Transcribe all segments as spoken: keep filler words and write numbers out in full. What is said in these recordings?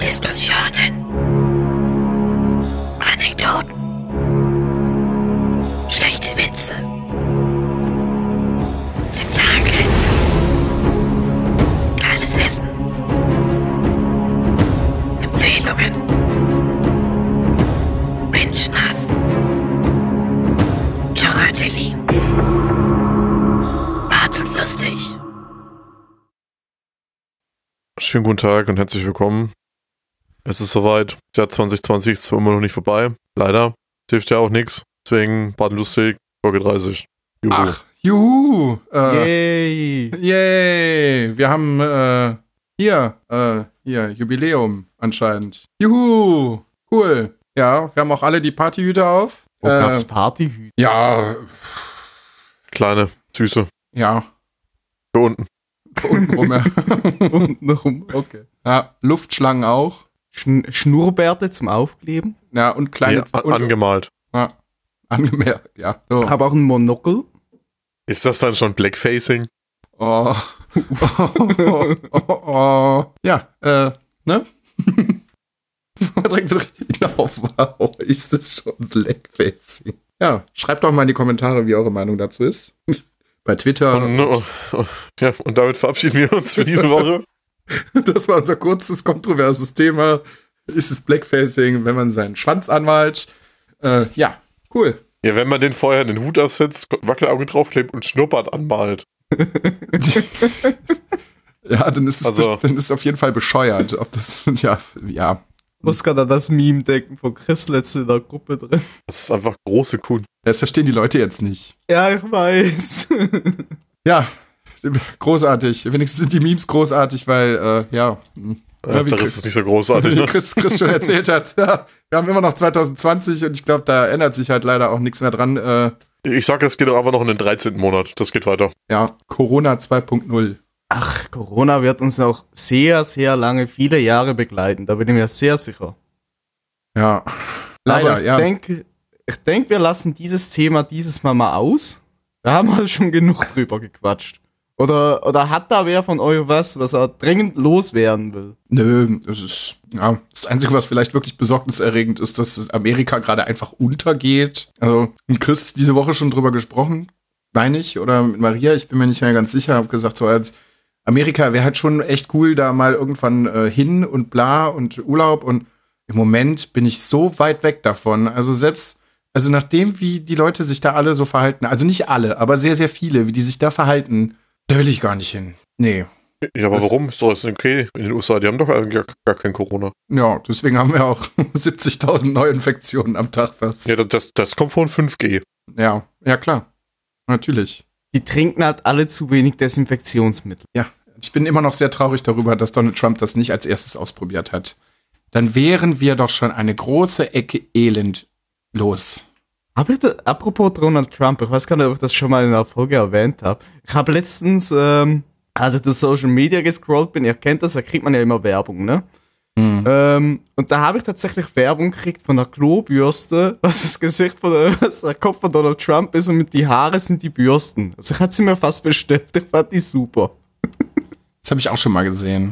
Diskussionen, Anekdoten, schlechte Witze, Tentakel, geiles Essen, Empfehlungen, Menschenhass, Choratelli, Hart und lustig. Schönen guten Tag und herzlich willkommen. Es ist soweit. Das Jahr zwanzig zwanzig ist zwar immer noch nicht vorbei. Leider. Das hilft ja auch nichts. Deswegen, Bad Lustig, Folge dreißig. Juhu. Ach, juhu. Äh, Yay. Yay. Wir haben äh, hier, äh, hier, Jubiläum anscheinend. Juhu. Cool. Ja, wir haben auch alle die Partyhüte auf. Wo äh, gab's Partyhüte? Ja. Kleine, süße. Ja. Hier unten. Unten rum, ja. Unten rum, okay. Ja, Luftschlangen auch. Schn- Schnurrbärte zum Aufkleben. Ja, und kleine... Ja, an- angemalt. Ja, angemalt, ja. So. Hab auch ein Monokel. Ist das dann schon Blackfacing? Oh. oh, oh, oh, oh. Ja, äh, ne? Direkt auf, wow, ist das schon Blackfacing? Ja, schreibt doch mal in die Kommentare, wie eure Meinung dazu ist. Bei Twitter. Und, oh, oh, ja, und damit verabschieden wir uns für diese Woche. Das war unser kurzes, kontroverses Thema. Ist es Blackfacing, wenn man seinen Schwanz anmalt? Äh, ja, cool. Ja, wenn man den vorher den Hut aufsetzt, Wackelauge draufklebt und Schnurrbart anmalt. Ja, dann ist es also, dann ist es auf jeden Fall bescheuert. Ob das, ja, ja. Ich muss gerade an das Meme denken von Chris letzte in der Gruppe drin. Das ist einfach große Kuhn. Das verstehen die Leute jetzt nicht. Ja, ich weiß. Ja, großartig. Wenigstens sind die Memes großartig, weil, äh, ja. Ja, wie das Chris, ist nicht so großartig, wie ne? Chris, Chris schon erzählt hat. Ja, wir haben immer noch zwanzig zwanzig und ich glaube, da ändert sich halt leider auch nichts mehr dran. Äh, ich sag, es geht doch einfach noch in den dreizehnten Monat. Das geht weiter. Ja, Corona zwei Punkt null. Ach, Corona wird uns noch sehr, sehr lange, viele Jahre begleiten. Da bin ich mir sehr sicher. Ja, leider, Aber ich ja. Denk, ich denke, wir lassen dieses Thema dieses Mal mal aus. Wir haben halt schon genug drüber gequatscht. Oder, oder hat da wer von euch was, was er dringend loswerden will? Nö, es ist, ja, das Einzige, was vielleicht wirklich besorgniserregend ist, dass Amerika gerade einfach untergeht. Also, mit Chris diese Woche schon drüber gesprochen, meine ich, oder mit Maria, ich bin mir nicht mehr ganz sicher, habe gesagt, so als Amerika wäre halt schon echt cool, da mal irgendwann äh, hin und bla und Urlaub und im Moment bin ich so weit weg davon. Also selbst, also nachdem, wie die Leute sich da alle so verhalten, also nicht alle, aber sehr, sehr viele, wie die sich da verhalten, da will ich gar nicht hin. Nee. Ja, aber das, warum? Ist doch alles okay in den U S A, die haben doch eigentlich gar kein Corona. Ja, deswegen haben wir auch siebzigtausend Neuinfektionen am Tag fast. Ja, das, das kommt von fünf G. Ja, ja klar. Natürlich. Die trinken halt alle zu wenig Desinfektionsmittel. Ja, ich bin immer noch sehr traurig darüber, dass Donald Trump das nicht als erstes ausprobiert hat. Dann wären wir doch schon eine große Ecke Elend los. Hab ich da, apropos Donald Trump, ich weiß gar nicht, ob ich das schon mal in einer Folge erwähnt habe. Ich habe letztens, ähm, als ich durch Social Media gescrollt bin, ihr kennt das, da kriegt man ja immer Werbung, ne? Mhm. Ähm, und da habe ich tatsächlich Werbung gekriegt von einer Klobürste, was das Gesicht von der, was der Kopf von Donald Trump ist und mit die Haare sind die Bürsten. Also ich hatte sie mir fast bestellt, ich fand die super. Das habe ich auch schon mal gesehen.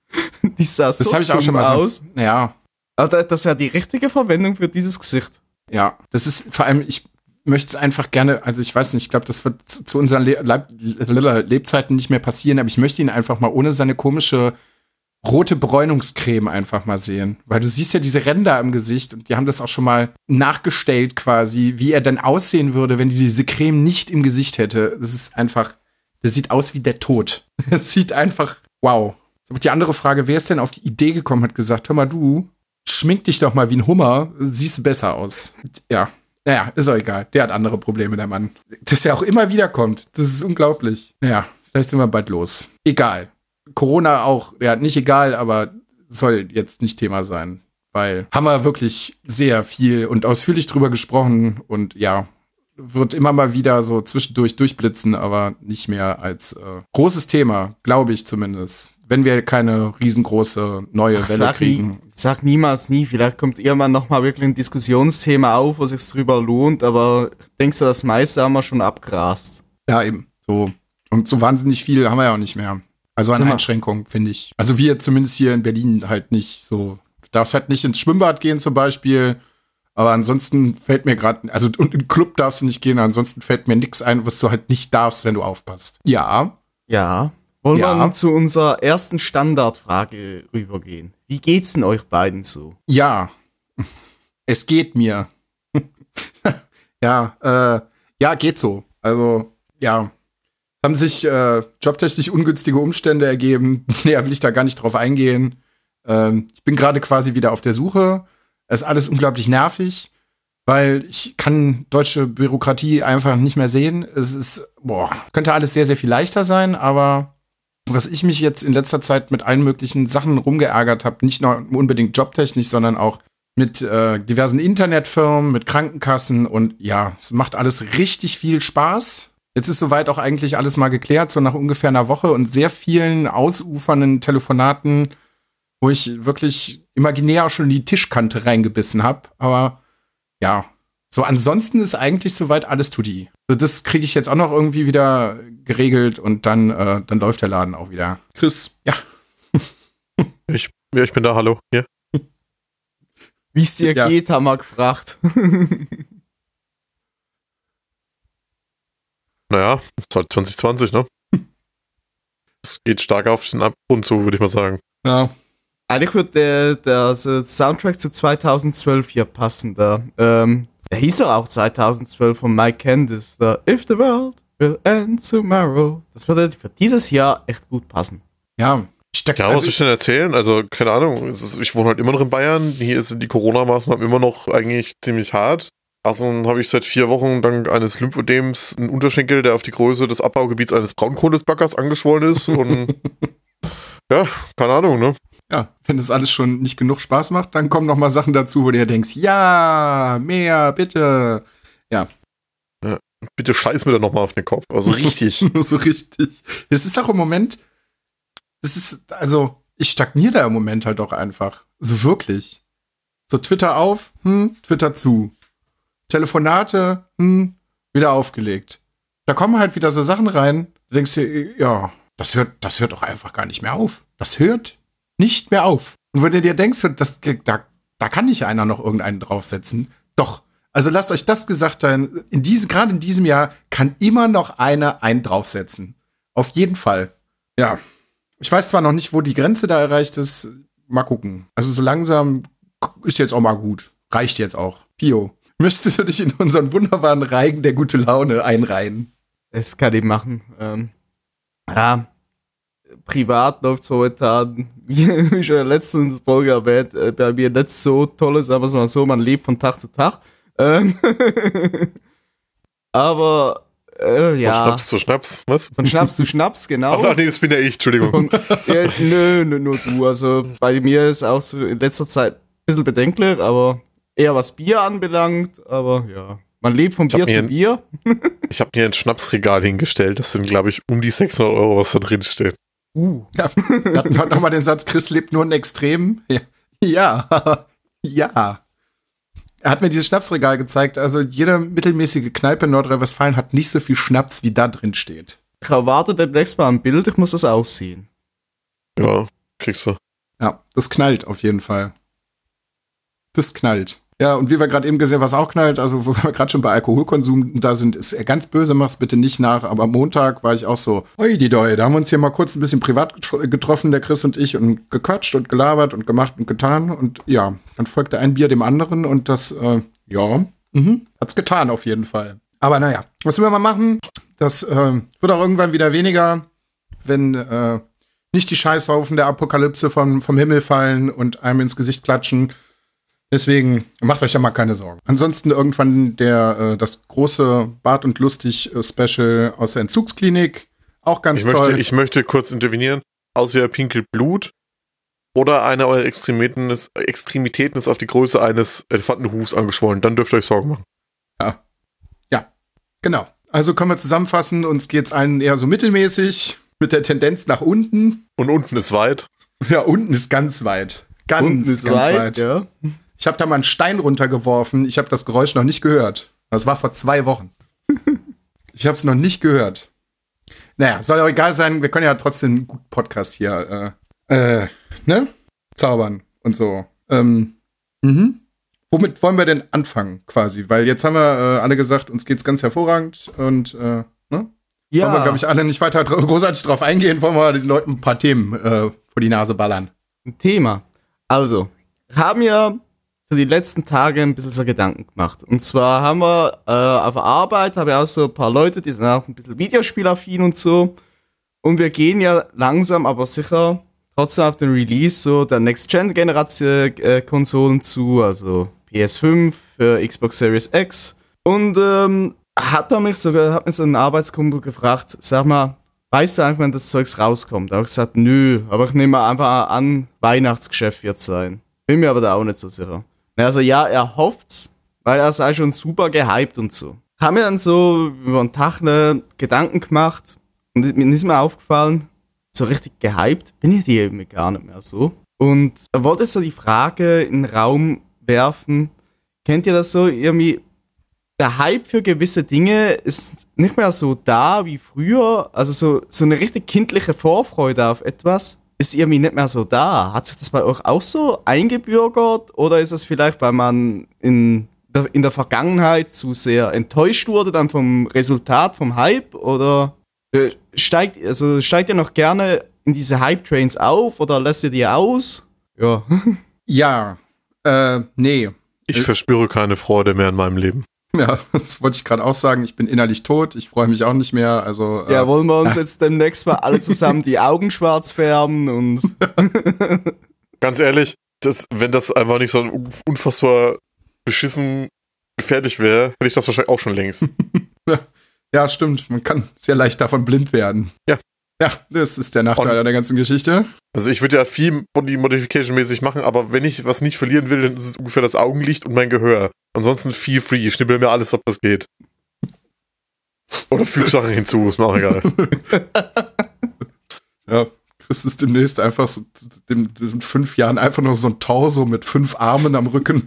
Die sah so das habe ich auch schon mal aus. So, ja. Aber das wäre die richtige Verwendung für dieses Gesicht. Ja, das ist vor allem, ich möchte es einfach gerne, also ich weiß nicht, ich glaube, das wird zu, zu unseren Le- Le- Lebzeiten nicht mehr passieren, aber ich möchte ihn einfach mal ohne seine komische rote Bräunungscreme einfach mal sehen. Weil du siehst ja diese Ränder im Gesicht und die haben das auch schon mal nachgestellt quasi, wie er dann aussehen würde, wenn diese Creme nicht im Gesicht hätte. Das ist einfach, das sieht aus wie der Tod. Das sieht einfach, wow. Die andere Frage, wer ist denn auf die Idee gekommen, hat gesagt, hör mal du, schmink dich doch mal wie ein Hummer, siehst du besser aus. Ja, naja, ist auch egal. Der hat andere Probleme, der Mann. Dass er auch immer wieder kommt, das ist unglaublich. Naja, vielleicht sind wir bald los. Egal. Corona auch, ja, nicht egal, aber soll jetzt nicht Thema sein. Weil haben wir wirklich sehr viel und ausführlich drüber gesprochen und ja, wird immer mal wieder so zwischendurch durchblitzen, aber nicht mehr als äh, großes Thema, glaube ich zumindest. Wenn wir keine riesengroße neue Ach, Welle sag kriegen. Nie, sag niemals nie, vielleicht kommt irgendwann nochmal wirklich ein Diskussionsthema auf, wo sich's drüber lohnt, aber ich denke so, das meiste haben wir schon abgrast. Ja, eben. So. Und so wahnsinnig viel haben wir ja auch nicht mehr. Also an Genau. Einschränkungen, finde ich. Also wir zumindest hier in Berlin halt nicht so. Du darfst halt nicht ins Schwimmbad gehen zum Beispiel. Aber ansonsten fällt mir gerade, also und im Club darfst du nicht gehen, ansonsten fällt mir nichts ein, was du halt nicht darfst, wenn du aufpasst. Ja. Ja. Wollen Ja. wir dann zu unserer ersten Standardfrage rübergehen? Wie geht's denn euch beiden so? Ja. Es geht mir. ja, äh, ja, geht so. Also, ja. Haben sich äh, jobtechnisch ungünstige Umstände ergeben. Näher will ich da gar nicht drauf eingehen. Ähm, ich bin gerade quasi wieder auf der Suche. Es ist alles unglaublich nervig, weil ich kann deutsche Bürokratie einfach nicht mehr sehen. Es ist, boah, könnte alles sehr, sehr viel leichter sein, aber was ich mich jetzt in letzter Zeit mit allen möglichen Sachen rumgeärgert habe, nicht nur unbedingt jobtechnisch, sondern auch mit äh, diversen Internetfirmen, mit Krankenkassen und ja, es macht alles richtig viel Spaß. Jetzt ist soweit auch eigentlich alles mal geklärt, so nach ungefähr einer Woche und sehr vielen ausufernden Telefonaten, wo ich wirklich imaginär auch schon in die Tischkante reingebissen habe. Aber ja, so ansonsten ist eigentlich soweit alles tutti. Also das kriege ich jetzt auch noch irgendwie wieder geregelt und dann, äh, dann läuft der Laden auch wieder. Chris, ja. Ich, ja, ich bin da, hallo. Hier. Wie es dir Ja. geht, haben wir gefragt. Naja, ist halt zwanzig zwanzig, ne? Es geht stark auf den Abgrund zu, würde ich mal sagen. Ja. Eigentlich würde der, der also Soundtrack zu zweitausendzwölf hier passen. Da. Ähm, der hieß doch auch zweitausendzwölf von Mike Candice. Da, If the world will end tomorrow. Das würde für dieses Jahr echt gut passen. Ja. Ich steck, Ja, was also soll ich denn erzählen? Also, keine Ahnung. Es ist, ich wohne halt immer noch in Bayern. Hier sind die Corona-Maßnahmen immer noch eigentlich ziemlich hart. Außerdem habe ich seit vier Wochen dank eines Lymphödems einen Unterschenkel, der auf die Größe des Abbaugebiets eines Braunkohlesbackers angeschwollen ist. Und ja, keine Ahnung, ne? ja, wenn das alles schon nicht genug Spaß macht, dann kommen noch mal Sachen dazu, wo du dir denkst, ja, mehr, bitte. Ja. Bitte scheiß mir da nochmal auf den Kopf. Also richtig. so richtig. Es ist auch im Moment, es ist, also, ich stagniere da im Moment halt auch einfach. So wirklich. So Twitter auf, hm, Twitter zu. Telefonate, hm, wieder aufgelegt. Da kommen halt wieder so Sachen rein, du denkst dir, ja, das hört, das hört doch einfach gar nicht mehr auf. Das hört nicht mehr auf. Und wenn du dir denkst, das, da, da kann nicht einer noch irgendeinen draufsetzen. Doch. Also lasst euch das gesagt sein, in diesem, gerade in diesem Jahr kann immer noch einer einen draufsetzen. Auf jeden Fall. Ja. Ich weiß zwar noch nicht, wo die Grenze da erreicht ist. Mal gucken. Also so langsam ist jetzt auch mal gut. Reicht jetzt auch. Pio. Möchtest du dich in unseren wunderbaren Reigen der gute Laune einreihen? Das kann ich machen. Ähm, ja, privat läuft es momentan, wie schon in der letzten Folge erwähnt, äh, bei mir nicht so toll, sagen wir es mal so, man lebt von Tag zu Tag. Ähm, aber, äh, ja. Von Schnaps zu Schnaps, was? Von Schnaps zu Schnaps, genau. Ach nee, das bin ja ich, Entschuldigung. Von, ja, nö, nö, nur du. Also bei mir ist auch so in letzter Zeit ein bisschen bedenklich, aber eher was Bier anbelangt, aber ja. Man lebt von Ich hab Bier zu mir- Bier. Ich habe mir ein Schnapsregal hingestellt. Das sind, glaube ich, um die sechshundert Euro, was da drin steht. Uh. Ja. Wir hatten heute nochmal den Satz, Chris lebt nur in Extremen. Ja. Ja. Ja. Er hat mir dieses Schnapsregal gezeigt. Also jede mittelmäßige Kneipe in Nordrhein-Westfalen hat nicht so viel Schnaps, wie da drin steht. Ich erwarte demnächst mal ein Bild, ich muss das aussehen. Ja, kriegst du. Ja, das knallt auf jeden Fall. Das knallt. Ja, und wie wir gerade eben gesehen, was auch knallt, also wo wir gerade schon bei Alkoholkonsum da sind, ist er ganz böse, mach's bitte nicht nach, aber am Montag war ich auch so, oi die Doi, da haben wir uns hier mal kurz ein bisschen privat getro- getroffen, der Chris und ich, und gequatscht und gelabert und gemacht und getan und ja, dann folgte ein Bier dem anderen und das, äh, ja, mhm, hat's getan auf jeden Fall. Aber naja, was wir mal machen, das äh, wird auch irgendwann wieder weniger, wenn äh, nicht die Scheißhaufen der Apokalypse vom, vom Himmel fallen und einem ins Gesicht klatschen. Deswegen macht euch ja mal keine Sorgen. Ansonsten irgendwann der äh, das große Bart und Lustig äh, Special aus der Entzugsklinik. Auch ganz Ich toll. möchte, ich möchte kurz intervenieren. Außer ihr pinkelt Blut oder eine eurer Extremitäten ist, Extremitäten ist auf die Größe eines Elefantenhufs angeschwollen. Dann dürft ihr euch Sorgen machen. ja. Ja, genau. Also können wir zusammenfassen. Uns geht's allen eher so mittelmäßig mit der Tendenz nach unten. Und unten ist weit. Ja, unten ist ganz weit. Ganz, Unten ist ganz weit, weit. ja. Ich habe da mal einen Stein runtergeworfen. Ich habe das Geräusch noch nicht gehört. Das war vor zwei Wochen. Ich habe es noch nicht gehört. Naja, soll auch egal sein, wir können ja trotzdem einen guten Podcast hier, äh, äh, ne? Zaubern und so. Ähm, mhm. Womit wollen wir denn anfangen, quasi? Weil jetzt haben wir äh, alle gesagt, uns geht's ganz hervorragend und, äh, ne? Ja. Wollen wir, glaube ich, alle nicht weiter dra- großartig drauf eingehen, wollen wir den Leuten ein paar Themen äh, vor die Nase ballern. Ein Thema. Also, wir haben ja für die letzten Tage ein bisschen so Gedanken gemacht. Und zwar haben wir äh, auf der Arbeit, habe ich auch so ein paar Leute, die sind auch ein bisschen Videospielaffin und so. Und wir gehen ja langsam, aber sicher trotzdem auf den Release so der Next-Gen-Generation-Konsolen zu, also P S fünf, für Xbox Series X. Und ähm, hat er mich sogar, hat mich so ein Arbeitskumpel gefragt, sag mal, weißt du eigentlich, wenn das Zeugs rauskommt? Da habe ich gesagt, nö, aber ich nehme einfach an, Weihnachtsgeschäft wird sein. Bin mir aber da auch nicht so sicher. Also ja, er hofft's, weil er sei schon super gehypt und so. Haben mir dann so über einen Tag ne Gedanken gemacht und mir ist mir aufgefallen, so richtig gehypt bin ich die eben gar nicht mehr so. Und er wollte so die Frage in den Raum werfen, kennt ihr das so irgendwie? Der Hype für gewisse Dinge ist nicht mehr so da wie früher. Also so, so eine richtig kindliche Vorfreude auf etwas ist irgendwie nicht mehr so da. Hat sich das bei euch auch so eingebürgert? Oder ist es vielleicht, weil man in der, in der Vergangenheit zu sehr enttäuscht wurde dann vom Resultat, vom Hype? Oder äh, steigt, also steigt ihr noch gerne in diese Hype-Trains auf oder lässt ihr die aus? Ja. Ja, äh, nee. Ich verspüre keine Freude mehr in meinem Leben. Ja, das wollte ich gerade auch sagen. Ich bin innerlich tot. Ich freue mich auch nicht mehr. Also, Ja, äh, wollen wir uns jetzt demnächst mal alle zusammen die Augen schwarz färben und Ganz ehrlich, das, wenn das einfach nicht so unfassbar beschissen gefährlich wäre, hätte ich das wahrscheinlich auch schon längst. ja, stimmt. Man kann sehr leicht davon blind werden. Ja. Ja, das ist der Nachteil Und- an der ganzen Geschichte. Also ich würde ja viel Body Modification mäßig machen, aber wenn ich was nicht verlieren will, dann ist es ungefähr das Augenlicht und mein Gehör. Ansonsten feel free. Ich schnippel mir alles ab, was geht. Oder füg Sachen hinzu, ist mir auch egal. Ja, Chris ist demnächst einfach so, dem, in fünf Jahren einfach nur so ein Torso mit fünf Armen am Rücken.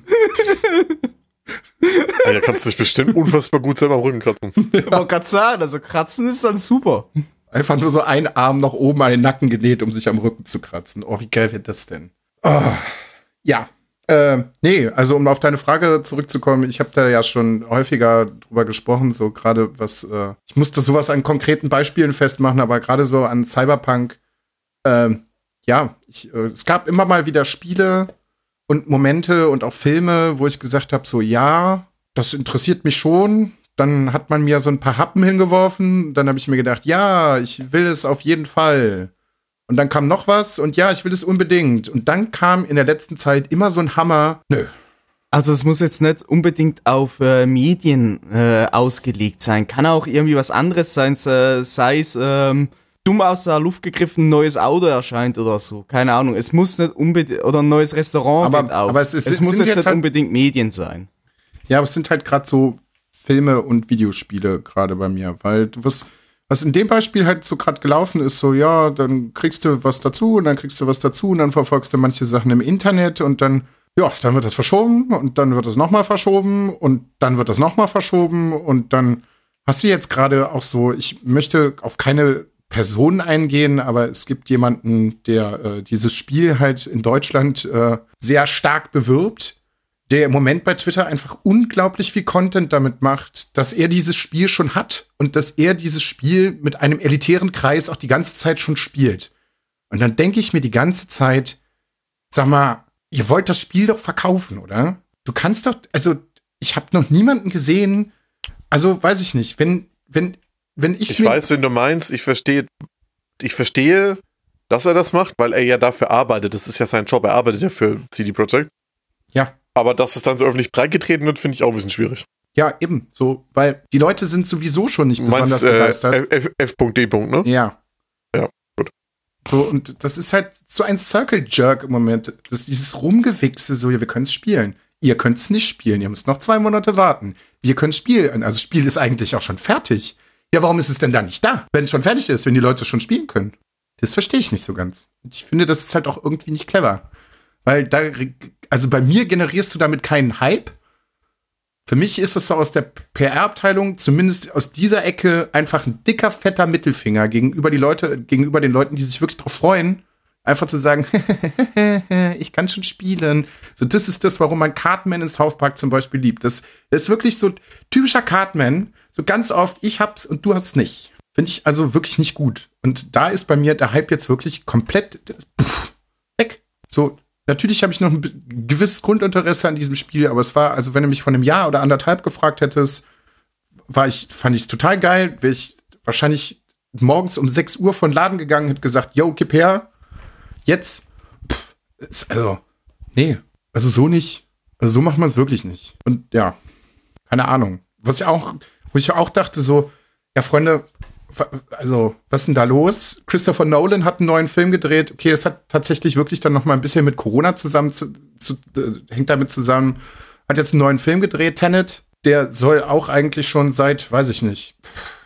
Ja, da kannst du dich bestimmt unfassbar gut selber am Rücken kratzen. ich wollte gerade sagen, also kratzen ist dann super. Einfach nur so ein Arm nach oben an den Nacken genäht, um sich am Rücken zu kratzen. Oh, wie geil wird das denn? Oh, ja. Äh, nee, also um auf deine Frage zurückzukommen, ich habe da ja schon häufiger drüber gesprochen, so gerade was, äh, ich musste sowas an konkreten Beispielen festmachen, aber gerade so an Cyberpunk, äh, ja, ich, äh, es gab immer mal wieder Spiele und Momente und auch Filme, wo ich gesagt habe, so ja, das interessiert mich schon. Dann hat man mir so ein paar Happen hingeworfen, dann habe ich mir gedacht, ja, ich will es auf jeden Fall. Und dann kam noch was und ja, ich will es unbedingt. Und dann kam in der letzten Zeit immer so ein Hammer. Nö. Also es muss jetzt nicht unbedingt auf äh, Medien äh, ausgelegt sein. Kann auch irgendwie was anderes sein, äh, sei es ähm, dumm aus der Luft gegriffen, ein neues Auto erscheint oder so. Keine Ahnung. Es muss nicht unbedingt, oder ein neues Restaurant Aber- geht auf. aber es ist- es es muss sind jetzt jetzt nicht halt- unbedingt Medien sein. Ja, aber es sind halt gerade so Filme und Videospiele gerade bei mir, weil du was, was in dem Beispiel halt so gerade gelaufen ist, so ja, dann kriegst du was dazu und dann kriegst du was dazu und dann verfolgst du manche Sachen im Internet und dann, ja, dann wird das verschoben und dann wird das nochmal verschoben und dann wird das nochmal verschoben und dann hast du jetzt gerade auch so, ich möchte auf keine Person eingehen, aber es gibt jemanden, der äh, dieses Spiel halt in Deutschland äh, sehr stark bewirbt, der im Moment bei Twitter einfach unglaublich viel Content damit macht, dass er dieses Spiel schon hat und dass er dieses Spiel mit einem elitären Kreis auch die ganze Zeit schon spielt. Und dann denke ich mir die ganze Zeit, sag mal, ihr wollt das Spiel doch verkaufen, oder? Du kannst doch, also ich habe noch niemanden gesehen, also weiß ich nicht, wenn, wenn, wenn ich, Ich mir, weiß, wenn du meinst, ich verstehe, ich verstehe, dass er das macht, weil er ja dafür arbeitet. Das ist ja sein Job, er arbeitet ja für C D Projekt. ja, Aber dass es dann so öffentlich breitgetreten wird, finde ich auch ein bisschen schwierig. ja, eben, so, weil die Leute sind sowieso schon nicht Du meinst besonders äh, begeistert. F- F.D. ne? Ja. Ja, gut. So, und das ist halt so ein Circle-Jerk im Moment. Das ist dieses Rumgewichse, so, ja, wir können es spielen. Ihr könnt es nicht spielen, ihr müsst noch zwei Monate warten. Wir können spielen. Also das Spiel ist eigentlich auch schon fertig. Ja, warum ist es denn da nicht da? Wenn es schon fertig ist, wenn die Leute schon spielen können. Das verstehe ich nicht so ganz. Ich finde, das ist halt auch irgendwie nicht clever. Weil da, also bei mir generierst du damit keinen Hype. Für mich ist es so aus der P R-Abteilung, zumindest aus dieser Ecke, einfach ein dicker, fetter Mittelfinger gegenüber die Leute, gegenüber den Leuten, die sich wirklich drauf freuen, einfach zu sagen, ich kann schon spielen. So, das ist das, warum man Cartman in South Park zum Beispiel liebt. Das, das ist wirklich so typischer Cartman. So ganz oft, ich hab's und du hast nicht. Finde ich also wirklich nicht gut. Und da ist bei mir der Hype jetzt wirklich komplett pff, weg. So, natürlich habe ich noch ein gewisses Grundinteresse an diesem Spiel, aber es war, also wenn du mich vor einem Jahr oder anderthalb gefragt hättest, war ich, fand ich es total geil. Wäre ich wahrscheinlich morgens um sechs Uhr von Laden gegangen, hätte gesagt, yo, gib her. Jetzt, pff, ist, also, nee, also so nicht. Also so macht man es wirklich nicht. Und ja, keine Ahnung. Was ich auch, wo ich auch dachte, so, ja, Freunde, also, was ist denn da los? Christopher Nolan hat einen neuen Film gedreht. Okay, es hat tatsächlich wirklich dann noch mal ein bisschen mit Corona zusammen, zu, zu, äh, hängt damit zusammen. Hat jetzt einen neuen Film gedreht, Tenet. Der soll auch eigentlich schon seit, weiß ich nicht,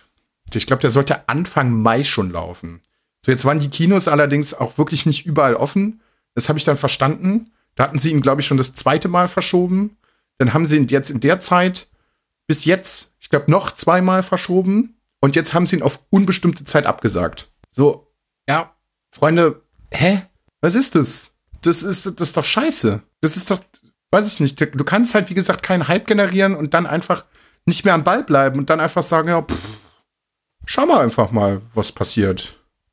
ich glaube, der sollte Anfang Mai schon laufen. So, jetzt waren die Kinos allerdings auch wirklich nicht überall offen. Das habe ich dann verstanden. Da hatten sie ihn, glaube ich, schon das zweite Mal verschoben. Dann haben sie ihn jetzt in der Zeit bis jetzt, ich glaube, noch zweimal verschoben. Und jetzt haben sie ihn auf unbestimmte Zeit abgesagt. So, ja, Freunde, hä? Was ist das? Das ist, das ist doch scheiße. Das ist doch, weiß ich nicht. Du kannst halt, wie gesagt, keinen Hype generieren und dann einfach nicht mehr am Ball bleiben und dann einfach sagen, ja, pff, schau mal einfach mal, was passiert.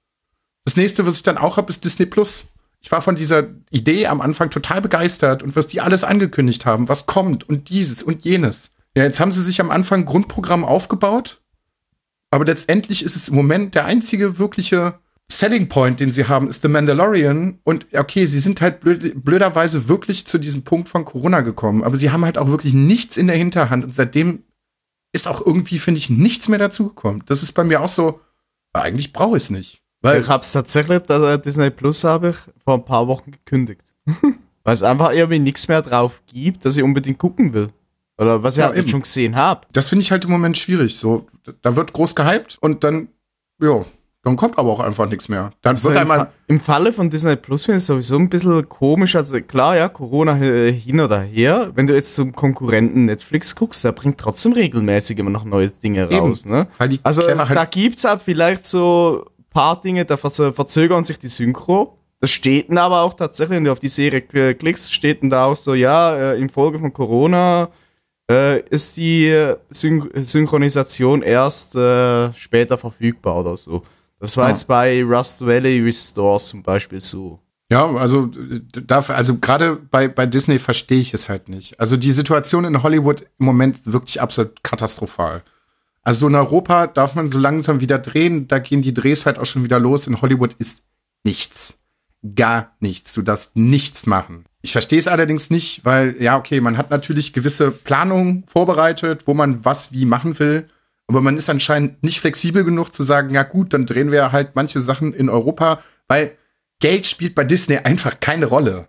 Das nächste, was ich dann auch habe, ist Disney Plus. Ich war von dieser Idee am Anfang total begeistert und was die alles angekündigt haben, was kommt und dieses und jenes. Ja, jetzt haben sie sich am Anfang ein Grundprogramm aufgebaut. Aber letztendlich ist es im Moment der einzige wirkliche Selling Point, den sie haben, ist The Mandalorian. Und okay, sie sind halt blöd, blöderweise wirklich zu diesem Punkt von Corona gekommen. Aber sie haben halt auch wirklich nichts in der Hinterhand. Und seitdem ist auch irgendwie, finde ich, nichts mehr dazugekommen. Das ist bei mir auch so, eigentlich brauche ich es nicht. Weil ich habe es tatsächlich, das Disney Plus habe ich vor ein paar Wochen gekündigt. Weil es einfach irgendwie nichts mehr drauf gibt, dass ich unbedingt gucken will. Oder was ich ja, halt eben schon gesehen habe. Das finde ich halt im Moment schwierig. So, da wird groß gehypt und dann, ja, dann kommt aber auch einfach nichts mehr. Dann also wird im, einmal Fa- Im Falle von Disney Plus finde ich es sowieso ein bisschen komisch. Also klar, ja, Corona hin oder her. Wenn du jetzt zum Konkurrenten Netflix guckst, der bringt trotzdem regelmäßig immer noch neue Dinge raus. Ne? Weil die Also Clever es, halt da gibt es auch vielleicht so ein paar Dinge, da verz- verzögern sich die Synchro. Das steht dann aber auch tatsächlich, wenn du auf die Serie klickst, steht dann da auch so, ja, äh, in Folge von Corona Äh, ist die Syn- Synchronisation erst äh, später verfügbar oder so. Das war Ja. jetzt bei Rust Valley Restores zum Beispiel so. Ja, also dafür, also gerade bei, bei Disney verstehe ich es halt nicht. Also die Situation in Hollywood im Moment wirklich absolut katastrophal. Also in Europa darf man so langsam wieder drehen, da gehen die Drehs halt auch schon wieder los. In Hollywood ist nichts. Gar nichts. Du darfst nichts machen. Ich verstehe es allerdings nicht, weil, ja, okay, man hat natürlich gewisse Planungen vorbereitet, wo man was wie machen will. Aber man ist anscheinend nicht flexibel genug zu sagen, ja gut, dann drehen wir halt manche Sachen in Europa, weil Geld spielt bei Disney einfach keine Rolle.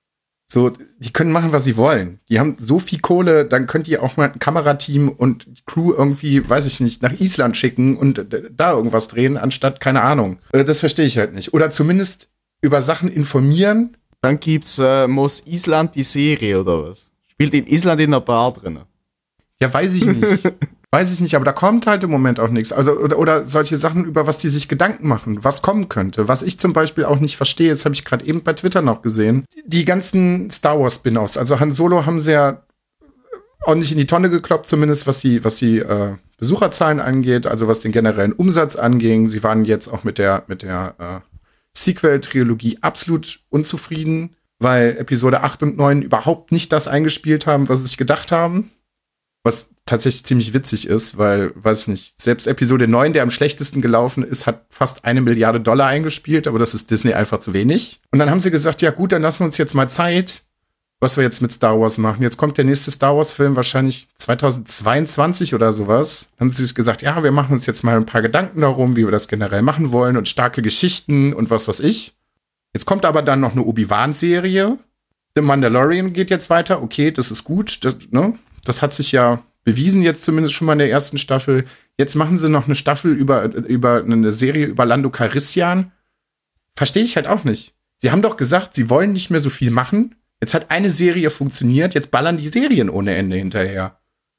So, die können machen, was sie wollen. Die haben so viel Kohle, dann könnt ihr auch mal ein Kamerateam und die Crew irgendwie, weiß ich nicht, nach Island schicken und da irgendwas drehen, anstatt, keine Ahnung. Das verstehe ich halt nicht. Oder zumindest über Sachen informieren. Dann gibt's äh, Moos Island die Serie oder was? Spielt in Island in einer Bar drin. Ja, weiß ich nicht. Weiß ich nicht, aber da kommt halt im Moment auch nichts. Also, oder, oder solche Sachen, über was die sich Gedanken machen, was kommen könnte. Was ich zum Beispiel auch nicht verstehe, das habe ich gerade eben bei Twitter noch gesehen. Die ganzen Star Wars Spin-offs. Also Han Solo haben sie ja ordentlich in die Tonne gekloppt, zumindest was die, was die äh, Besucherzahlen angeht, also was den generellen Umsatz anging. Sie waren jetzt auch mit der, mit der äh, Sequel-Trilogie absolut unzufrieden, weil Episode acht und neun überhaupt nicht das eingespielt haben, was sie sich gedacht haben. Was tatsächlich ziemlich witzig ist, weil, weiß ich nicht, selbst Episode neun, der am schlechtesten gelaufen ist, hat fast eine Milliarde Dollar eingespielt, aber das ist Disney einfach zu wenig. Und dann haben sie gesagt, ja gut, dann lassen wir uns jetzt mal Zeit, was wir jetzt mit Star Wars machen. Jetzt kommt der nächste Star Wars-Film wahrscheinlich zweitausendzweiundzwanzig oder sowas. Dann haben sie sich gesagt, ja, wir machen uns jetzt mal ein paar Gedanken darum, wie wir das generell machen wollen und starke Geschichten und was weiß ich. Jetzt kommt aber dann noch eine Obi-Wan-Serie. The Mandalorian geht jetzt weiter. Okay, das ist gut. Das, ne? Das hat sich ja bewiesen jetzt zumindest schon mal in der ersten Staffel. Jetzt machen sie noch eine Staffel über, über eine Serie über Lando Calrissian. Verstehe ich halt auch nicht. Sie haben doch gesagt, sie wollen nicht mehr so viel machen. Jetzt hat eine Serie funktioniert, jetzt ballern die Serien ohne Ende hinterher.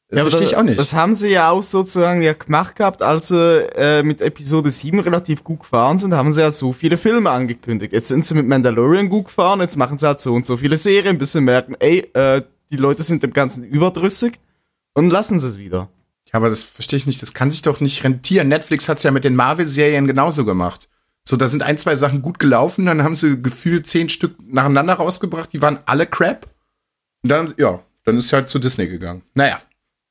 Ja, verstehe ich auch nicht. Das haben sie ja auch sozusagen ja gemacht gehabt, als sie äh, mit Episode sieben relativ gut gefahren sind, haben sie ja so viele Filme angekündigt. Jetzt sind sie mit Mandalorian gut gefahren, jetzt machen sie halt so und so viele Serien, bis sie merken, ey, äh, die Leute sind dem Ganzen überdrüssig und lassen sie es wieder. Ja, aber das verstehe ich nicht, das kann sich doch nicht rentieren. Netflix hat's ja mit den Marvel-Serien genauso gemacht. So, da sind ein, zwei Sachen gut gelaufen, dann haben sie gefühlt zehn Stück nacheinander rausgebracht, die waren alle Crap. Und dann, ja, dann ist sie halt zu Disney gegangen. Naja.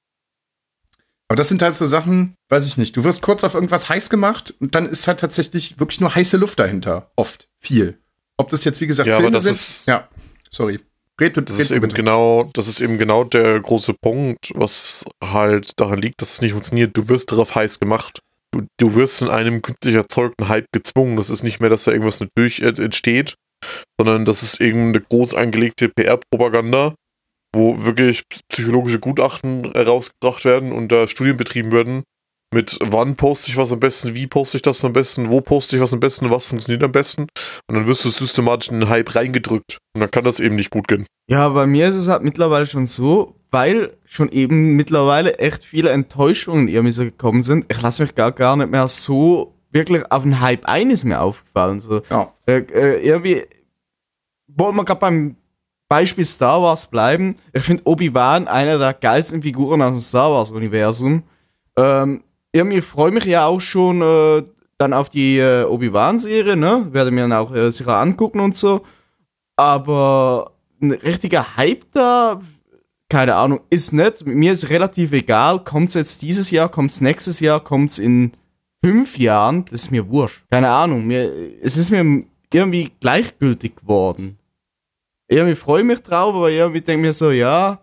Aber das sind halt so Sachen, weiß ich nicht, du wirst kurz auf irgendwas heiß gemacht und dann ist halt tatsächlich wirklich nur heiße Luft dahinter. Oft. Viel. Ob das jetzt, wie gesagt, ja, Filme aber das sind. Ist, ja, sorry. Red, red, das, red, ist eben bitte. genau, das ist eben genau der große Punkt, was halt daran liegt, dass es nicht funktioniert. Du wirst darauf heiß gemacht. Du, du wirst in einem künstlich erzeugten Hype gezwungen. Das ist nicht mehr, dass da irgendwas durch entsteht, sondern das ist irgendeine groß angelegte P R-Propaganda, wo wirklich psychologische Gutachten herausgebracht werden und da Studien betrieben werden, mit wann poste ich was am besten, wie poste ich das am besten, wo poste ich was am besten, was funktioniert am besten. Und dann wirst du systematisch in den Hype reingedrückt. Und dann kann das eben nicht gut gehen. Ja, bei mir ist es halt mittlerweile schon so, weil schon eben mittlerweile echt viele Enttäuschungen irgendwie so gekommen sind. Ich lasse mich gar, gar nicht mehr so wirklich auf den Hype ein, ist mir aufgefallen. So, Ja. äh, äh, irgendwie wollen wir gerade beim Beispiel Star Wars bleiben. Ich finde Obi-Wan einer der geilsten Figuren aus dem Star Wars-Universum. Ähm, irgendwie freue mich ja auch schon äh, dann auf die äh, Obi-Wan-Serie, ne? Werde mir dann auch äh, sicher angucken und so. Aber ein richtiger Hype da, keine Ahnung, ist nicht. Mir ist relativ egal, kommt's jetzt dieses Jahr, kommt's nächstes Jahr, kommt's in fünf Jahren, das ist mir wurscht. Keine Ahnung, mir, es ist mir irgendwie gleichgültig geworden. Irgendwie freue ich mich drauf, aber irgendwie denke mir so, ja,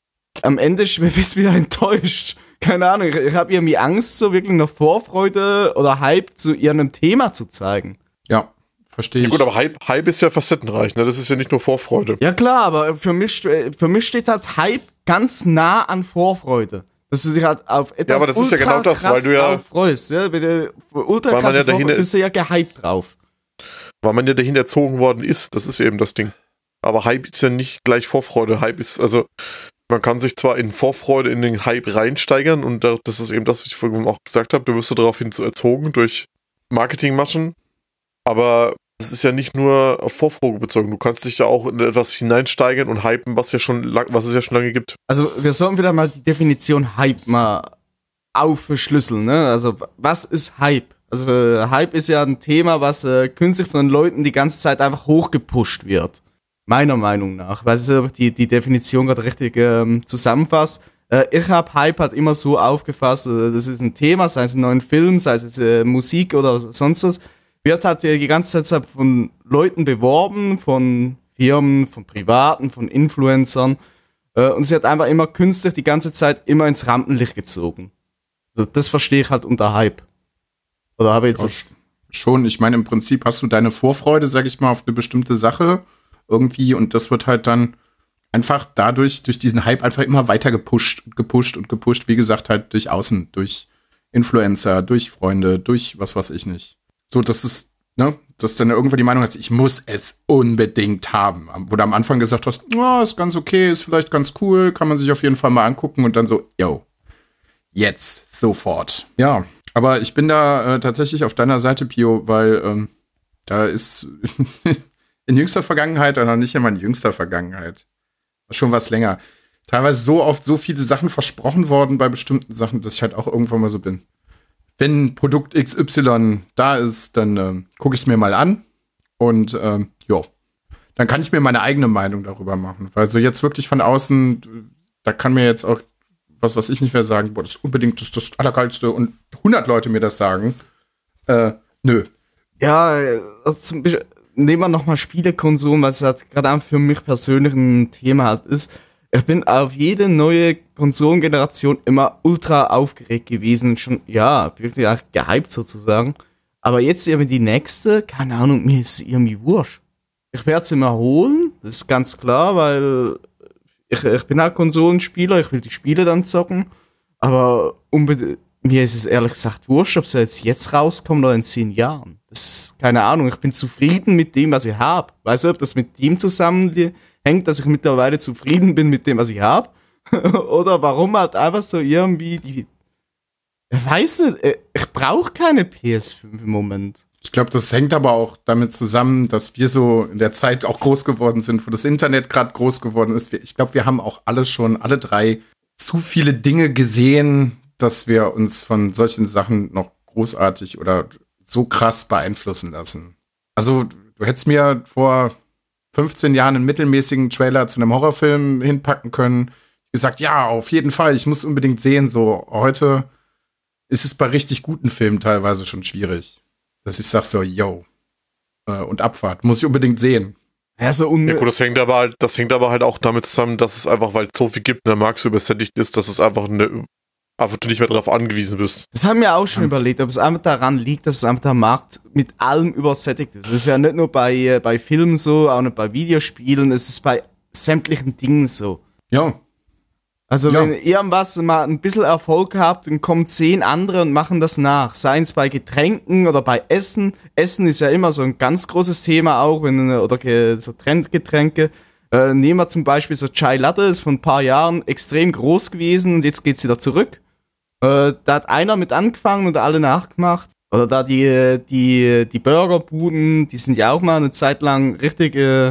am Ende bist du wieder enttäuscht. Keine Ahnung, ich, ich habe irgendwie Angst, so wirklich noch Vorfreude oder Hype zu ihrem Thema zu zeigen. Ja, verstehe ich. Ja gut, aber Hype, Hype ist ja facettenreich, ne? Das ist ja nicht nur Vorfreude. Ja klar, aber für mich, für mich steht halt Hype ganz nah an Vorfreude. Dass du dich halt auf etwas Ja, aber das ist ja genau das, weil du ja- drauf freust. Ja? Bitte, ultra Weil man krass ja dahin- bist du ja gehypt drauf. Weil man ja dahin erzogen worden ist, das ist eben das Ding. Aber Hype ist ja nicht gleich Vorfreude. Hype ist, also, man kann sich zwar in Vorfreude in den Hype reinsteigern und da- das ist eben das, was ich vorhin auch gesagt habe, du wirst daraufhin so erzogen durch Marketingmaschen, aber es ist ja nicht nur auf Vorfreude bezogen. Du kannst dich ja auch in etwas hineinsteigern und hypen, was ja schon lang, was es ja schon lange gibt. Also wir sollten wieder mal die Definition Hype mal aufschlüsseln. Ne? Also was ist Hype? Also äh, Hype ist ja ein Thema, was äh, künstlich von den Leuten die ganze Zeit einfach hochgepusht wird. Meiner Meinung nach. Weil es die, die Definition gerade richtig ähm, zusammenfasst. Äh, ich habe Hype halt immer so aufgefasst, äh, das ist ein Thema, sei es ein neuen Film, sei es äh, Musik oder sonst was, wird halt die ganze Zeit von Leuten beworben, von Firmen, von Privaten, von Influencern. Äh, und sie hat einfach immer künstlich die ganze Zeit immer ins Rampenlicht gezogen. Also das verstehe ich halt unter Hype. Oder habe ich jetzt Ja, das... schon, ich meine, im Prinzip hast du deine Vorfreude, sag ich mal, auf eine bestimmte Sache irgendwie und das wird halt dann einfach dadurch, durch diesen Hype einfach immer weiter gepusht, gepusht und gepusht, wie gesagt, halt durch Außen, durch Influencer, durch Freunde, durch was weiß ich nicht. So, das ist, ne, dass dann irgendwann die Meinung hast, ich muss es unbedingt haben. Wo du am Anfang gesagt hast, oh, ist ganz okay, ist vielleicht ganz cool, kann man sich auf jeden Fall mal angucken und dann so, yo, jetzt, sofort. Ja, aber ich bin da äh, tatsächlich auf deiner Seite, Pio, weil ähm, da ist in jüngster Vergangenheit, oder nicht immer in jüngster Vergangenheit, schon was länger, teilweise so oft so viele Sachen versprochen worden bei bestimmten Sachen, dass ich halt auch irgendwann mal so bin. Wenn Produkt X Y da ist, dann äh, gucke ich es mir mal an und ähm, jo, dann kann ich mir meine eigene Meinung darüber machen. Weil so jetzt wirklich von außen, da kann mir jetzt auch was, was ich nicht mehr sagen, boah, das ist unbedingt das, das Allergeilste und hundert Leute mir das sagen. Äh, nö. Ja, also zum Beispiel, nehmen wir nochmal Spielekonsum, weil es halt gerade für mich persönlich ein Thema halt ist. Ich bin auf jede neue Konsolengeneration immer ultra aufgeregt gewesen. Schon, ja, wirklich auch gehypt sozusagen. Aber jetzt irgendwie die nächste, keine Ahnung, mir ist es irgendwie wurscht. Ich werde sie mir holen, das ist ganz klar, weil ich, ich bin halt Konsolenspieler, ich will die Spiele dann zocken. Aber unbedingt, mir ist es ehrlich gesagt wurscht, ob sie jetzt, jetzt rauskommen oder in zehn Jahren. Das ist, keine Ahnung, ich bin zufrieden mit dem, was ich habe. Weißt du, ob das mit dem zusammenhängt, dass ich mittlerweile zufrieden bin mit dem, was ich habe? Oder warum halt einfach so irgendwie die. Ich weiß nicht, ich brauche keine P S fünf im Moment. Ich glaube, das hängt aber auch damit zusammen, dass wir so in der Zeit auch groß geworden sind, wo das Internet gerade groß geworden ist. Ich glaube, wir haben auch alle schon, alle drei, zu viele Dinge gesehen, dass wir uns von solchen Sachen noch großartig oder so krass beeinflussen lassen. Also, du hättest mir vor fünfzehn Jahren einen mittelmäßigen Trailer zu einem Horrorfilm hinpacken können. Gesagt, ja, auf jeden Fall, ich muss unbedingt sehen. So, heute ist es bei richtig guten Filmen teilweise schon schwierig. Dass ich sag so, yo, äh, und Abfahrt, muss ich unbedingt sehen. Ja, so un- Ja gut, das hängt aber halt, das hängt aber halt auch damit zusammen, dass es einfach, weil es so viel gibt und der Markt so übersättigt ist, dass es einfach eine, einfach du nicht mehr darauf angewiesen bist. Das haben wir auch schon ja. überlegt, ob es einfach daran liegt, dass es einfach der Markt mit allem übersättigt ist. Das ist ja nicht nur bei, äh, bei Filmen so, auch nicht bei Videospielen, es ist bei sämtlichen Dingen so. Ja. Also ja. wenn irgendwas mal ein bisschen Erfolg habt, dann kommen zehn andere und machen das nach. Seien es bei Getränken oder bei Essen. Essen ist ja immer so ein ganz großes Thema auch, wenn oder so Trendgetränke. Äh, nehmen wir zum Beispiel so Chai Latte, ist vor ein paar Jahren extrem groß gewesen und jetzt geht's wieder zurück. Äh, da hat einer mit angefangen und alle nachgemacht. Oder da die, die, die Burgerbuden, die sind ja auch mal eine Zeit lang richtig äh,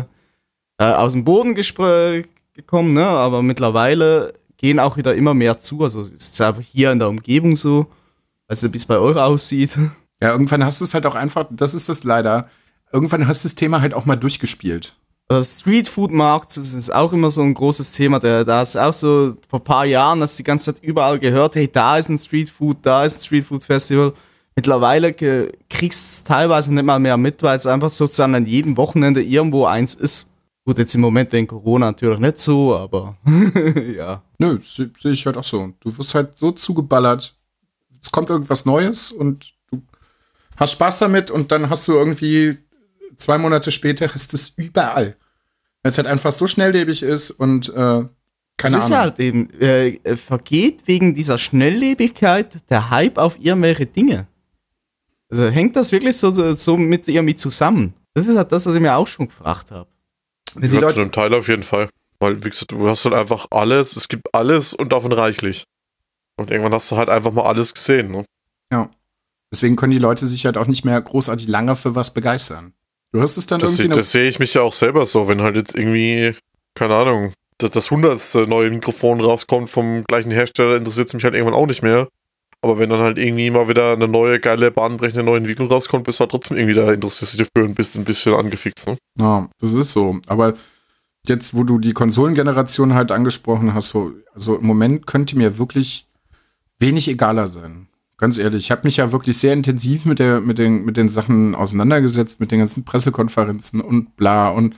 aus dem Boden gespr- gekommen, ne? Aber mittlerweile gehen auch wieder immer mehr zu. Also es ist einfach hier in der Umgebung so. Also wie es bei euch aussieht. Ja, irgendwann hast du es halt auch einfach, das ist das leider, irgendwann hast du das Thema halt auch mal durchgespielt. Das Streetfood-Markt, das ist auch immer so ein großes Thema. Der, da ist auch so vor ein paar Jahren, dass die ganze Zeit überall gehört, hey, da ist ein Streetfood, da ist ein Streetfood-Festival. Mittlerweile ge- kriegst du teilweise nicht mal mehr mit, weil es einfach sozusagen an jedem Wochenende irgendwo eins ist. Gut, jetzt im Moment wegen Corona natürlich nicht so, aber ja. Nö, sehe seh ich halt auch so. Du wirst halt so zugeballert, es kommt irgendwas Neues und du hast Spaß damit und dann hast du irgendwie zwei Monate später hast du es überall. Weil es halt einfach so schnelllebig ist und äh, keine das Ahnung. ist ja halt eben, äh, vergeht wegen dieser Schnelllebigkeit der Hype auf irgendwelche Dinge. Also hängt das wirklich so, so mit irgendwie zusammen? Das ist halt das, was ich mir auch schon gefragt habe. Die Leute zu einem Teil auf jeden Fall. Weil, wie gesagt, du hast halt einfach alles, es gibt alles und davon reichlich. Und irgendwann hast du halt einfach mal alles gesehen, ne? Ja. Deswegen können die Leute sich halt auch nicht mehr großartig lange für was begeistern. Du hast es dann Das, irgendwie. se- das sehe ich mich ja auch selber so, wenn halt jetzt irgendwie, keine Ahnung, das, das hundertste neue Mikrofon rauskommt vom gleichen Hersteller, interessiert es mich halt irgendwann auch nicht mehr. Aber wenn dann halt irgendwie mal wieder eine neue, geile, bahnbrechende neue Entwicklung rauskommt, bist du halt trotzdem irgendwie da interessiert dafür und bist ein bisschen angefixt, ne? Ja, das ist so. Aber jetzt, wo du die Konsolengeneration halt angesprochen hast, so, also im Moment könnte mir wirklich wenig egaler sein. Ganz ehrlich, ich habe mich ja wirklich sehr intensiv mit der, mit den, mit den Sachen auseinandergesetzt, mit den ganzen Pressekonferenzen und bla und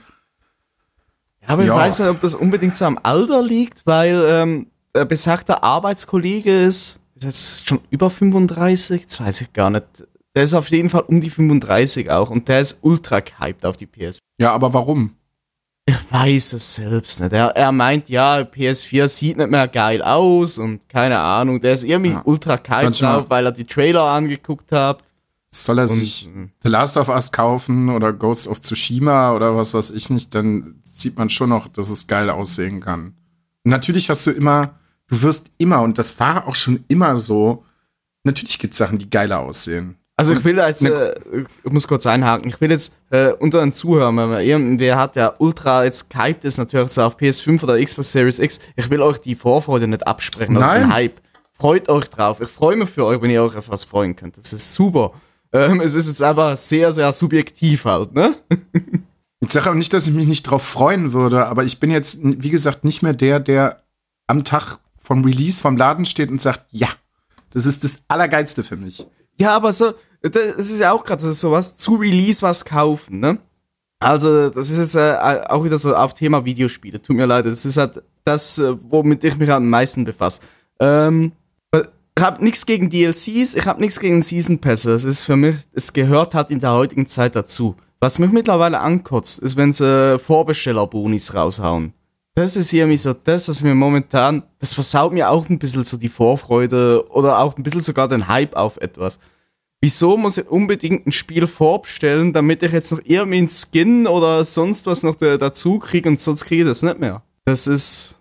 Ja, aber Ja. ich weiß nicht, ob das unbedingt so am Alter liegt, weil ähm, der besagte Arbeitskollege ist, ist jetzt schon über fünfunddreißig, das weiß ich gar nicht. Der ist auf jeden Fall um die fünfunddreißig auch und der ist ultra gehypt auf die P S. ja, aber warum? Ich weiß es selbst nicht. Er, er meint, ja, P S vier sieht nicht mehr geil aus und keine Ahnung. Der ist irgendwie Ja. ultra gehypt Sonst mal- drauf, weil er die Trailer angeguckt hat. Soll er Und, sich The Last of Us kaufen oder Ghost of Tsushima oder was weiß ich nicht, dann sieht man schon noch, dass es geil aussehen kann. Und natürlich hast du immer, du wirst immer, und das war auch schon immer so, natürlich gibt's Sachen, die geiler aussehen. Also ich will jetzt, Ne- äh, ich muss kurz einhaken, ich will jetzt äh, unter den Zuhörern, wenn man irgendwer hat, der ultra jetzt gehypt ist, natürlich so auf P S fünf oder Xbox Series X, ich will euch die Vorfreude nicht absprechen oder Nein. den Hype. Freut euch drauf. Ich freue mich für euch, wenn ihr euch auf was freuen könnt. Das ist super. Ähm, es ist jetzt einfach sehr, sehr subjektiv halt, ne? Ich sage auch nicht, dass ich mich nicht drauf freuen würde, aber ich bin jetzt, wie gesagt, nicht mehr der, der am Tag vom Release vom Laden steht und sagt, ja, das ist das Allergeilste für mich. Ja, aber so, das ist ja auch gerade so was, zu Release was kaufen, ne? Also, das ist jetzt äh, auch wieder so auf Thema Videospiele. Tut mir leid, das ist halt das, äh, womit ich mich am meisten befasse. Ähm, ich habe nichts gegen D L Cs, ich habe nichts gegen Season Pässe. Das ist für mich, es gehört halt in der heutigen Zeit dazu. Was mich mittlerweile ankotzt, ist, wenn sie äh, Vorbestellerbonis raushauen. Das ist irgendwie so das, was mir momentan, das versaut mir auch ein bisschen so die Vorfreude oder auch ein bisschen sogar den Hype auf etwas. Wieso muss ich unbedingt ein Spiel vorbestellen, damit ich jetzt noch irgendwie einen Skin oder sonst was noch da- dazu kriege und sonst kriege ich das nicht mehr? Das ist,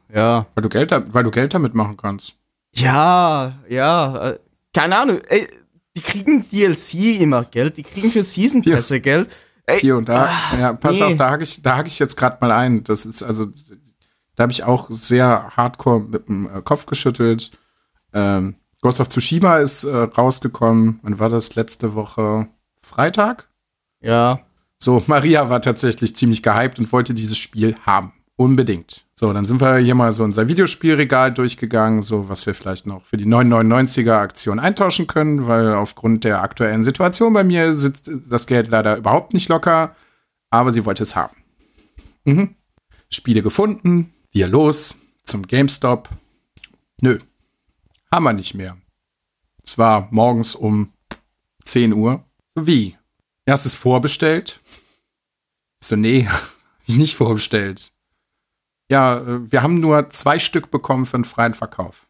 Ja. Weil du Geld, da- weil du Geld damit machen kannst. Ja, ja. äh, Keine Ahnung. Ey, die kriegen D L C immer Geld, die kriegen für Season Pässe Geld. Ey, Hier und da. ah, ja, pass nee. auf, da hake ich, da hake ich jetzt gerade mal ein. Das ist also, da habe ich auch sehr hardcore mit dem äh, Kopf geschüttelt. Ähm, Ghost of Tsushima ist äh, rausgekommen. Wann war das? Letzte Woche Freitag? Ja. So, Maria war tatsächlich ziemlich gehypt und wollte dieses Spiel haben. Unbedingt. So, dann sind wir hier mal so unser Videospielregal durchgegangen, so was wir vielleicht noch für die neun neunundneunziger Aktion eintauschen können, weil aufgrund der aktuellen Situation bei mir sitzt das Geld leider überhaupt nicht locker, aber sie wollte es haben. Mhm. Spiele gefunden, wir los zum GameStop. Nö, haben wir nicht mehr. Es war morgens um zehn Uhr. So wie? Ja, hast du es vorbestellt? Ich so, nee, hab ich nicht vorbestellt. Ja, äh, wir haben nur zwei Stück bekommen für einen freien Verkauf.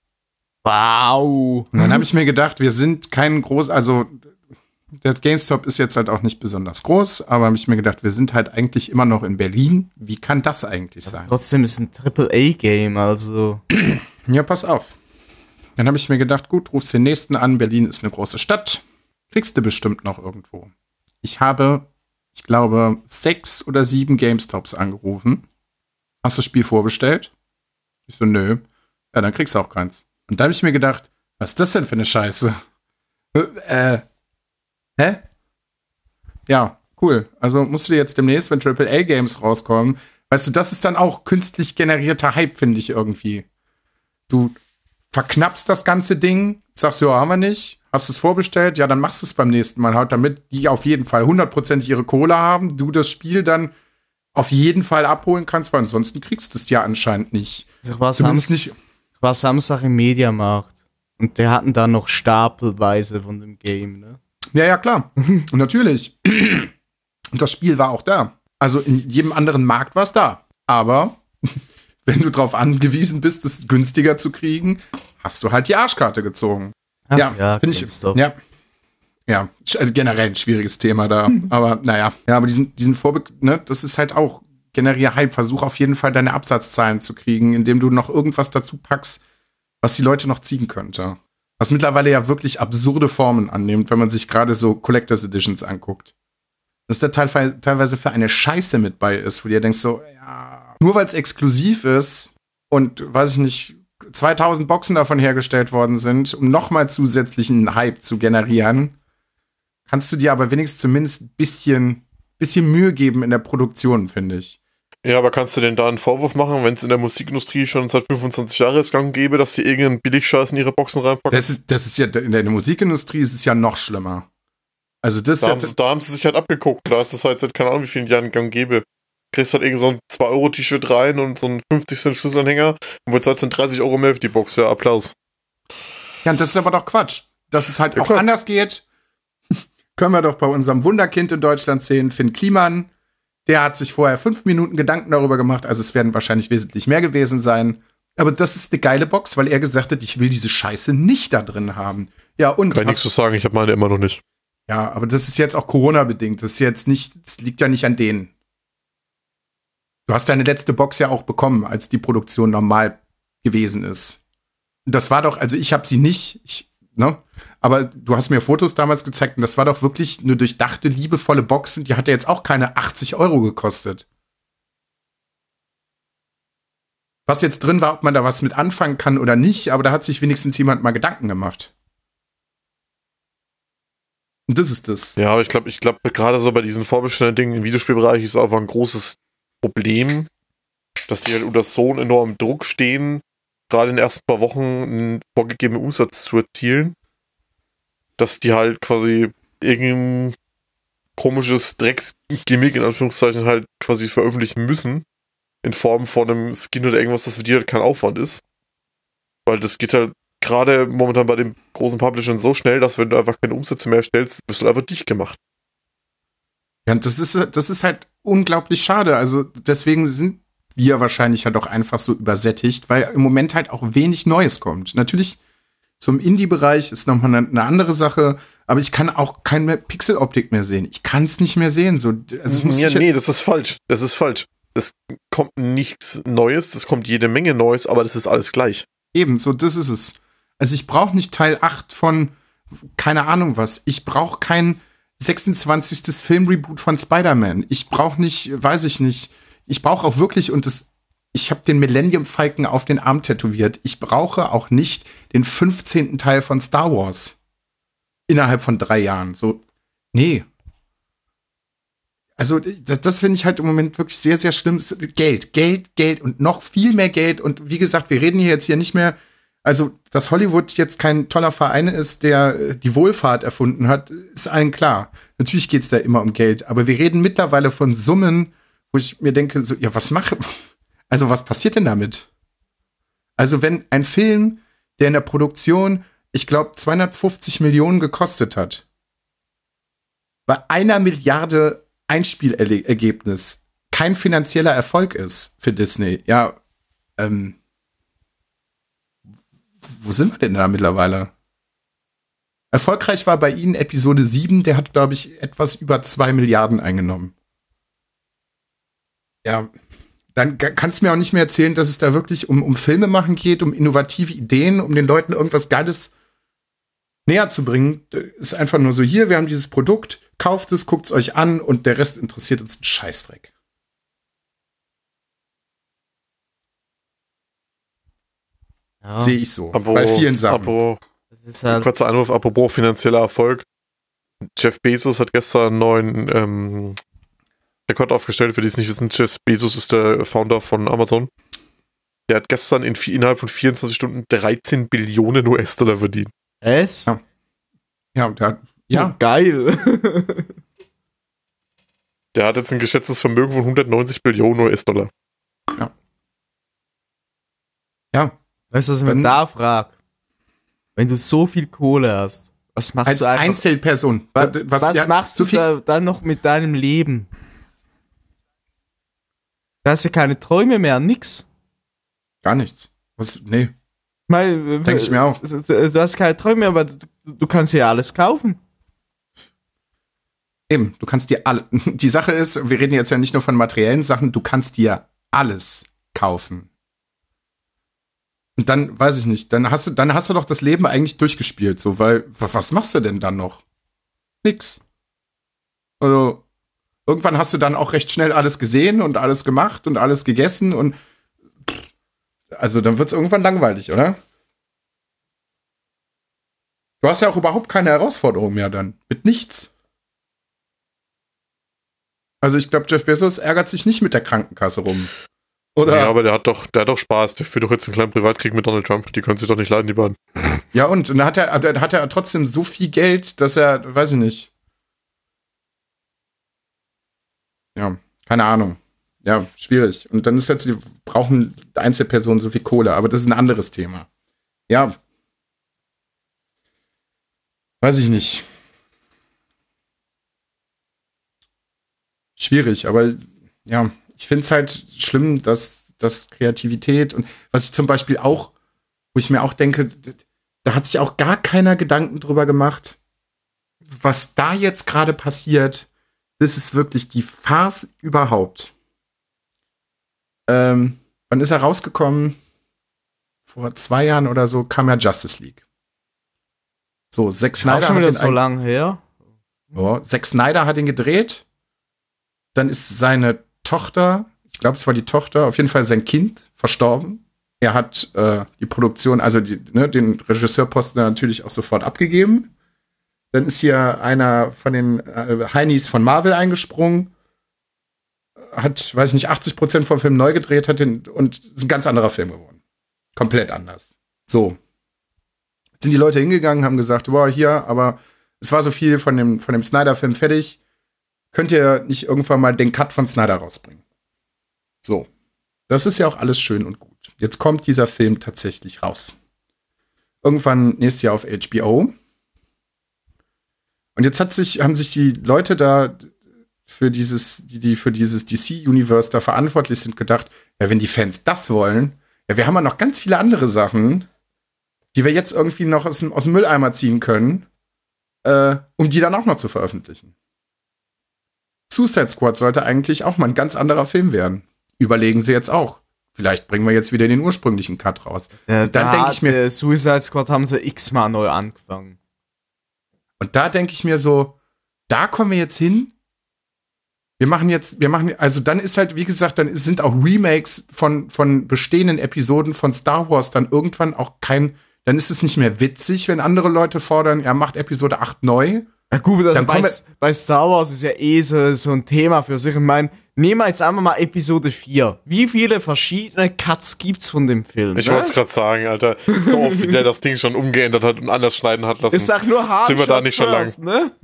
Wow. Und dann habe ich mir gedacht, wir sind kein groß, also der GameStop ist jetzt halt auch nicht besonders groß, aber habe ich mir gedacht, wir sind halt eigentlich immer noch in Berlin. Wie kann das eigentlich sein? Trotzdem ist ein Triple A Game, also. Ja, pass auf. Dann habe ich mir gedacht, gut, rufst den nächsten an, Berlin ist eine große Stadt. Kriegst du bestimmt noch irgendwo. Ich habe, ich glaube, sechs oder sieben GameStops angerufen. Hast du das Spiel vorbestellt? Ich so, nö. Ja, dann kriegst du auch keins. Und da habe ich mir gedacht, was ist das denn für eine Scheiße? äh, hä? Ja, cool. Also musst du dir jetzt demnächst, wenn Triple A Games rauskommen, weißt du, das ist dann auch künstlich generierter Hype, finde ich irgendwie. Du verknappst das ganze Ding, sagst, ja, haben wir nicht. Hast du es vorbestellt? Ja, dann machst du es beim nächsten Mal halt, damit die auf jeden Fall hundertprozentig ihre Kohle haben, du das Spiel dann auf jeden Fall abholen kannst, weil ansonsten kriegst du es ja anscheinend nicht. Ich war, Zumindest Samstag, nicht. ich war Samstag im Mediamarkt und die hatten da noch stapelweise von dem Game, ne? Ja, ja, klar. Und natürlich. Und das Spiel war auch da. Also in jedem anderen Markt war es da. Aber wenn du darauf angewiesen bist, es günstiger zu kriegen, hast du halt die Arschkarte gezogen. Ach, ja, ja finde ich. GameStop. Ja. Ja, sch- generell ein schwieriges Thema da. Aber naja, ja, aber diesen, diesen Vorbe, ne, das ist halt auch generell Hype. Versuch auf jeden Fall deine Absatzzahlen zu kriegen, indem du noch irgendwas dazu packst, was die Leute noch ziehen könnte. Was mittlerweile ja wirklich absurde Formen annimmt, wenn man sich gerade so Collectors Editions anguckt. Dass da teilweise, teilweise für eine Scheiße mit bei ist, wo du dir denkst so, ja, nur weil es exklusiv ist und, weiß ich nicht, zweitausend Boxen davon hergestellt worden sind, um nochmal zusätzlichen Hype zu generieren, kannst du dir aber wenigstens zumindest ein bisschen, bisschen Mühe geben in der Produktion, finde ich. Ja, aber kannst du denn da einen Vorwurf machen, wenn es in der Musikindustrie schon seit fünfundzwanzig Jahren ist gang gäbe, dass sie irgendeinen Billigscheiß in ihre Boxen reinpacken? Das ist, das ist ja, in der Musikindustrie ist es ja noch schlimmer. Also das Da ist haben, ja, sie, da haben sie sich halt abgeguckt. Da ist das halt seit keine Ahnung wie vielen Jahren gang gäbe. Kriegst halt irgend so ein zwei Euro T-Shirt rein und so ein fünfzig Cent Schlüsselanhänger und bezahlst dann dreißig Euro mehr für die Box. Ja, Applaus. ja, und das ist aber doch Quatsch. Dass es halt Ja, auch klar. anders geht, können wir doch bei unserem Wunderkind in Deutschland sehen, Finn Kliman. Der hat sich vorher fünf Minuten Gedanken darüber gemacht, also es werden wahrscheinlich wesentlich mehr gewesen sein. Aber das ist eine geile Box, weil er gesagt hat, ich will diese Scheiße nicht da drin haben. Ja, und Kann ich nichts hast- zu sagen, ich habe meine immer noch nicht. ja, aber das ist jetzt auch Corona-bedingt. Das ist jetzt nicht, das liegt ja nicht an denen. Du hast deine letzte Box ja auch bekommen, als die Produktion normal gewesen ist. Das war doch, also ich habe sie nicht, ich, ne? Aber du hast mir Fotos damals gezeigt und das war doch wirklich eine durchdachte, liebevolle Box und die hatte jetzt auch keine achtzig Euro gekostet. Was jetzt drin war, ob man da was mit anfangen kann oder nicht, aber da hat sich wenigstens jemand mal Gedanken gemacht. Und das ist das. Ja, aber ich glaube, ich glaube, gerade so bei diesen vorbestellten Dingen im Videospielbereich ist einfach ein großes Problem, dass die halt unter so einem enormen Druck stehen, gerade in den ersten paar Wochen einen vorgegebenen Umsatz zu erzielen, dass die halt quasi irgendein komisches Drecksgimmick in Anführungszeichen halt quasi veröffentlichen müssen, in Form von einem Skin oder irgendwas, das für die halt kein Aufwand ist. Weil das geht halt gerade momentan bei den großen Publishern so schnell, dass wenn du einfach keine Umsätze mehr stellst, wirst du einfach dicht gemacht. Ja, und das ist, das ist halt unglaublich schade. Also deswegen sind wir wahrscheinlich halt auch einfach so übersättigt, weil im Moment halt auch wenig Neues kommt. Natürlich zum Indie-Bereich ist nochmal eine, eine andere Sache, aber ich kann auch keine Pixeloptik mehr sehen. Ich kann es nicht mehr sehen. So, also es muss ja, sich nee, das ist falsch. Das ist falsch. es kommt nichts Neues, es kommt jede Menge Neues, aber das ist alles gleich. Eben, so, das ist es. Also ich brauche nicht Teil acht von keine Ahnung was. Ich brauche kein sechsundzwanzigsten Filmreboot von Spider-Man. Ich brauche nicht, weiß ich nicht. Ich brauche auch wirklich, und das, ich habe den Millennium Falcon auf den Arm tätowiert. Ich brauche auch nicht den fünfzehnten Teil von Star Wars. Innerhalb von drei Jahren. So, nee. Also, das, das finde ich halt im Moment wirklich sehr, sehr schlimm. Geld, Geld, Geld und noch viel mehr Geld. Und wie gesagt, wir reden hier jetzt hier nicht mehr, also, dass Hollywood jetzt kein toller Verein ist, der die Wohlfahrt erfunden hat, ist allen klar. Natürlich geht es da immer um Geld. Aber wir reden mittlerweile von Summen, wo ich mir denke, so, ja, was mache, also was passiert denn damit? Also, wenn ein Film, der in der Produktion, ich glaube, zweihundertfünfzig Millionen gekostet hat, bei einer Milliarde Einspielergebnis kein finanzieller Erfolg ist für Disney, ja, ähm, wo sind wir denn da mittlerweile? Erfolgreich war bei ihnen Episode sieben, der hat, glaube ich, etwas über zwei Milliarden eingenommen. Ja, dann kannst du mir auch nicht mehr erzählen, dass es da wirklich um, um Filme machen geht, um innovative Ideen, um den Leuten irgendwas Geiles näher zu bringen. Das ist einfach nur so, hier, wir haben dieses Produkt, kauft es, guckt es euch an und der Rest interessiert uns einen Scheißdreck. Ja. Sehe ich so. Abo, bei vielen Sachen. Abo, Das ist halt, kurzer Anruf, apropos finanzieller Erfolg. Jeff Bezos hat gestern einen neuen ähm, Rekord aufgestellt, für die es nicht wissen. Jeff Bezos ist der Founder von Amazon. Der hat gestern in, innerhalb von vierundzwanzig Stunden dreizehn Billionen U S-Dollar verdient. es? Ja. Ja, der hat, ja. Geil. Der hat jetzt ein geschätztes Vermögen von hundertneunzig Billionen U S-Dollar. Ja. Weißt du, was ich Wenn- mir da frag? Wenn du so viel Kohle hast, was machst Als du einfach? Einzelperson. was was ja, machst so du viel, da, dann noch mit deinem Leben? Du hast ja keine Träume mehr, nix. Gar nichts. Was, nee, Denke denke ich mir auch. Du, du hast keine Träume mehr, aber du, du kannst ja alles kaufen. Eben, du kannst dir alle. Die Sache ist, wir reden jetzt ja nicht nur von materiellen Sachen, du kannst dir alles kaufen. Und dann, weiß ich nicht, dann hast du, dann hast du doch das Leben eigentlich durchgespielt, so, weil, was machst du denn dann noch? Nix. Also, irgendwann hast du dann auch recht schnell alles gesehen und alles gemacht und alles gegessen und pff, also dann wird's irgendwann langweilig, oder? Du hast ja auch überhaupt keine Herausforderung mehr dann. Mit nichts. Also ich glaube, Jeff Bezos ärgert sich nicht mit der Krankenkasse rum. Oder? Ja, aber der hat doch, der hat doch Spaß. Der führt doch jetzt einen kleinen Privatkrieg mit Donald Trump. Die können sich doch nicht leiden, die beiden. Ja, und, und dann hat er, dann hat er trotzdem so viel Geld, dass er, weiß ich nicht. Ja, keine Ahnung. Ja, schwierig. Und dann ist jetzt, die brauchen Einzelpersonen so viel Kohle, aber das ist ein anderes Thema. Ja. Weiß ich nicht. Schwierig, aber ja, ich finde es halt schlimm, dass, dass Kreativität und was ich zum Beispiel auch, wo ich mir auch denke, da hat sich auch gar keiner Gedanken drüber gemacht, was da jetzt gerade passiert. Das ist wirklich die Farce überhaupt. Ähm, wann ist er rausgekommen? Vor zwei Jahren oder so kam ja Justice League. So, Zack Auch Snyder schon hat wieder den so ein- lang her. ja, Zack Snyder hat ihn gedreht. Dann ist seine Tochter, ich glaube, es war die Tochter, auf jeden Fall sein Kind, verstorben. Er hat äh, die Produktion, also die, ne, den Regisseurposten natürlich auch sofort abgegeben. Dann ist hier einer von den äh, Heinis von Marvel eingesprungen, hat, weiß ich nicht, achtzig Prozent vom Film neu gedreht, hat den, und ist ein ganz anderer Film geworden. Komplett anders. So. Jetzt sind die Leute hingegangen, haben gesagt, boah, hier, aber es war so viel von dem, von dem Snyder-Film fertig. Könnt ihr nicht irgendwann mal den Cut von Snyder rausbringen? So. Das ist ja auch alles schön und gut. Jetzt kommt dieser Film tatsächlich raus. Irgendwann nächstes Jahr auf H B O. Und jetzt hat sich, haben sich die Leute da für dieses, die, die für dieses D C-Universe da verantwortlich sind, gedacht, ja, wenn die Fans das wollen, ja, wir haben ja noch ganz viele andere Sachen, die wir jetzt irgendwie noch aus dem, aus dem Mülleimer ziehen können, äh, um die dann auch noch zu veröffentlichen. Suicide Squad sollte eigentlich auch mal ein ganz anderer Film werden. überlegen sie jetzt auch. Vielleicht bringen wir jetzt wieder den ursprünglichen Cut raus. Äh, und dann da denke ich mir, äh, Suicide Squad haben sie x-mal neu angefangen. und da denke ich mir so, da kommen wir jetzt hin. Wir machen jetzt, wir machen, also dann ist halt, wie gesagt, dann sind auch Remakes von, von bestehenden Episoden von Star Wars dann irgendwann auch kein, dann ist es nicht mehr witzig, wenn andere Leute fordern, er macht Episode acht neu. Ja gut, also Dann bei, kommen bei Star Wars ist ja eh so, so ein Thema für sich. Ich meine, nehmen wir jetzt einfach mal Episode vier. Wie viele verschiedene Cuts gibt's von dem Film? Ich ne? wollte es gerade sagen, Alter. So oft, wie der das Ding schon umgeändert hat und anders schneiden hat lassen. Ich sag nur hart. Sind wir da nicht schon lang? Ne?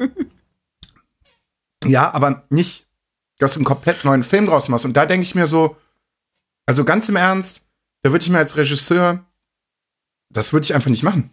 Ja, aber nicht, dass du einen komplett neuen Film draus machst. Und da denke ich mir so, also ganz im Ernst, da würde ich mir als Regisseur, das würde ich einfach nicht machen.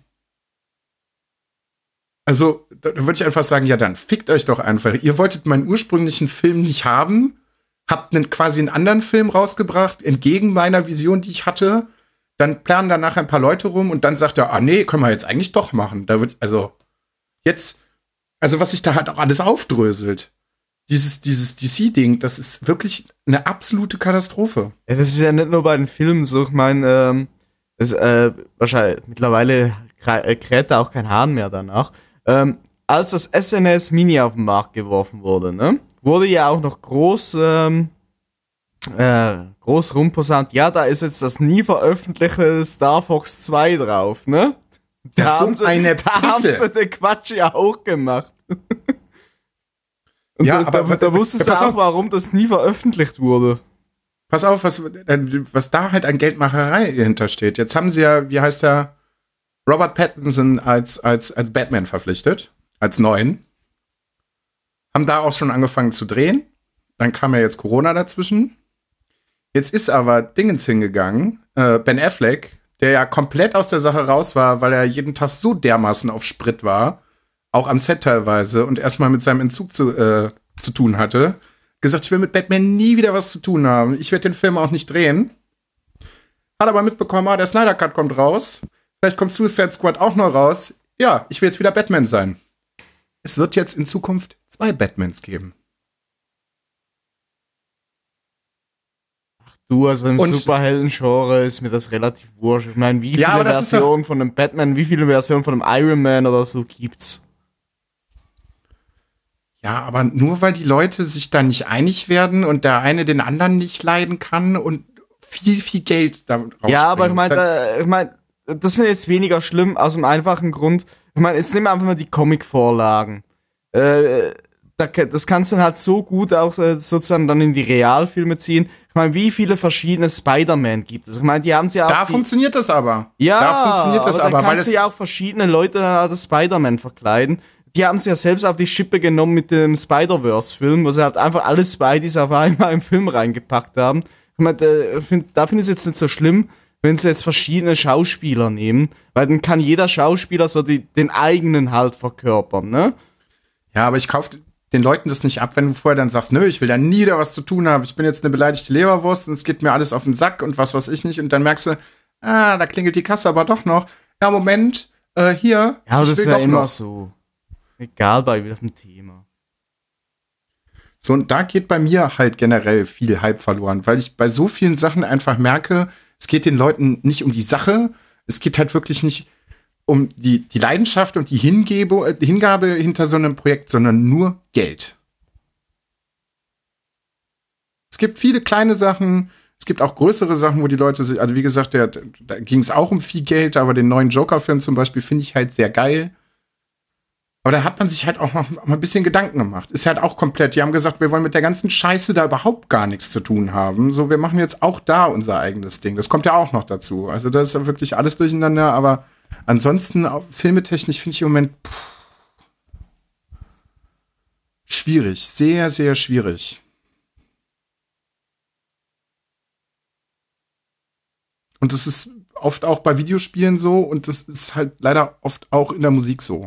Also, da würde ich einfach sagen, ja, dann fickt euch doch einfach. Ihr wolltet meinen ursprünglichen Film nicht haben, habt einen, quasi einen anderen Film rausgebracht, entgegen meiner Vision, die ich hatte. Dann planen danach ein paar Leute rum und dann sagt er, ah nee, können wir jetzt eigentlich doch machen. Da wird, also, jetzt, also was sich da halt auch alles aufdröselt. Dieses, dieses D C-Ding, das ist wirklich eine absolute Katastrophe. Ja, das ist ja nicht nur bei den Filmen so. Ich meine, ähm, das, äh, wahrscheinlich mittlerweile krä- kräht da auch kein Hahn mehr danach. Ähm, als das S N E S Mini auf den Markt geworfen wurde, ne, wurde ja auch noch groß, ähm, äh, groß rumposaunt, ja, da ist jetzt das nie veröffentlichte Star Fox zwei drauf, ne? Da Das ist so haben sie, eine da haben Pisse. sie den Quatsch ja auch gemacht. Und Ja, da, aber- da, da wusstest ja, du pass auch, auf. warum das nie veröffentlicht wurde. Pass auf, was, was da halt an Geldmacherei hintersteht. Jetzt haben sie ja, wie heißt der, Robert Pattinson als, als, als Batman verpflichtet, als neuen. Haben da auch schon angefangen zu drehen. Dann kam ja jetzt Corona dazwischen. Jetzt ist aber Dingens hingegangen, äh, Ben Affleck, der ja komplett aus der Sache raus war, weil er jeden Tag so dermaßen auf Sprit war, auch am Set teilweise, und erstmal mit seinem Entzug zu, äh, zu tun hatte, gesagt, ich will mit Batman nie wieder was zu tun haben. Ich werde den Film auch nicht drehen. Hat aber mitbekommen, ah, der Snyder Cut kommt raus. Vielleicht kommt Suicide Squad auch noch raus. Ja, ich will jetzt wieder Batman sein. Es wird jetzt in Zukunft zwei Batmans geben. Du, also im Und- Superhelden-Genre ist mir das relativ wurscht. Ich meine, wie viele Ja, aber das ist ja- Versionen von einem Batman, wie viele Versionen von einem Iron Man oder so gibt's? Ja, aber nur weil die Leute sich da nicht einig werden und der eine den anderen nicht leiden kann und viel, viel Geld da rausspringt. Ja, aber ich ist meine, dann- da- ich mein, das wäre jetzt weniger schlimm, aus dem einfachen Grund. Ich meine, jetzt nehmen wir einfach mal die Comic-Vorlagen. Äh, da, das kannst du dann halt so gut auch äh, sozusagen dann in die Realfilme ziehen. Ich meine, wie viele verschiedene Spider-Man gibt es? Ich meine, die haben sie ja auch. Da die, funktioniert das aber. ja, da funktioniert das aber, aber, dann weil kannst es du ja auch verschiedene Leute dann als Spider-Man verkleiden. Die haben sie ja selbst auf die Schippe genommen mit dem Spider-Verse-Film, wo sie halt einfach alle Spideys auf einmal im Film reingepackt haben. Ich meine, da finde ich es jetzt nicht so schlimm, wenn sie jetzt verschiedene Schauspieler nehmen, weil dann kann jeder Schauspieler so die, den eigenen halt verkörpern, ne? Ja, aber ich kaufe den Leuten das nicht ab, wenn du vorher dann sagst, nö, ich will da nie wieder was zu tun haben. Ich bin jetzt eine beleidigte Leberwurst und es geht mir alles auf den Sack und was weiß ich nicht. Und dann merkst du, ah, da klingelt die Kasse aber doch noch. Ja, Moment, äh, hier. Ja, aber ich das will ist ja doch immer noch. so. Egal bei welchem Thema. So, und da geht bei mir halt generell viel Hype verloren, weil ich bei so vielen Sachen einfach merke, es geht den Leuten nicht um die Sache, es geht halt wirklich nicht um die, die Leidenschaft und die Hingebe, äh, Hingabe hinter so einem Projekt, sondern nur Geld. Es gibt viele kleine Sachen, es gibt auch größere Sachen, wo die Leute sich, also wie gesagt, der, da ging es auch um viel Geld, aber den neuen Joker-Film zum Beispiel finde ich halt sehr geil. Aber da hat man sich halt auch noch mal ein bisschen Gedanken gemacht. Ist halt auch komplett. Die haben gesagt, wir wollen mit der ganzen Scheiße da überhaupt gar nichts zu tun haben. So, wir machen jetzt auch da unser eigenes Ding. Das kommt ja auch noch dazu. Also das ist ja wirklich alles durcheinander. Aber ansonsten, auch filmetechnisch finde ich im Moment pff, schwierig. Sehr, sehr schwierig. Und das ist oft auch bei Videospielen so. Und das ist halt leider oft auch in der Musik so.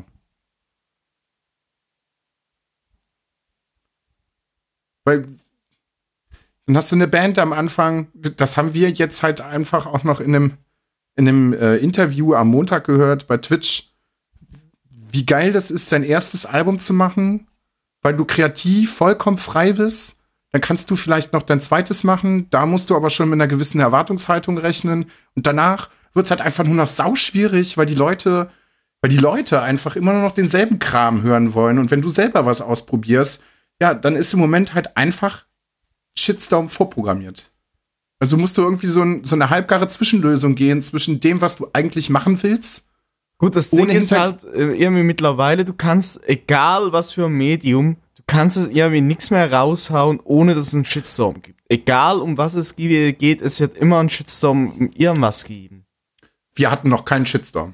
Weil dann hast du eine Band am Anfang, das haben wir jetzt halt einfach auch noch in einem, in einem äh, Interview am Montag gehört bei Twitch, wie geil das ist, sein erstes Album zu machen, weil du kreativ vollkommen frei bist. dann kannst du vielleicht noch dein zweites machen, da musst du aber schon mit einer gewissen Erwartungshaltung rechnen und danach wird's halt einfach nur noch sauschwierig, weil die Leute, weil die Leute einfach immer nur noch denselben Kram hören wollen und wenn du selber was ausprobierst, ja, dann ist im Moment halt einfach Shitstorm vorprogrammiert. Also musst du irgendwie so, ein, so eine halbgare Zwischenlösung gehen zwischen dem, was du eigentlich machen willst. Gut, das Ding ist halt äh, irgendwie mittlerweile, du kannst, egal was für ein Medium, du kannst es irgendwie nichts mehr raushauen, ohne dass es einen Shitstorm gibt. Egal um was es geht, es wird immer einen Shitstorm um irgendwas geben. Wir hatten noch keinen Shitstorm.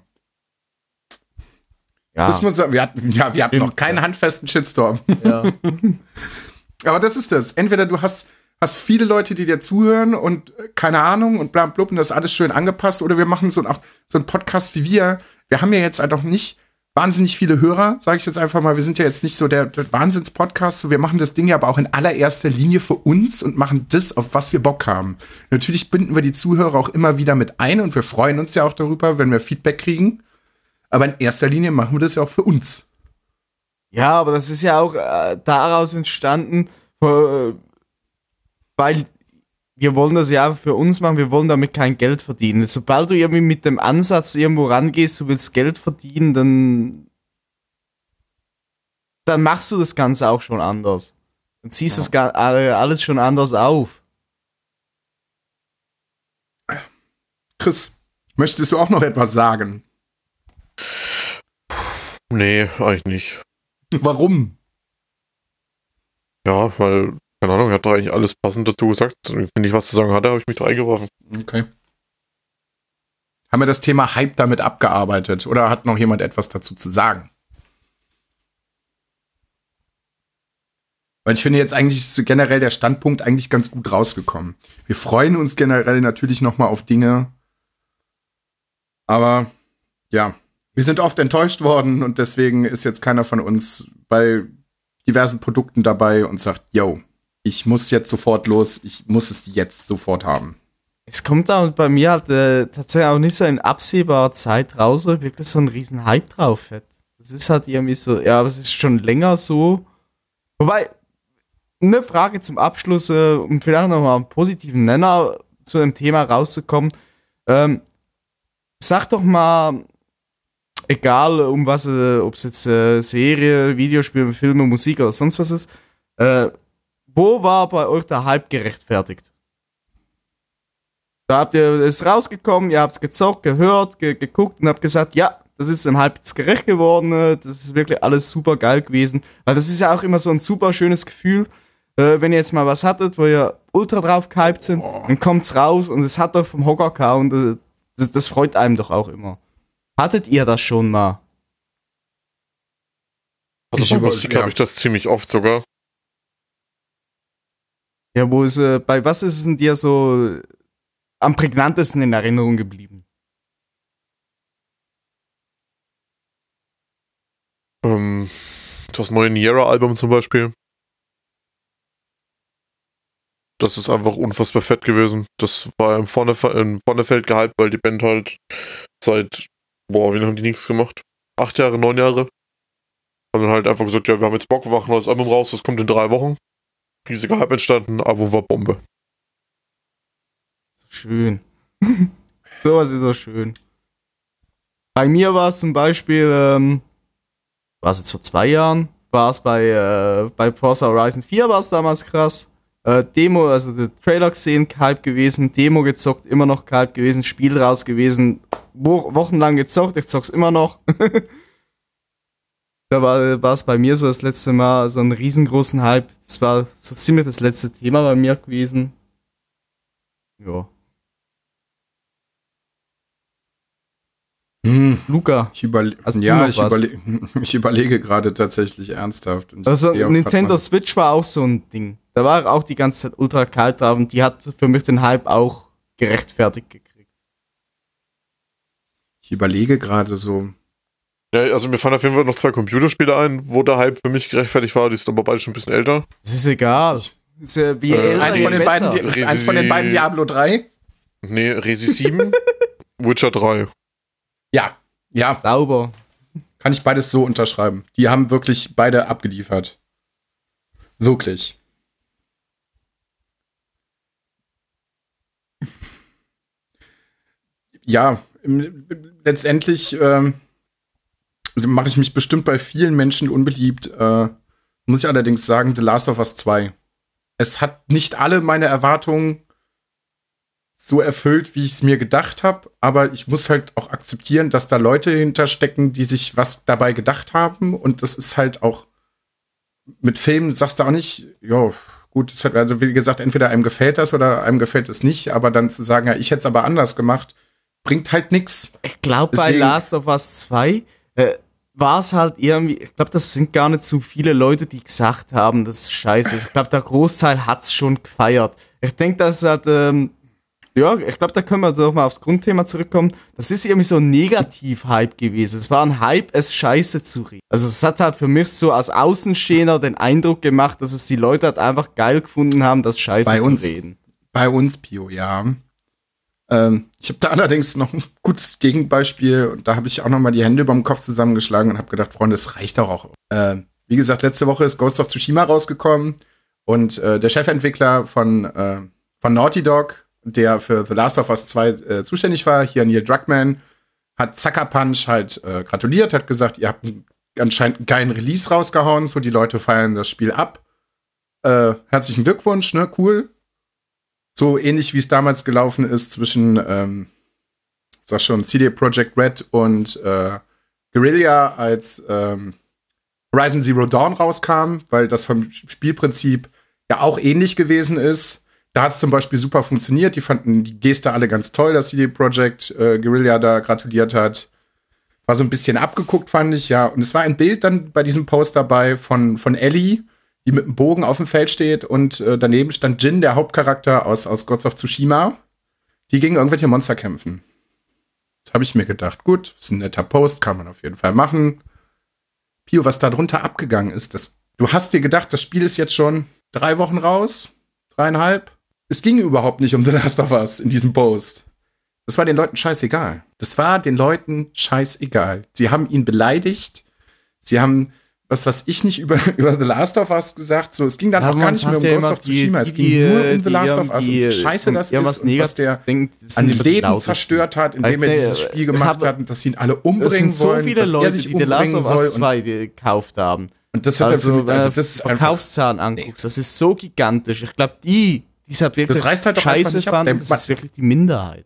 Ja, Das muss, wir hatten, ja, wir hatten noch keinen handfesten Shitstorm. ja. Aber das ist das. Entweder du hast, hast viele Leute, die dir zuhören und äh, keine Ahnung und bla blub und das ist alles schön angepasst oder wir machen so, ein, so einen Podcast wie wir. Wir haben ja jetzt einfach nicht wahnsinnig viele Hörer, sage ich jetzt einfach mal. Wir sind ja jetzt nicht so der, der Wahnsinns-Podcast. So, wir machen das Ding ja aber auch in allererster Linie für uns und machen das, auf was wir Bock haben. Natürlich binden wir die Zuhörer auch immer wieder mit ein und wir freuen uns ja auch darüber, wenn wir Feedback kriegen. Aber in erster Linie machen wir das ja auch für uns. Ja, aber das ist ja auch äh, daraus entstanden, äh, weil wir wollen das ja für uns machen, wir wollen damit kein Geld verdienen. Sobald du irgendwie mit dem Ansatz irgendwo rangehst, du willst Geld verdienen, dann, dann machst du das Ganze auch schon anders. Dann ziehst Ja. das ga- alle- alles schon anders auf. Chris, möchtest du auch noch etwas sagen? Nee, eigentlich nicht. Warum? Ja, weil, keine Ahnung, er hat doch eigentlich alles passend dazu gesagt. Wenn ich was zu sagen hatte, habe ich mich da eingeworfen. Okay. Haben wir das Thema Hype damit abgearbeitet oder hat noch jemand etwas dazu zu sagen? Weil ich finde jetzt eigentlich ist so generell der Standpunkt eigentlich ganz gut rausgekommen. Wir freuen uns generell natürlich noch mal auf Dinge, aber ja, wir sind oft enttäuscht worden und deswegen ist jetzt keiner von uns bei diversen Produkten dabei und sagt, yo, ich muss jetzt sofort los, ich muss es jetzt sofort haben. Es kommt da bei mir halt äh, tatsächlich auch nicht so in absehbarer Zeit raus, weil wirklich so ein riesen Hype drauf hat. Das ist halt irgendwie so, ja, aber es ist schon länger so. Wobei, eine Frage zum Abschluss, äh, um vielleicht nochmal einen positiven Nenner zu dem Thema rauszukommen. Ähm, sag doch mal, egal um was, äh, ob es jetzt äh, Serie, Videospiele, Filme, Musik oder sonst was ist, äh, wo war bei euch der Hype gerechtfertigt? Da habt ihr, es ist rausgekommen, ihr habt es gezockt, gehört, ge geguckt und habt gesagt, ja, das ist dem Hype jetzt gerecht geworden, das ist wirklich alles super geil gewesen. Weil das ist ja auch immer so ein super schönes Gefühl, äh, wenn ihr jetzt mal was hattet, wo ihr ultra drauf gehypt sind, Oh. dann kommt's raus und es hat doch vom Hocker gehauen und äh, das, das freut einem doch auch immer. Hattet ihr das schon mal? Also Ich bei über- Musik ja. habe ich das ziemlich oft sogar. Ja, wo ist, äh, bei was ist es denn dir so am prägnantesten in Erinnerung geblieben? Ähm, das neue Niera-Album zum Beispiel. Das ist einfach unfassbar fett gewesen. Das war im, Vorne im Vornefeld gehypt, weil die Band halt seit, boah, wie lange haben die nichts gemacht? Acht Jahre, neun Jahre. Und dann halt einfach gesagt, ja, wir haben jetzt Bock, wir machen ein neues Album raus, das kommt in drei Wochen. Riesiger Hype entstanden, Album war Bombe. Schön. Sowas ist so schön. Bei mir war es zum Beispiel, ähm, war es jetzt vor zwei Jahren, war es bei, äh, bei Forza Horizon vier war es damals krass. Äh, Demo, also der Trailer gesehen, Hype gewesen, Demo gezockt, immer noch Hype gewesen, Spiel raus gewesen, wo wochenlang gezockt, ich zock's immer noch. Da war es bei mir so das letzte Mal so einen riesengroßen Hype. Das war so ziemlich das letzte Thema bei mir gewesen. Ja. Hm. Luca. Ich, überle Hast du ja, noch ich, was? überle ich überlege gerade tatsächlich ernsthaft. Und ich Also sehe auch Nintendo grad Switch war auch so ein Ding. Da war auch die ganze Zeit ultra kalt drauf und die hat für mich den Hype auch gerechtfertigt gekriegt. mal- Ich überlege gerade so. Ja, also mir fallen auf jeden Fall noch zwei Computerspiele ein, wo der Hype für mich gerechtfertigt war, die sind aber beide schon ein bisschen älter. Das ist egal. Ist ja wie Äh, Ist älter, eins je von den besser. beiden, Di- ist eins von den beiden Diablo drei? Nee, Resi sieben, Witcher drei. Ja, ja, Sauber. kann ich beides so unterschreiben. Die haben wirklich beide abgeliefert. Wirklich. ja, letztendlich ähm, mache ich mich bestimmt bei vielen Menschen unbeliebt. Äh, muss ich allerdings sagen, The Last of Us zwei. Es hat nicht alle meine Erwartungen so erfüllt, wie ich es mir gedacht habe, aber ich muss halt auch akzeptieren, dass da Leute hinterstecken, die sich was dabei gedacht haben, und das ist halt auch mit Filmen, sagst du auch nicht, ja, gut, es hat, also wie gesagt, entweder einem gefällt das oder einem gefällt es nicht, aber dann zu sagen, ja, ich hätte es aber anders gemacht, bringt halt nix. Ich glaube, bei Last of Us zwei äh, war es halt irgendwie, ich glaube, das sind gar nicht so viele Leute, die gesagt haben, das ist scheiße. Ich glaube, der Großteil hat es schon gefeiert. Ich denke, das hat, ähm, ja, ich glaube, da können wir doch mal aufs Grundthema zurückkommen. Das ist irgendwie so ein Negativ-Hype gewesen. Es war ein Hype, es scheiße zu reden. Also es hat halt für mich so als Außenstehender den Eindruck gemacht, dass es die Leute halt einfach geil gefunden haben, das scheiße bei zu uns, reden. Bei uns, Pio, ja. Ähm, ich habe da allerdings noch ein gutes Gegenbeispiel, und da habe ich auch noch mal die Hände über dem Kopf zusammengeschlagen und habe gedacht, Freunde, es reicht doch auch. Äh, wie gesagt, letzte Woche ist Ghost of Tsushima rausgekommen, und äh, der Chefentwickler von, äh, von Naughty Dog, der für The Last of Us zwei äh, zuständig war, hier Neil Druckmann, hat Sucker Punch halt äh, gratuliert, hat gesagt, ihr habt einen, anscheinend einen geilen Release rausgehauen, so die Leute feiern das Spiel ab. Äh, herzlichen Glückwunsch, ne, cool. So ähnlich wie es damals gelaufen ist zwischen, ähm, sag schon, C D Projekt Red und äh, Guerrilla, als ähm, Horizon Zero Dawn rauskam, weil das vom Spielprinzip ja auch ähnlich gewesen ist. Da hat es zum Beispiel super funktioniert. Die fanden die Geste alle ganz toll, dass C D Projekt äh, Guerrilla da gratuliert hat. War so ein bisschen abgeguckt, fand ich, ja. Und es war ein Bild dann bei diesem Post dabei von, von Ellie, die mit dem Bogen auf dem Feld steht, und äh, daneben stand Jin, der Hauptcharakter aus, aus Ghost of Tsushima, die gegen irgendwelche Monster kämpfen. Das habe ich mir gedacht, gut, ist ein netter Post, kann man auf jeden Fall machen. Pio, was da drunter abgegangen ist, das, du hast dir gedacht, das Spiel ist jetzt schon drei Wochen raus, dreieinhalb. Es ging überhaupt nicht um The Last of Us in diesem Post. Das war den Leuten scheißegal. Das war den Leuten scheißegal. Sie haben ihn beleidigt. Sie haben, was weiß ich nicht, über, über The Last of Us gesagt. So, es ging dann Ja, auch gar nicht mehr um ja Ghost of Tsushima. Es ging die, nur um The die, Last of Us. die, Und scheiße das ist, was und was der denkt, an Leben Leben zerstört hat, indem er dieses Spiel gemacht habe, hat und dass sie ihn alle umbringen es sind so wollen, viele dass Leute, er sich die The Last umbringen of soll. Us zwei gekauft haben. Und das hat also, er für mich, also äh, das ist einfach, Verkaufszahlen anguckst, das ist so gigantisch. Ich glaube, die, die es halt wirklich das reißt halt doch einfach scheiße nicht ab. fanden, Der- das ist wirklich die Minderheit.